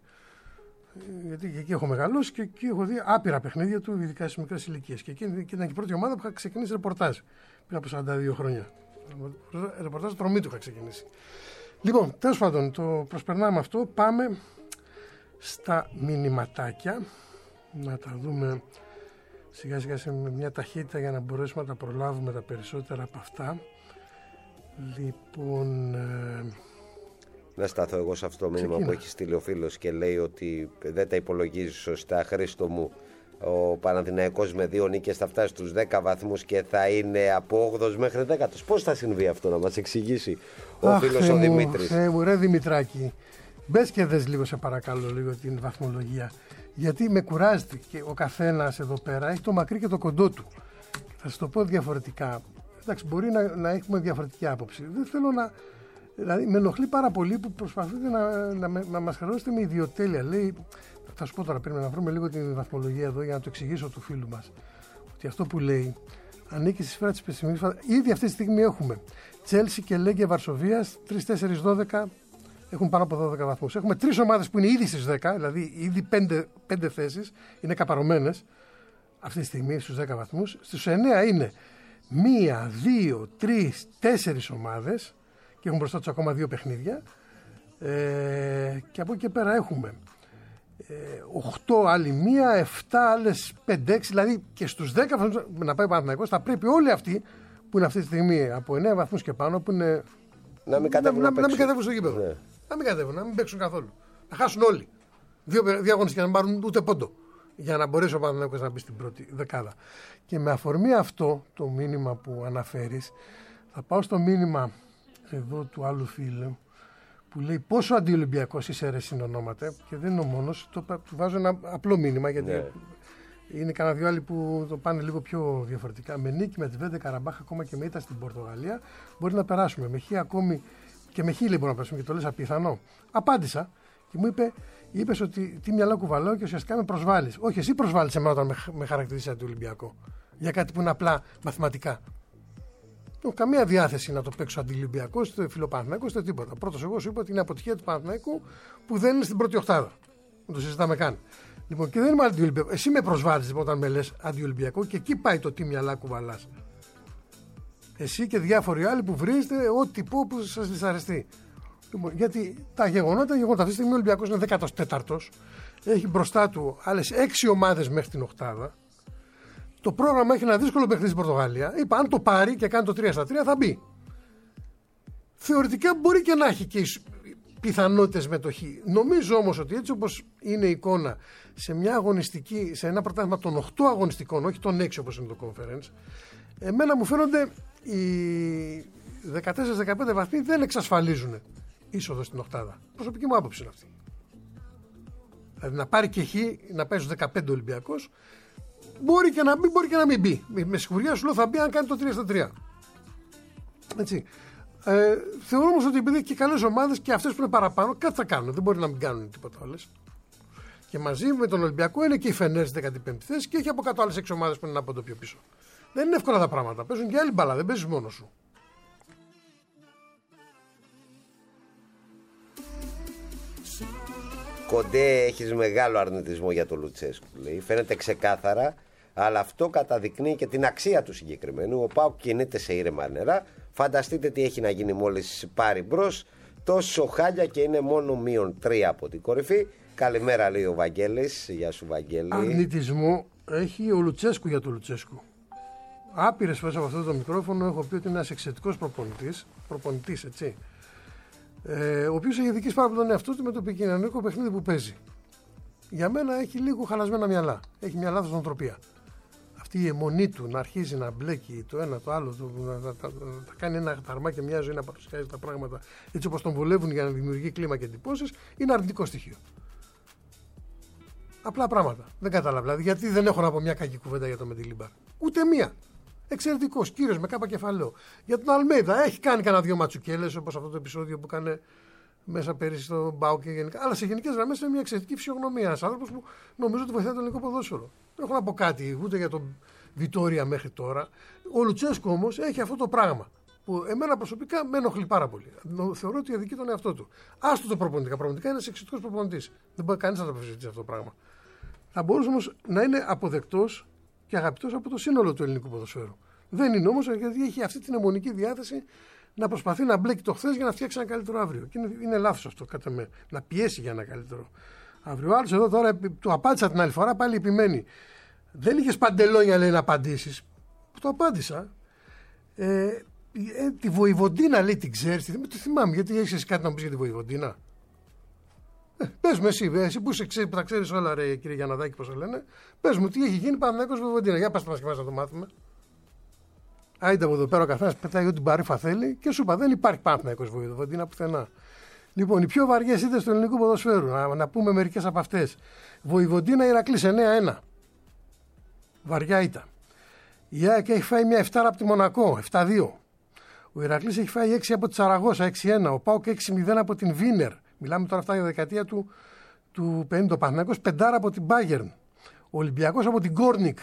Γιατί εκεί έχω μεγαλώσει και εκεί έχω δει άπειρα παιχνίδια του, ειδικά στις μικρές ηλικίες. Και εκεί ήταν και η πρώτη ομάδα που είχα ξεκινήσει ρεπορτάζ πριν από 42 χρόνια. Ρεπορτάζ Ατρομήτου είχα ξεκινήσει. Λοιπόν, τέλος πάντων, το προσπερνάμε αυτό. Πάμε στα μηνυματάκια. Να τα δούμε σιγά σιγά σε μια ταχύτητα για να μπορέσουμε να τα προλάβουμε τα περισσότερα από αυτά. Λοιπόν... Να σταθώ εγώ σε αυτό το μήνυμα που έχει στείλει ο φίλος και λέει ότι δεν τα υπολογίζει σωστά. Χρήστο μου, ο Παναθηναϊκός με 2 νίκες θα φτάσει στους 10 βαθμούς και θα είναι από 8ος μέχρι 10ος. Πώς θα συμβεί αυτό, να μας εξηγήσει ο φίλος ο Δημήτρης? Ρε Δημητράκη, μπες και δες λίγο, σε παρακαλώ, λίγο την βαθμολογία. Γιατί με κουράζεται και ο καθένας εδώ πέρα έχει το μακρύ και το κοντό του. Θα σας το πω διαφορετικά. Εντάξει, μπορεί να έχουμε διαφορετική άποψη. Δεν θέλω να... Δηλαδή, με ενοχλεί πάρα πολύ που προσπαθείτε να μας χαρώσετε με ιδιοτέλεια. Λέει, θα σου πω τώρα, πρέπει να βρούμε λίγο την βαθμολογία εδώ για να το εξηγήσω του φίλου μας. Ότι αυτό που λέει ανήκει στη σφαίρα της πεσημικής. Ήδη αυτή τη στιγμή έχουμε Τσέλσι και Λέγκια Βαρσοβίας, 3-4-12 έχουν πάνω από 12 βαθμούς. Έχουμε 3 ομάδες που είναι ήδη στις 10, δηλαδή ήδη 5 θέσεις είναι καπαρωμένες αυτή τη στιγμή στους 10 βαθμούς. Στους 9 είναι 1, 2, 3, 4 ομάδες και έχουν μπροστά τους ακόμα 2 παιχνίδια. Και από εκεί και πέρα έχουμε 8 άλλη μία, 7 άλλες 5-6, δηλαδή και στους 10 βαθμούς να πάει ο Παναθηναϊκός θα πρέπει όλοι αυτοί που είναι αυτή τη στιγμή από 9 βαθμούς και πάνω, που είναι να μην κατέβουν στο γήπεδο. Ναι. Να μην κατέβουν, να μην παίξουν καθόλου. Να χάσουν όλοι. 2 αγώνες και να μην πάρουν ούτε πόντο. Για να μπορέσει ο Παναθηναϊκός να μπει στην πρώτη δεκάδα. Και με αφορμή αυτό το μήνυμα που αναφέρεις, θα πάω στο μήνυμα εδώ του άλλου φίλου που λέει πόσο αντιολυμπιακός είσαι ρε συνονόματε, και δεν είναι ο μόνος, του βάζω ένα απλό μήνυμα γιατί είναι κανένα 2 άλλοι που το πάνε λίγο πιο διαφορετικά. Με νίκη με τη Βέντε Καραμπάχ, ακόμα και με ήττα στην Πορτογαλία, μπορεί να περάσουμε. Με χ ακόμη και με χ μπορεί να περάσουμε, και το λες απίθανο. Απάντησα και μου είπες ότι τι μυαλό κουβαλάω και ουσιαστικά με προσβάλλεις. Όχι, εσύ προσβάλλεις εμένα όταν με χαρακτηρίζεις αντιολυμπιακό για κάτι που είναι απλά μαθηματικά. έχω καμία διάθεση να το παίξω αντιολυμπιακό, είτε φιλοπαναθηναϊκό, είτε τίποτα. Πρώτος εγώ σου είπα ότι είναι αποτυχία του Παναθηναϊκού που δεν είναι στην πρώτη οκτάδα. Δεν το συζητάμε καν. Λοιπόν, και δεν είμαι αντιολυμπιακό. Εσύ με προσβάλλεις λοιπόν, όταν με λες αντιολυμπιακό και εκεί πάει το τι μυαλά κουβαλάς. Εσύ και διάφοροι άλλοι που βρίζετε ό,τι πω που σας δυσαρεστεί. Λοιπόν, γιατί τα γεγονότα, αυτή τη στιγμή ο Ολυμπιακός είναι 14ος. Έχει μπροστά του άλλες 6 ομάδες μέχρι την οκτάδα. Το πρόγραμμα έχει ένα δύσκολο παιχνίδι στην Πορτογαλία. Είπα, αν το πάρει και κάνει το 3-3 θα μπει. Θεωρητικά μπορεί και να έχει και πιθανότητες μετοχή. Νομίζω όμως ότι έτσι όπως είναι η εικόνα σε μια αγωνιστική, σε ένα πρωτάθλημα των 8 αγωνιστικών, όχι των 6 όπως είναι το conference, εμένα μου φαίνονται οι 14-15 βαθμοί δεν εξασφαλίζουν είσοδο στην οκτάδα. Προσωπική μου άποψη είναι αυτή. Δηλαδή να πάρει και χ, να πάει στους 15 Ολυμπιακός, μπορεί και να μπει, μπορεί και να μην μπει. Με σιγουριά σου λέω θα μπει αν κάνει το 3-3. Έτσι. Θεωρώ όμως ότι επειδή έχει και καλές ομάδες και αυτές που είναι παραπάνω, κάτι θα κάνουν. Δεν μπορεί να μην κάνουν τίποτα όλες. Και μαζί με τον Ολυμπιακό είναι και η Φενέρ στη 15η θέση και έχει από κάτω άλλες 6 ομάδες που είναι ένα πόντο πιο πίσω. Δεν είναι εύκολα τα πράγματα. Παίζουν και άλλη μπάλα, δεν παίζεις μόνος σου. Κοντέ, έχεις μεγάλο αρνητισμό για τον Λουτσέσκου, λέει. Φαίνεται ξεκάθαρα, αλλά αυτό καταδεικνύει και την αξία του συγκεκριμένου. Ο ΠΑΟΚ κινείται σε ήρεμα νερά. Φανταστείτε τι έχει να γίνει μόλις πάρει μπρος. Τόσο χάλια και είναι μόνο -3 από την κορυφή. Καλημέρα, λέει ο Βαγγέλης. Γεια σου, Βαγγέλη. Αρνητισμό έχει ο Λουτσέσκου για τον Λουτσέσκου. Άπειρες φορές από αυτό το μικρόφωνο έχω πει ότι είναι ένας εξαιρετικός προπονητής, έτσι. Ο οποίος έχει δικήσει πάρα πολύ τον εαυτό του με το επικοινωνικό παιχνίδι που παίζει. Για μένα έχει λίγο χαλασμένα μυαλά. Έχει μια λάθος νοοτροπία. Αυτή η αιμονή του να αρχίζει να μπλέκει το ένα το άλλο, να κάνει ένα ταρμά και μια ζωή να παρουσιάζει τα πράγματα έτσι όπως τον βολεύουν για να δημιουργεί κλίμα και εντυπώσεις, είναι αρνητικό στοιχείο. Απλά πράγματα. Δεν κατάλαβα. Δηλαδή, γιατί δεν έχω να πω μια κακή κουβέντα για το Μεντιλίμπαρ. Ούτε μία. Εξαιρετικός κύριος με κάπα κεφαλαίο. Για τον Αλμέιδα έχει κάνει κανένα 2 ματσουκέλες όπως αυτό το επεισόδιο που έκανε μέσα πέρυσι στο Μπάου και γενικά. Αλλά σε γενικές γραμμές είναι μια εξαιρετική φυσιογνωμία. Ένας άνθρωπος που νομίζω ότι βοηθάει το ελληνικό ποδόσφαιρο. Δεν έχω να πω κάτι ούτε για τον Βιτόρια μέχρι τώρα. Ο Λουτσέσκου όμως έχει αυτό το πράγμα που εμένα προσωπικά με ενοχλεί πάρα πολύ. Θεωρώ ότι αδικεί τον εαυτό του. Άστο το προπονητικά. Προπονητικά είναι ένας εξαιρετικός προπονητής. Δεν μπορεί κανείς να το αμφισβητήσει αυτό το πράγμα. Θα μπορούσε όμως να είναι αποδεκτός και αγαπητός από το σύνολο του ελληνικού ποδοσφαίρου. Δεν είναι όμως γιατί έχει αυτή την αιμονική διάθεση να προσπαθεί να μπλέκει το χθες για να φτιάξει ένα καλύτερο αύριο. Και είναι λάθος αυτό, κατά με. Να πιέσει για ένα καλύτερο αύριο. Ο άλλος εδώ τώρα του απάντησα την άλλη φορά, πάλι επιμένει. Δεν είχες παντελόνια, λέει, να απαντήσεις. Το απάντησα. Τη Βοηβοντίνα, λέει, την ξέρεις. Δεν το θυμάμαι, γιατί έχεις κάτι να μου πεις για τη Βοηβοντίνα. Πες μου εσύ που τα ξέρεις όλα, ρε κύριε Γιανναδάκη, πώς το λένε. Πες μου τι έχει γίνει Παναθηναϊκός Βοηβοντίνα. Για πας μας και μας να το μάθουμε. Άιντε από εδώ πέρα ο καθένας πετάει ό,τι παρήφα θέλει και σου είπα δεν υπάρχει Παναθηναϊκός Βοηβοντίνα πουθενά. Λοιπόν, οι πιο βαριές ήττες του ελληνικού ποδοσφαίρου, να πούμε μερικές από αυτές. Βοηβοντίνα Ηρακλής 9-1. Βαριά ήττα. Η ΑΕΚ έχει φάει μια 7 από τη Μονακό, 7-2. Ο Ηρακλής έχει φάει 6 από τη Σαραγώσα, 6-1. Ο ΠΑΟΚ 6-0 από την Βίνερ. Μιλάμε τώρα αυτά για δεκαετία του 50. Ο Παναθηναϊκός 5 από την Μπάγερν. Ο Ολυμπιακός από την Κόρνικ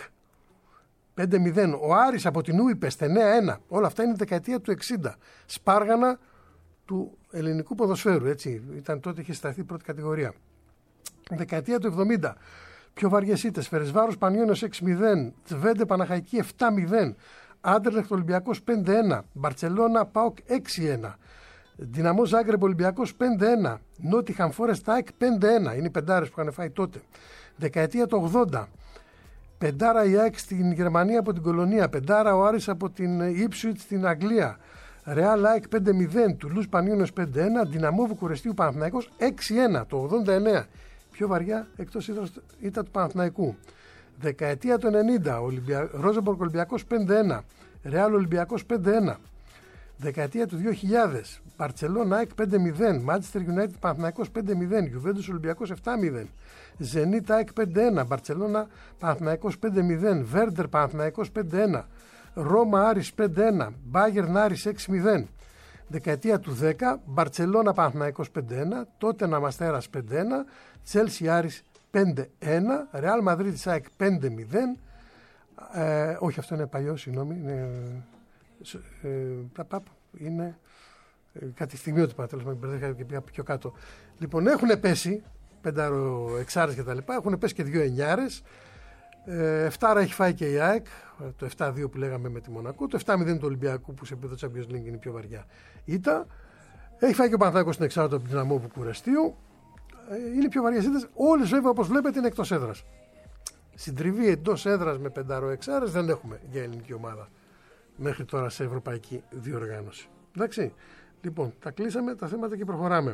5-0. Ο Άρης από την Ούιπεστ 9-1. Όλα αυτά είναι δεκαετία του 60. Σπάργανα του ελληνικού ποδοσφαίρου. Έτσι. Ήταν τότε είχε σταθεί η πρώτη κατηγορία. Δεκαετία του 70. Πιο βαριές ήττες. Φερεσβάρος Πανιώνιος 6-0. Τσβέντε Παναχαϊκή 7-0. Άντερλεχτ Ολυμπιακός 5-1. Μπαρτσελώνα ΠΑΟΚ 6-1. Δυναμό Ζάγκρεπ Ολυμπιακός 5-1. Νότιχαμ Φόρεστ ΑΕΚ 5-1. Είναι οι πεντάρες που είχαν φάει τότε. Δεκαετία του 80. Πεντάρα η ΑΕΚ στην Γερμανία από την Κολονία. Πεντάρα ο Άρης από την Ipswich στην Αγγλία. Ρεάλ ΑΕΚ 5-0. Τουλούς Πανιώνιος 5-1. Δυναμό Βουκουρεστίου Παναθηναϊκός 6-1 το 89. Πιο βαριά εκτός ήταν του Παναθηναϊκού. Δεκαετία του 90. Ρόζεμπορκ Ολυμπιακός 5-1. Ρεάλ Ολυμπιακός 5-1. Δεκαετία του 2000. Μπαρτσελώνα ΑΕΚ 5-0. Μάντσεστερ United Παναθηναϊκός 5-0. Γιουβέντους Ολυμπιακός 7-0. Ζενίτ ΑΕΚ 5-1. Μπαρτσελώνα Παναθηναϊκός 5-0. Βέρντερ Παναθηναϊκός 5-1. Ρώμα Άρης 5-1. Μπάγερν Άρης 6-0. Δεκαετία του 10. Μπαρτσελώνα Παναθηναϊκός 5-1. Τότεναμ Αστέρας 5-1. Τσέλσι Άρης 5-1. Ρεάλ Μαδρίτης ΑΕΚ 5-0. Όχι, αυτό είναι παλιό, συγγνώμη. Είναι κάτι στιγμιότυπα, τέλος πάντων, μπερδεύτηκα και πήγα πιο κάτω. Λοιπόν, έχουν πέσει 5-6 και τα λοιπά, έχουν πέσει και 2 εννιάρες. 7 έχει φάει και η ΑΕΚ, το 7-2 που λέγαμε με τη Μονακό, το 7-0 του Ολυμπιακού που σε επίπεδο Champions League είναι η πιο βαριά ήττα. Έχει φάει και ο Παναθηναϊκός στην εξάρτητα από την Δυναμό Βουκουρεστίου. Είναι οι πιο βαριές ήττες. Όλες βέβαια, όπως βλέπετε, είναι εκτός έδρας. Συντριβή εντός έδρας με 5-6 δεν έχουμε για ελληνική ομάδα μέχρι τώρα σε ευρωπαϊκή διοργάνωση. Εντάξει. Λοιπόν, τα κλείσαμε τα θέματα και προχωράμε.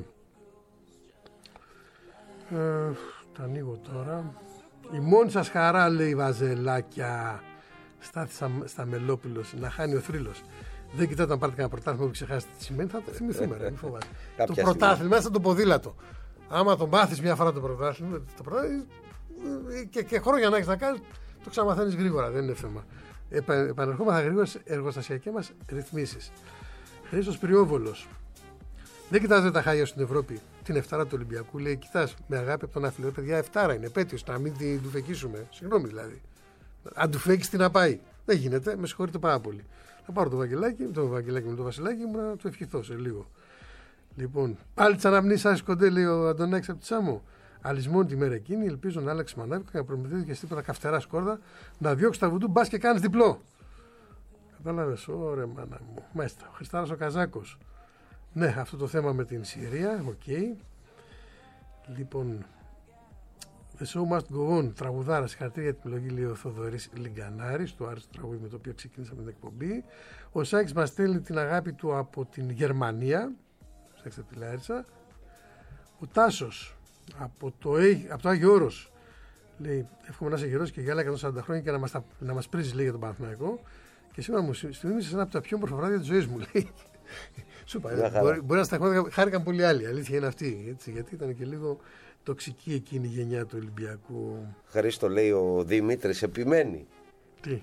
Τα ανοίγω τώρα. Η μόνη σας χαρά, λέει, βαζελάκια, στάθησα στα Μελόπουλος, να χάνει ο θρύλος. Δεν κοιτάτε να πάρετε κανένα πρωτάθλημα που ξεχάσετε τι σημαίνει, θα το θυμηθούμε, ρε, μη φοβάστε. Το πρωτάθλημα, σαν το ποδήλατο. Άμα το μάθεις μια φορά το πρωτάθλημα, και χρόνια να έχεις να κάνεις, το ξαναμαθαίνεις γρήγορα, δεν είναι θέμα. Επανερχόμαστε γρήγορα στις εργοστασιακές μας ρυθμίσεις. Χρήστος Πριόβολος. Δεν κοιτάζετε τα χάγια στην Ευρώπη, την εφτάρα του Ολυμπιακού. Λέει: κοιτάς, με αγάπη από τον Άφιλο, παιδιά, εφτάρα είναι επέτειος, να μην την ντουφεκίσουμε. Συγγνώμη δηλαδή. Αν του φέγεις, τι να πάει. Δεν γίνεται, με συγχωρείτε πάρα πολύ. Θα πάρω το Βαγγελάκι με το Βασιλάκι μου να του ευχηθώ σε λίγο. Λοιπόν, πάλι τι αναμνήσεις Άσης Κοντέ, λέει ο Αντωνάκης από τη Σάμο. Αλυσμόνη τη μέρα εκείνη, ελπίζω να άλλαξε μανάβικα και να προμηθεύει και τίποτα καυτερά σκόρδα, να διώξει τα βουντού, μπας και κάνεις διπλό. Κατάλαβες, ωραία μάνα μου. Μάλιστα, ο Χριστάρας ο Καζάκος. Ναι, αυτό το θέμα με την Συρία, οκ. Λοιπόν, The show must go on, τραγουδάρα, συγχαρητήρια για την επιλογή, λέει ο Θοδωρής Λιγκανάρης, του άρεσε το τραγούδι με το οποίο ξεκίνησαμε την εκπομπή. Ο Σάκης μας στέλνει την αγάπη του από την Γερμανία, στέξτε τη Λάρισα. Ο Τάσος από το Άγιο Όρος λέει: εύχομαι να είσαι γερός και για άλλα 140 χρόνια και να μας πρίζεις, λέει, για τον Παναθηναϊκό. Και σήμερα μου θυμίζεις ένα από τα πιο όμορφα βράδια της ζωής μου, λέει. Σου είπα, μπορεί να στα χάρηκαν πολλοί άλλοι. Αλήθεια είναι αυτή. Έτσι, γιατί ήταν και λίγο τοξική εκείνη η γενιά του Ολυμπιακού. Χρήστο, λέει ο Δημήτρης, επιμένει. Τι?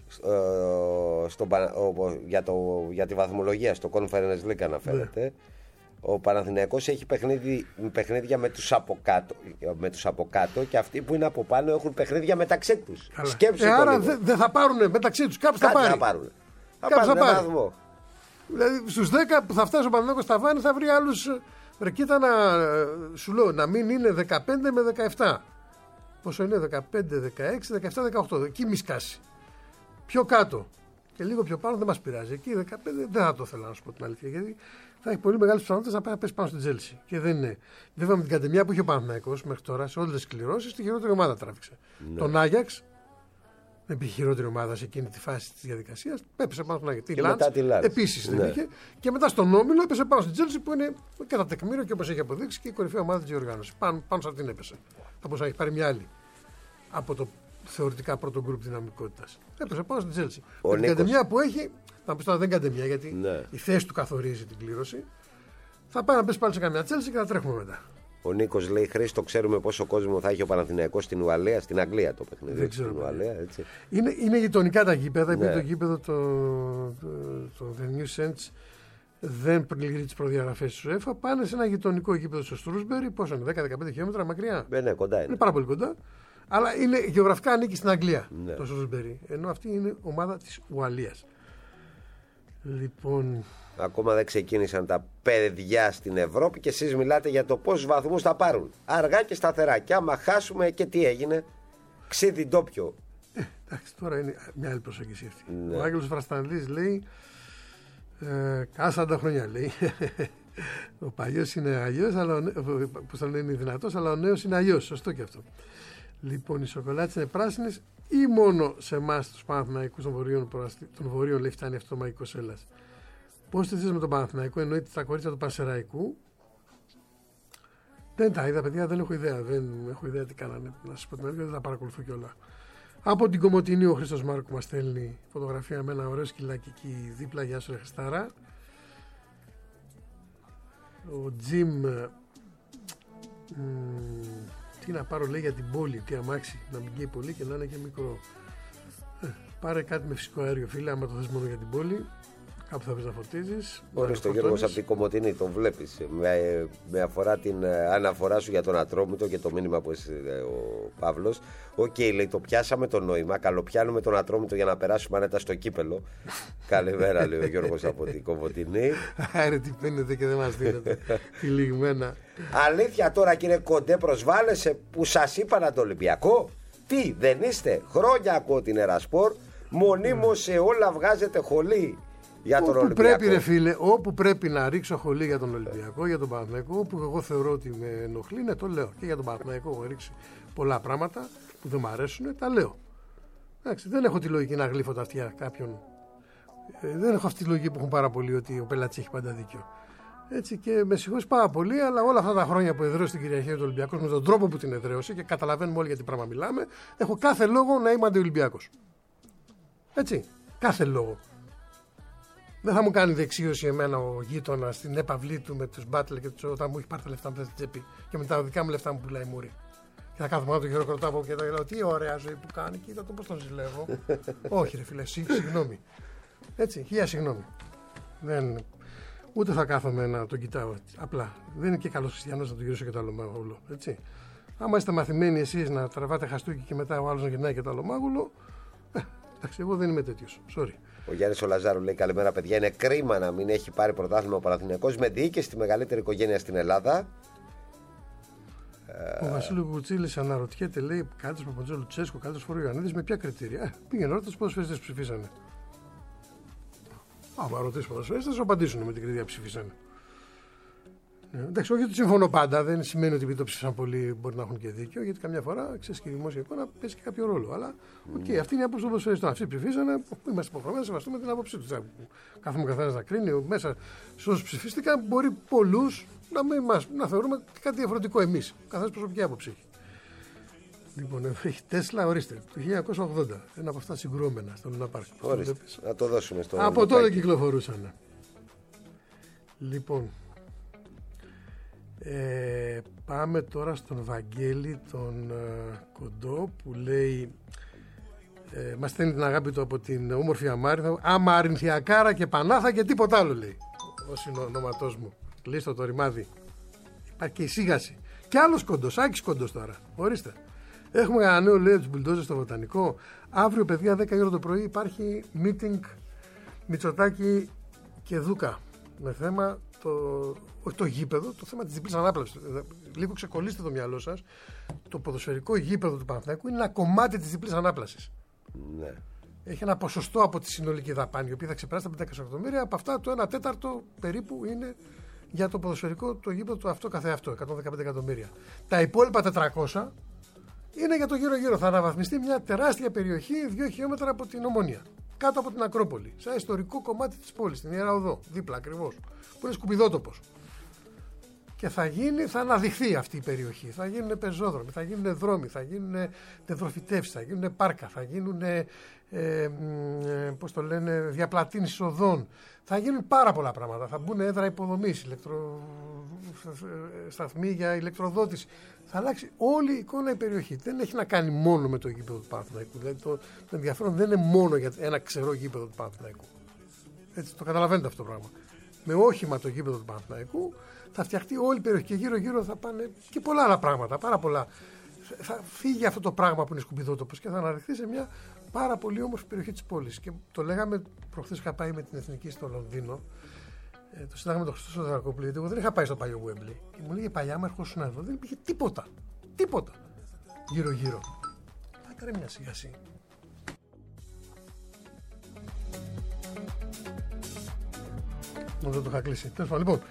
Για τη βαθμολογία στο Conference League αναφέρεται. Ναι. Ο Παναθηναϊκός έχει παιχνίδια με τους από κάτω και αυτοί που είναι από πάνω έχουν παιχνίδια μεταξύ τους. Σκέψου άρα δεν θα πάρουν μεταξύ τους. Κάποιος θα πάρει. Θα πάρουν. Δηλαδή στους 10 που θα φτάσει ο Παναθηναϊκός στα βάνη θα βρει άλλους. Κοίτα σου λέω να μην είναι 15 με 17. Πόσο είναι 15, 16, 17, 18. Εκεί μη σκάσει. Πιο κάτω. Και λίγο πιο πάνω δεν μας πειράζει. Εκεί 15 δεν θα το ήθελα να σου πω την αλήθεια. Γιατί θα έχει πολύ μεγάλες πιθανότητες να πάει να πέσει πάνω στην Τζέλσι. Και δεν είναι. Βέβαια με την κατεμιά που είχε ο Παναθηναϊκός μέχρι τώρα σε όλες τις κληρώσεις, τη χειρότερη ομάδα τράβηξε. Ναι. Τον Άγιαξ δεν υπήρχε χειρότερη ομάδα σε εκείνη τη φάση της διαδικασίας. Έπεσε πάνω στον Άγιαξ. Τη Λάντς επίσης δεν είχε. Και μετά στον Όμιλο έπεσε πάνω στην Τζέλσι που είναι κατά τεκμήριο και όπως έχει αποδείξει και η κορυφαία ομάδα της διοργάνωσης. Πάνω σε αυτήν έπεσε. Θα μπορούσε να έχει πάρει μια άλλη από το θεωρητικά πρώτο γκρουπ δυναμικότητας. Έπεσε πάνω στην Τζέλσι. Με την κατεμιά που έχει. Θα πει τώρα δεν κατεμιά γιατί η θέση του καθορίζει την κλήρωση. Θα πάει να πέσει πάλι σε καμιά Τσέλσι και θα τρέχουμε μετά. Ο Νίκος λέει: Χρήστο, ξέρουμε πόσο κόσμο θα έχει ο Παναθηναϊκός στην Ουαλία, στην Αγγλία το παιχνίδι. Δεν ξέρω. Στην Ουαλία, έτσι. Είναι γειτονικά τα γήπεδα. Ναι. Το γήπεδο το The New Saints δεν πληρεί τις προδιαγραφές της UEFA. Πάνε σε ένα γειτονικό γήπεδο στο Στρούσμπερι. Πόσο είναι, 10-15 χιλιόμετρα μακριά. Ναι, κοντά είναι. Είναι πάρα πολύ κοντά. Αλλά γεωγραφικά ανήκει στην Αγγλία το Στρούσμπερι. Ενώ αυτή είναι ομάδα της Ουαλίας. Λοιπόν. Ακόμα δεν ξεκίνησαν τα παιδιά στην Ευρώπη και εσείς μιλάτε για το πόσους βαθμούς θα πάρουν. Αργά και σταθερά. Και άμα χάσουμε και τι έγινε, ξύδι ντόπιο. Εντάξει, τώρα είναι μια άλλη προσέγγιση αυτή. Ναι. Ο Άγγελος Βραστανδής λέει: κάνα 40 χρόνια λέει. Ο παλιός είναι αλλιώς, που θα είναι δυνατός, αλλά ο νέος είναι αλλιώς. Σωστό και αυτό. Λοιπόν, οι σοκολάτες είναι πράσινες ή μόνο σε εμάς τους Παναθηναϊκούς των Βορείων λέει φτάνει αυτό το μαγικό σέλας. Πώς τη θες με τον Παναθηναϊκό, εννοείται τα κορίτσια του Πανσεραϊκού. Δεν τα είδα, παιδιά, δεν έχω ιδέα. Δεν έχω ιδέα τι κάνανε. Να σας πω την αλήθεια, δεν τα παρακολουθώ κιόλα. Από την Κομοτηνή ο Χρήστος Μάρκου μας στέλνει φωτογραφία με ένα ωραίο σκυλάκι εκεί δίπλα. Γεια σου, ρε Χριστάρα. Ο Τζιμ. Τι να πάρω λέει για την πόλη, τι αμάξι, να μην καίει πολύ και να είναι και μικρό. Πάρε κάτι με φυσικό αέριο, φίλε, άμα το θες μόνο για την πόλη. Κάπου θα βρεις να φωτίζεις. Μπορείς το Γιώργος από την Κομοτηνή, τον βλέπεις. Με αφορά την αναφορά σου για τον Ατρόμητο και το μήνυμα που έστειλε ο Παύλος. Οκ, λέει, το πιάσαμε το νόημα. Καλοπιάνουμε τον Ατρόμητο για να περάσουμε άνετα στο κύπελο. Καλημέρα, λέει ο Γιώργος από την Κομοτηνή. Άρε, τι πίνετε και δεν μας δίνετε. Τυλιγμένα. Αλήθεια τώρα, κύριε Κοντέ, προσβάλλεσαι που σας είπα το Ολυμπιακό. Τι, δεν είστε? Χρόνια ακούω την Ερασπορ. Μονίμως σε όλα βγάζετε χολή. Για τον όπου πρέπει, ρε φίλε, όπου πρέπει να ρίξω χολή για τον Ολυμπιακό, για τον Παναθηναϊκό, όπου εγώ θεωρώ ότι με ενοχλεί, ναι, το λέω. Και για τον Παναθηναϊκό έχω ρίξει πολλά πράγματα που δεν μου αρέσουν, τα λέω. Εντάξει, δεν έχω τη λογική να γλύφω τα αυτιά κάποιον. Δεν έχω αυτή τη λογική που έχουν πάρα πολλοί ότι ο πελάτης έχει πάντα δίκιο. Έτσι, και με συγχωρείς πάρα πολύ, αλλά όλα αυτά τα χρόνια που εδραίωσε την κυριαρχία του Ολυμπιακού με τον τρόπο που την εδραίωσε και καταλαβαίνουμε όλοι για τι πράγμα μιλάμε, έχω κάθε λόγο να είμαι αντιολυμπιακός. Έτσι, κάθε λόγο. Δεν θα μου κάνει δεξίωση εμένα ο γείτονα στην έπαυλή του με τους μπάτλε και όταν μου έχει πάρει τα λεφτά μου στην τσέπη και με τα δικά μου λεφτά μου πουλάει μούρι. Και θα κάθομαι να το χειροκροτάω και θα λέω τι ωραία ζωή που κάνει, κοίτα το πώς τον ζηλεύω. Όχι, ρε φίλε, συγγνώμη. Έτσι, χίλια συγγνώμη. Ούτε θα κάθομαι να τον κοιτάω. Απλά δεν είναι και καλός χριστιανός να τον γυρίσω και το άλλο μάγουλο. Έτσι. Άμα είστε μαθημένοι εσείς να τραβάτε χαστούκι και μετά ο άλλος να γυρνάει και το άλλο μάγουλο. Εντάξει, εγώ δεν είμαι τέτοιος. Sorry. Ο Γιάννης ο Λαζάρου λέει: καλημέρα, παιδιά. Είναι κρίμα να μην έχει πάρει πρωτάθλημα ο Παναθηναϊκός με διοίκηση στη μεγαλύτερη οικογένεια στην Ελλάδα. Ο Βασίλου Κουτσίλης αναρωτιέται, λέει: καλύτερος Παπαντζόλου Λουτσέσκο, καλύτερος Φόρο Ιωαννίδης, με ποια κριτήρια? Πήγαινε ρώτα τους ποδοσφαιριστές που ψηφίσανε. Άμα ρωτήσει ποδοσφαιριστές, θα απαντήσουν με την κριτήρια που ψηφίσανε. Εντάξει, όχι ότι συμφωνώ πάντα, δεν σημαίνει ότι επειδή το ψήφισαν πολλοί μπορεί να έχουν και δίκιο, γιατί καμιά φορά ξέρει και η δημόσια εικόνα παίζει και κάποιο ρόλο. Αλλά αυτή είναι η άποψη των ποδοσφαιριστών. Αυτοί ψηφίσανε, είμαστε υποχρεωμένοι να σεβαστούμε την άποψή του. Κάθομαι καθένα να κρίνει, μέσα σε όσου ψηφίστηκαν μπορεί πολλού να θεωρούμε κάτι διαφορετικό εμεί. Καθένα προσωπική άποψη έχει. Λοιπόν, έχει Τέσλα, ορίστε, το 1980. Ένα από αυτά συγκρούμενα στο Λούνα Πάρκ. Ορίστε, να το δώσουμε στο. Από τότε κυκλοφορούσαν. Λοιπόν. Πάμε τώρα στον Βαγγέλη τον Κοντό που λέει μας στέλνει την αγάπη του από την όμορφη Αμάρινθα. Αμαρινθιακάρα και Πανάθα και τίποτα άλλο, λέει ο συνονόματός μου. Λίστο το ρημάδι. Υπάρχει και εισήγαση. Και άλλος Κοντός, Άκης Κοντός τώρα. Ορίστε. Έχουμε ένα νέο, λέει, τους Μπουλντόζες στο Βοτανικό. Αύριο, παιδιά, 10 η ώρα το πρωί υπάρχει meeting Μητσοτάκη και Δούκα με θέμα το γήπεδο, το θέμα της διπλής ανάπλασης. Λίγο ξεκολλήστε το μυαλό σας. Το ποδοσφαιρικό γήπεδο του Παναθηναϊκού είναι ένα κομμάτι της διπλής ανάπλασης. Ναι. Έχει ένα ποσοστό από τη συνολική δαπάνη, η οποία θα ξεπεράσει τα 5 εκατομμύρια. Από αυτά το 1/4 περίπου είναι για το ποδοσφαιρικό το γήπεδο του αυτό καθεαυτό, 115 εκατομμύρια. Τα υπόλοιπα 400 είναι για το γύρω-γύρω. Θα αναβαθμιστεί μια τεράστια περιοχή 2 χιλιόμετρα από την Ομόνια. Κάτω από την Ακρόπολη. Σε ένα ιστορικό κομμάτι της πόλης, στην Ιερά Οδό, δίπλα ακριβώς. Που είναι σκουπιδότοπος. Και θα αναδειχθεί αυτή η περιοχή. Θα γίνουν πεζόδρομοι, θα γίνουν δρόμοι, θα γίνουν τετροφυτεύσεις, θα γίνουν πάρκα, θα γίνουν διαπλατήνσεις οδών. Θα γίνουν πάρα πολλά πράγματα. Θα μπουν έδρα υποδομής, σταθμοί για ηλεκτροδότηση. Θα αλλάξει όλη η εικόνα η περιοχή. Δεν έχει να κάνει μόνο με το γήπεδο του Παναθηναϊκού. Δηλαδή το ενδιαφέρον δεν είναι μόνο για ένα ξερό γήπεδο του Παναθηναϊκού. Έτσι, το καταλαβαίνετε αυτό το πράγμα. Με όχημα το γήπεδο του Παναθηναϊκού θα φτιαχτεί όλη η περιοχή και γύρω-γύρω θα πάνε και πολλά άλλα πράγματα. Πάρα πολλά. Θα φύγει αυτό το πράγμα που είναι σκουπιδότοπος και θα αναδειχθεί σε μια πάρα πολύ όμορφη περιοχή της πόλης. Και το λέγαμε προχθές, είχα πάει με την Εθνική στο Λονδίνο. Το συντάγαμε τον Χριστό Δρακόπουλο, γιατί εγώ δεν είχα πάει στο παλιό Wembley. Και μου λέγε παλιά, άμα ερχόσουν εδώ, δεν υπήρχε τίποτα. Τίποτα. Γύρω-γύρω. Θα έκανε μια σιγασή. Δεν το είχα κλείσει. Τέλος πάντων, λοιπόν.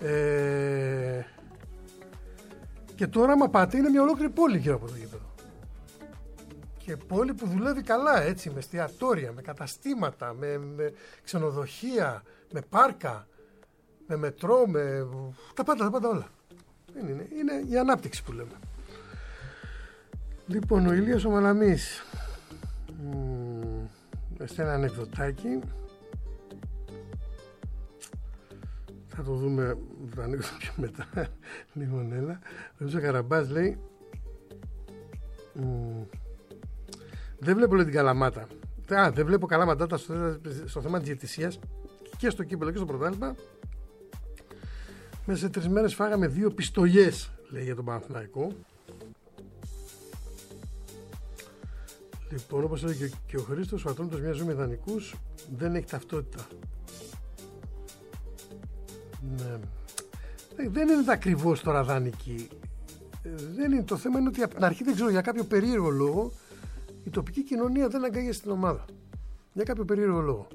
Και τώρα, άμα πάτε, είναι μια ολόκληρη πόλη γύρω από το γήπεδο. Και πόλη που δουλεύει καλά, έτσι, με εστιατόρια, με καταστήματα, με ξενοδοχεία, με πάρκα, με μετρό, με τα πάντα όλα. Είναι η ανάπτυξη που λέμε. Λοιπόν, ο Ηλίας ο Μαλαμής στέλνει ένα ανεκδοτάκι. Θα το δούμε, θα ανοίξω πιο μετά. Λοιπόν, έλα. Ο Ζω Καραμπάς λέει: δεν βλέπω, λέει, την Καλαμάτα. Δεν βλέπω καλά μαντάτα στο θέμα της διαιτησίας και στο κύπελλο και στο πρωτάθλημα. Μέσα σε 3 μέρες φάγαμε 2 πιστολιές, λέει, για τον Παναθηναϊκό. Λοιπόν, όπως έλεγε και ο Χρήστος, ο Ατρόμητος μοιάζει με ιδανικούς, δεν έχει ταυτότητα. Ναι. Δεν είναι ακριβώς τώρα δανεικοί. Δεν είναι. Το θέμα είναι ότι από την αρχή, δεν ξέρω, για κάποιο περίεργο λόγο η τοπική κοινωνία δεν αγκάγιασε την ομάδα. Για κάποιο περίεργο λόγο.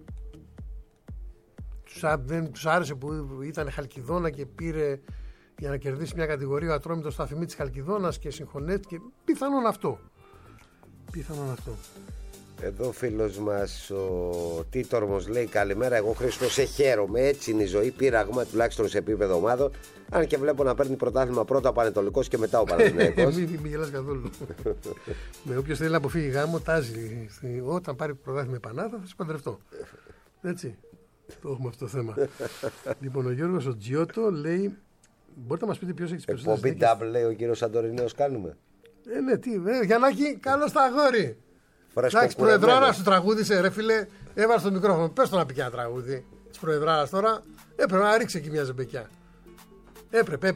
Δεν τους άρεσε που ήταν Χαλκιδόνα και πήρε για να κερδίσει μια κατηγορία ο Ατρόμητος στο αθλητή της Χαλκιδόνας και συγχωνεύτηκε. Πιθανόν αυτό. Εδώ φίλος μας ο Τίτορμος λέει καλημέρα, εγώ Χρήστο σε χαίρομαι, έτσι είναι η ζωή, πείραγμα τουλάχιστον σε επίπεδο ομάδων, αν και βλέπω να παίρνει πρωτάθλημα πρώτα ο Πανετολικός και μετά ο Παναθηναϊκός. Μην γελάς καθόλου. Με όποιος θέλει να αποφύγει γάμο τάζει, όταν πάρει πρωτάθλημα επανάδα θα σε παντρευτώ. Έτσι, το έχουμε αυτό το θέμα. Λοιπόν, ο Γιώργος ο Τζιώτο λέει, μπορείτε να μας πείτε ποιος έχει τις περισσότερες νίκες. Εκπομπή double λέει ο κύριος Σαντορινέος κάνουμε. Ναι, τι, Γιαννάκη, καλό στα αγόρι. Εντάξει, προεδράρα σου τραγούδισε, ρε φίλε, έβαλε στο μικρόφωνο. Πες το να πει και ένα τραγούδι τη προεδράρα τώρα. Έπρεπε να ρίξει εκεί μια ζεμπεκιά. Έπρεπε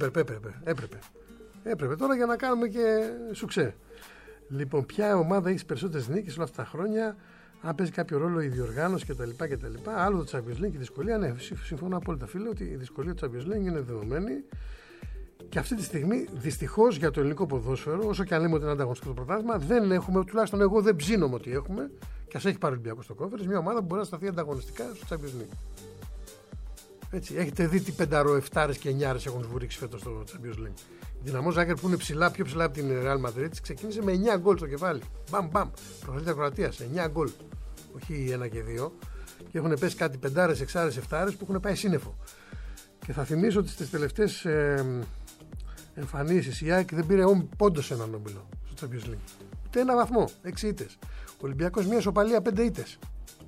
τώρα για να κάνουμε και σουξέ. Λοιπόν, ποια ομάδα έχει περισσότερες νίκες όλα αυτά τα χρόνια, αν παίζει κάποιο ρόλο η διοργάνωση κτλ. Άλλο το Champions League και η δυσκολία. Ναι, συμφωνώ απόλυτα, φίλε, ότι η δυσκολία του Champions League είναι δεδομένη. Και αυτή τη στιγμή, δυστυχώς για το ελληνικό ποδόσφαιρο, όσο και αν λέμε ότι είναι ανταγωνιστικό το πρωτάθλημα, δεν έχουμε, τουλάχιστον εγώ δεν ψήνομαι ότι έχουμε, και ας έχει πάρει ο Ολυμπιακός στο Conference, μια ομάδα που μπορεί να σταθεί ανταγωνιστικά στο Champions League. Έτσι, έχετε δει τι 5-7 και 9 έχουν σβουρίξει φέτος στο Champions League. Η Δυναμό Ζάγκρεπ που είναι ψηλά, πιο ψηλά από την Real Madrid, ξεκίνησε με 9 γκολ στο κεφάλι. Μπαμ, πρωταθλήτρια Κροατίας, 9 γκολ. Όχι 1 και 2. Και έχουν πέσει κάτι 5, 6, 7 που έχουν πάει σύννεφο. Και θα θυμίσω ότι στις τελευταίες εμφανίσεις η ΑΕΚ δεν πήρε πόντο σε έναν όμιλο στο Champions League. Ούτε ένα βαθμό, 6 ήττες. Ο Ολυμπιακός μια ισοπαλία 5 ήττες.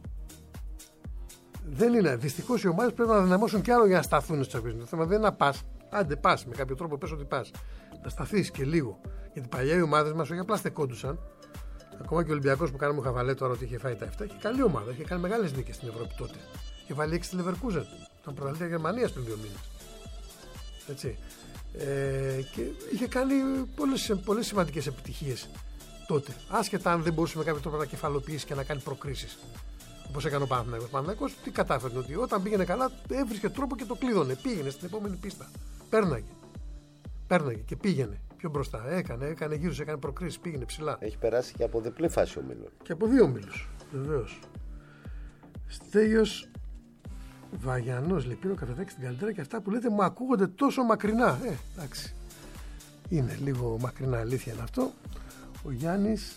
Δεν είναι. Δυστυχώς οι ομάδες πρέπει να δυναμώσουν κι άλλο για να σταθούν στο Champions League. Το θέμα δεν είναι να πας. Άντε πας, με κάποιο τρόπο πες ότι πας. Να σταθείς και λίγο. Γιατί παλιά οι ομάδες μας όχι απλά στεκόντουσαν. Ακόμα και ο Ολυμπιακός που κάναμε χαβαλέ τώρα ότι είχε φάει τα 7, είχε καλή ομάδα. Είχε κάνει μεγάλες νίκες στην Ευρώπη τότε. Είχε βάλει 6 στη Leverkusen. Ήταν πρωταθλήτρια Γερμανίας πριν 2 μήνες. Έτσι. Και είχε κάνει πολλές σημαντικές επιτυχίες τότε. Άσχετα αν δεν μπορούσε με κάποιο τρόπο να κεφαλοποιήσει και να κάνει προκρίσεις. Όπως έκανε ο Παναθηναϊκός. Ο Παναθηναϊκός τι κατάφερε, ότι όταν πήγαινε καλά έβρισκε τρόπο και το κλείδωνε. Πήγαινε στην επόμενη πίστα. Πέρναγε και πήγαινε πιο μπροστά. Έκανε γύρους, έκανε προκρίσεις, πήγαινε ψηλά. Έχει περάσει και από διπλή φάση ομίλων. Και από 2 ομίλους. Βεβαίως. Στέλιος Βαγιανός, λυπήνω κατατάξει την καλύτερα και αυτά που λέτε μου ακούγονται τόσο μακρινά. Εντάξει. Είναι λίγο μακρινά, αλήθεια είναι αυτό. Ο Γιάννης.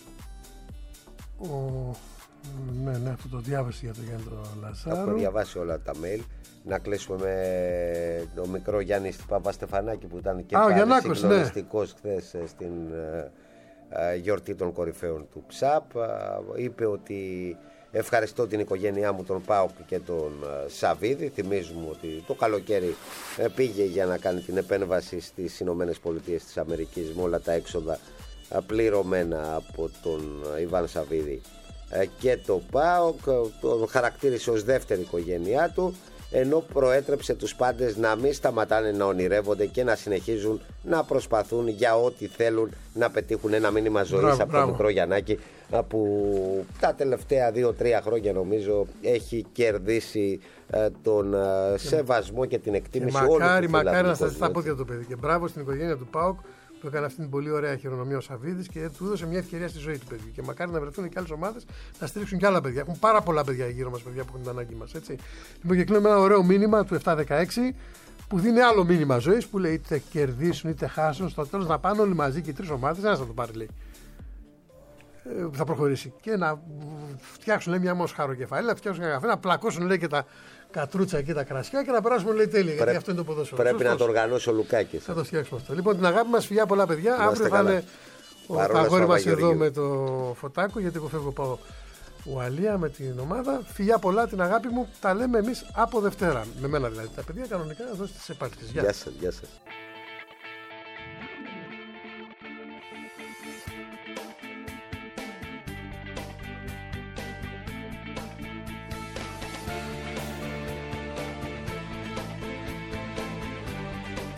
Ναι, αυτό το διάβασε για τον Γιάννη τον Λαζάρο. Έχω διαβάσει όλα τα mail. Να κλείσουμε με τον μικρό Γιάννη Παπαστεφανάκη που ήταν και πάλι συγκλονιστικός χθες στην γιορτή των κορυφαίων του ΨΑΠ. Είπε ότι ευχαριστώ την οικογένειά μου, τον ΠΑΟΚ και τον Σαββίδη. Θυμίζουμε ότι το καλοκαίρι πήγε για να κάνει την επέμβαση στις Ηνωμένες Πολιτείες της Αμερικής με όλα τα έξοδα πληρωμένα από τον Ιβάν Σαββίδη και το ΠΑΟΚ. Τον χαρακτήρισε ως δεύτερη οικογένειά του, ενώ προέτρεψε τους πάντες να μην σταματάνε να ονειρεύονται και να συνεχίζουν να προσπαθούν για ό,τι θέλουν να πετύχουν. Ένα μήνυμα ζωής από τον μικρό Γιαννάκη που τα τελευταία 2-3 χρόνια νομίζω έχει κερδίσει τον σεβασμό και την εκτίμηση όλου του φιλαθλικού. Μακάρι να σταθεί στα πόδια το παιδί. Και μπράβο στην οικογένεια του ΠΑΟΚ που έκανε αυτή την πολύ ωραία χειρονομία ο Σαββίδης και του έδωσε μια ευκαιρία στη ζωή του παιδιού. Και μακάρι να βρεθούν και άλλες ομάδες να στηρίξουν και άλλα παιδιά. Έχουν πάρα πολλά παιδιά γύρω μας, παιδιά που έχουν την ανάγκη μας. Λοιπόν, και κλείνω με ένα ωραίο μήνυμα του 716 που δίνει άλλο μήνυμα ζωής που λέει είτε κερδίσουν είτε χάσουν, στο τέλος να πάνε όλοι μαζί και οι 3 ομάδες. Ένας θα το πάρει, λέει. Θα προχωρήσει. Και να φτιάξουν, λέει, μια μοσχαροκεφαλή, να φτιάξουν ένα καφέ, να πλακώσουν, λέει, και τα κατρούτσα και τα κρασιά και να περάσουμε, λέει, τέλεια. Γιατί αυτό είναι το ποδόσφαιρο. Πρέπει να το οργανώσει ο Λουκάκης. Θα το φτιάξουμε αυτό. Λοιπόν, την αγάπη μας, φιλιά πολλά παιδιά. Αύριο θα είναι ο αγόρι μας εδώ με το Φωτάκο, γιατί εγώ φεύγω πάω Ουαλία με την ομάδα. Φιλιά πολλά, την αγάπη μου. Τα λέμε εμείς από Δευτέρα. Με μένα δηλαδή. Τα παιδιά κανονικά εδώ στις επάρκειες. Γεια σας.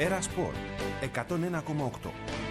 Era Sport 101,8.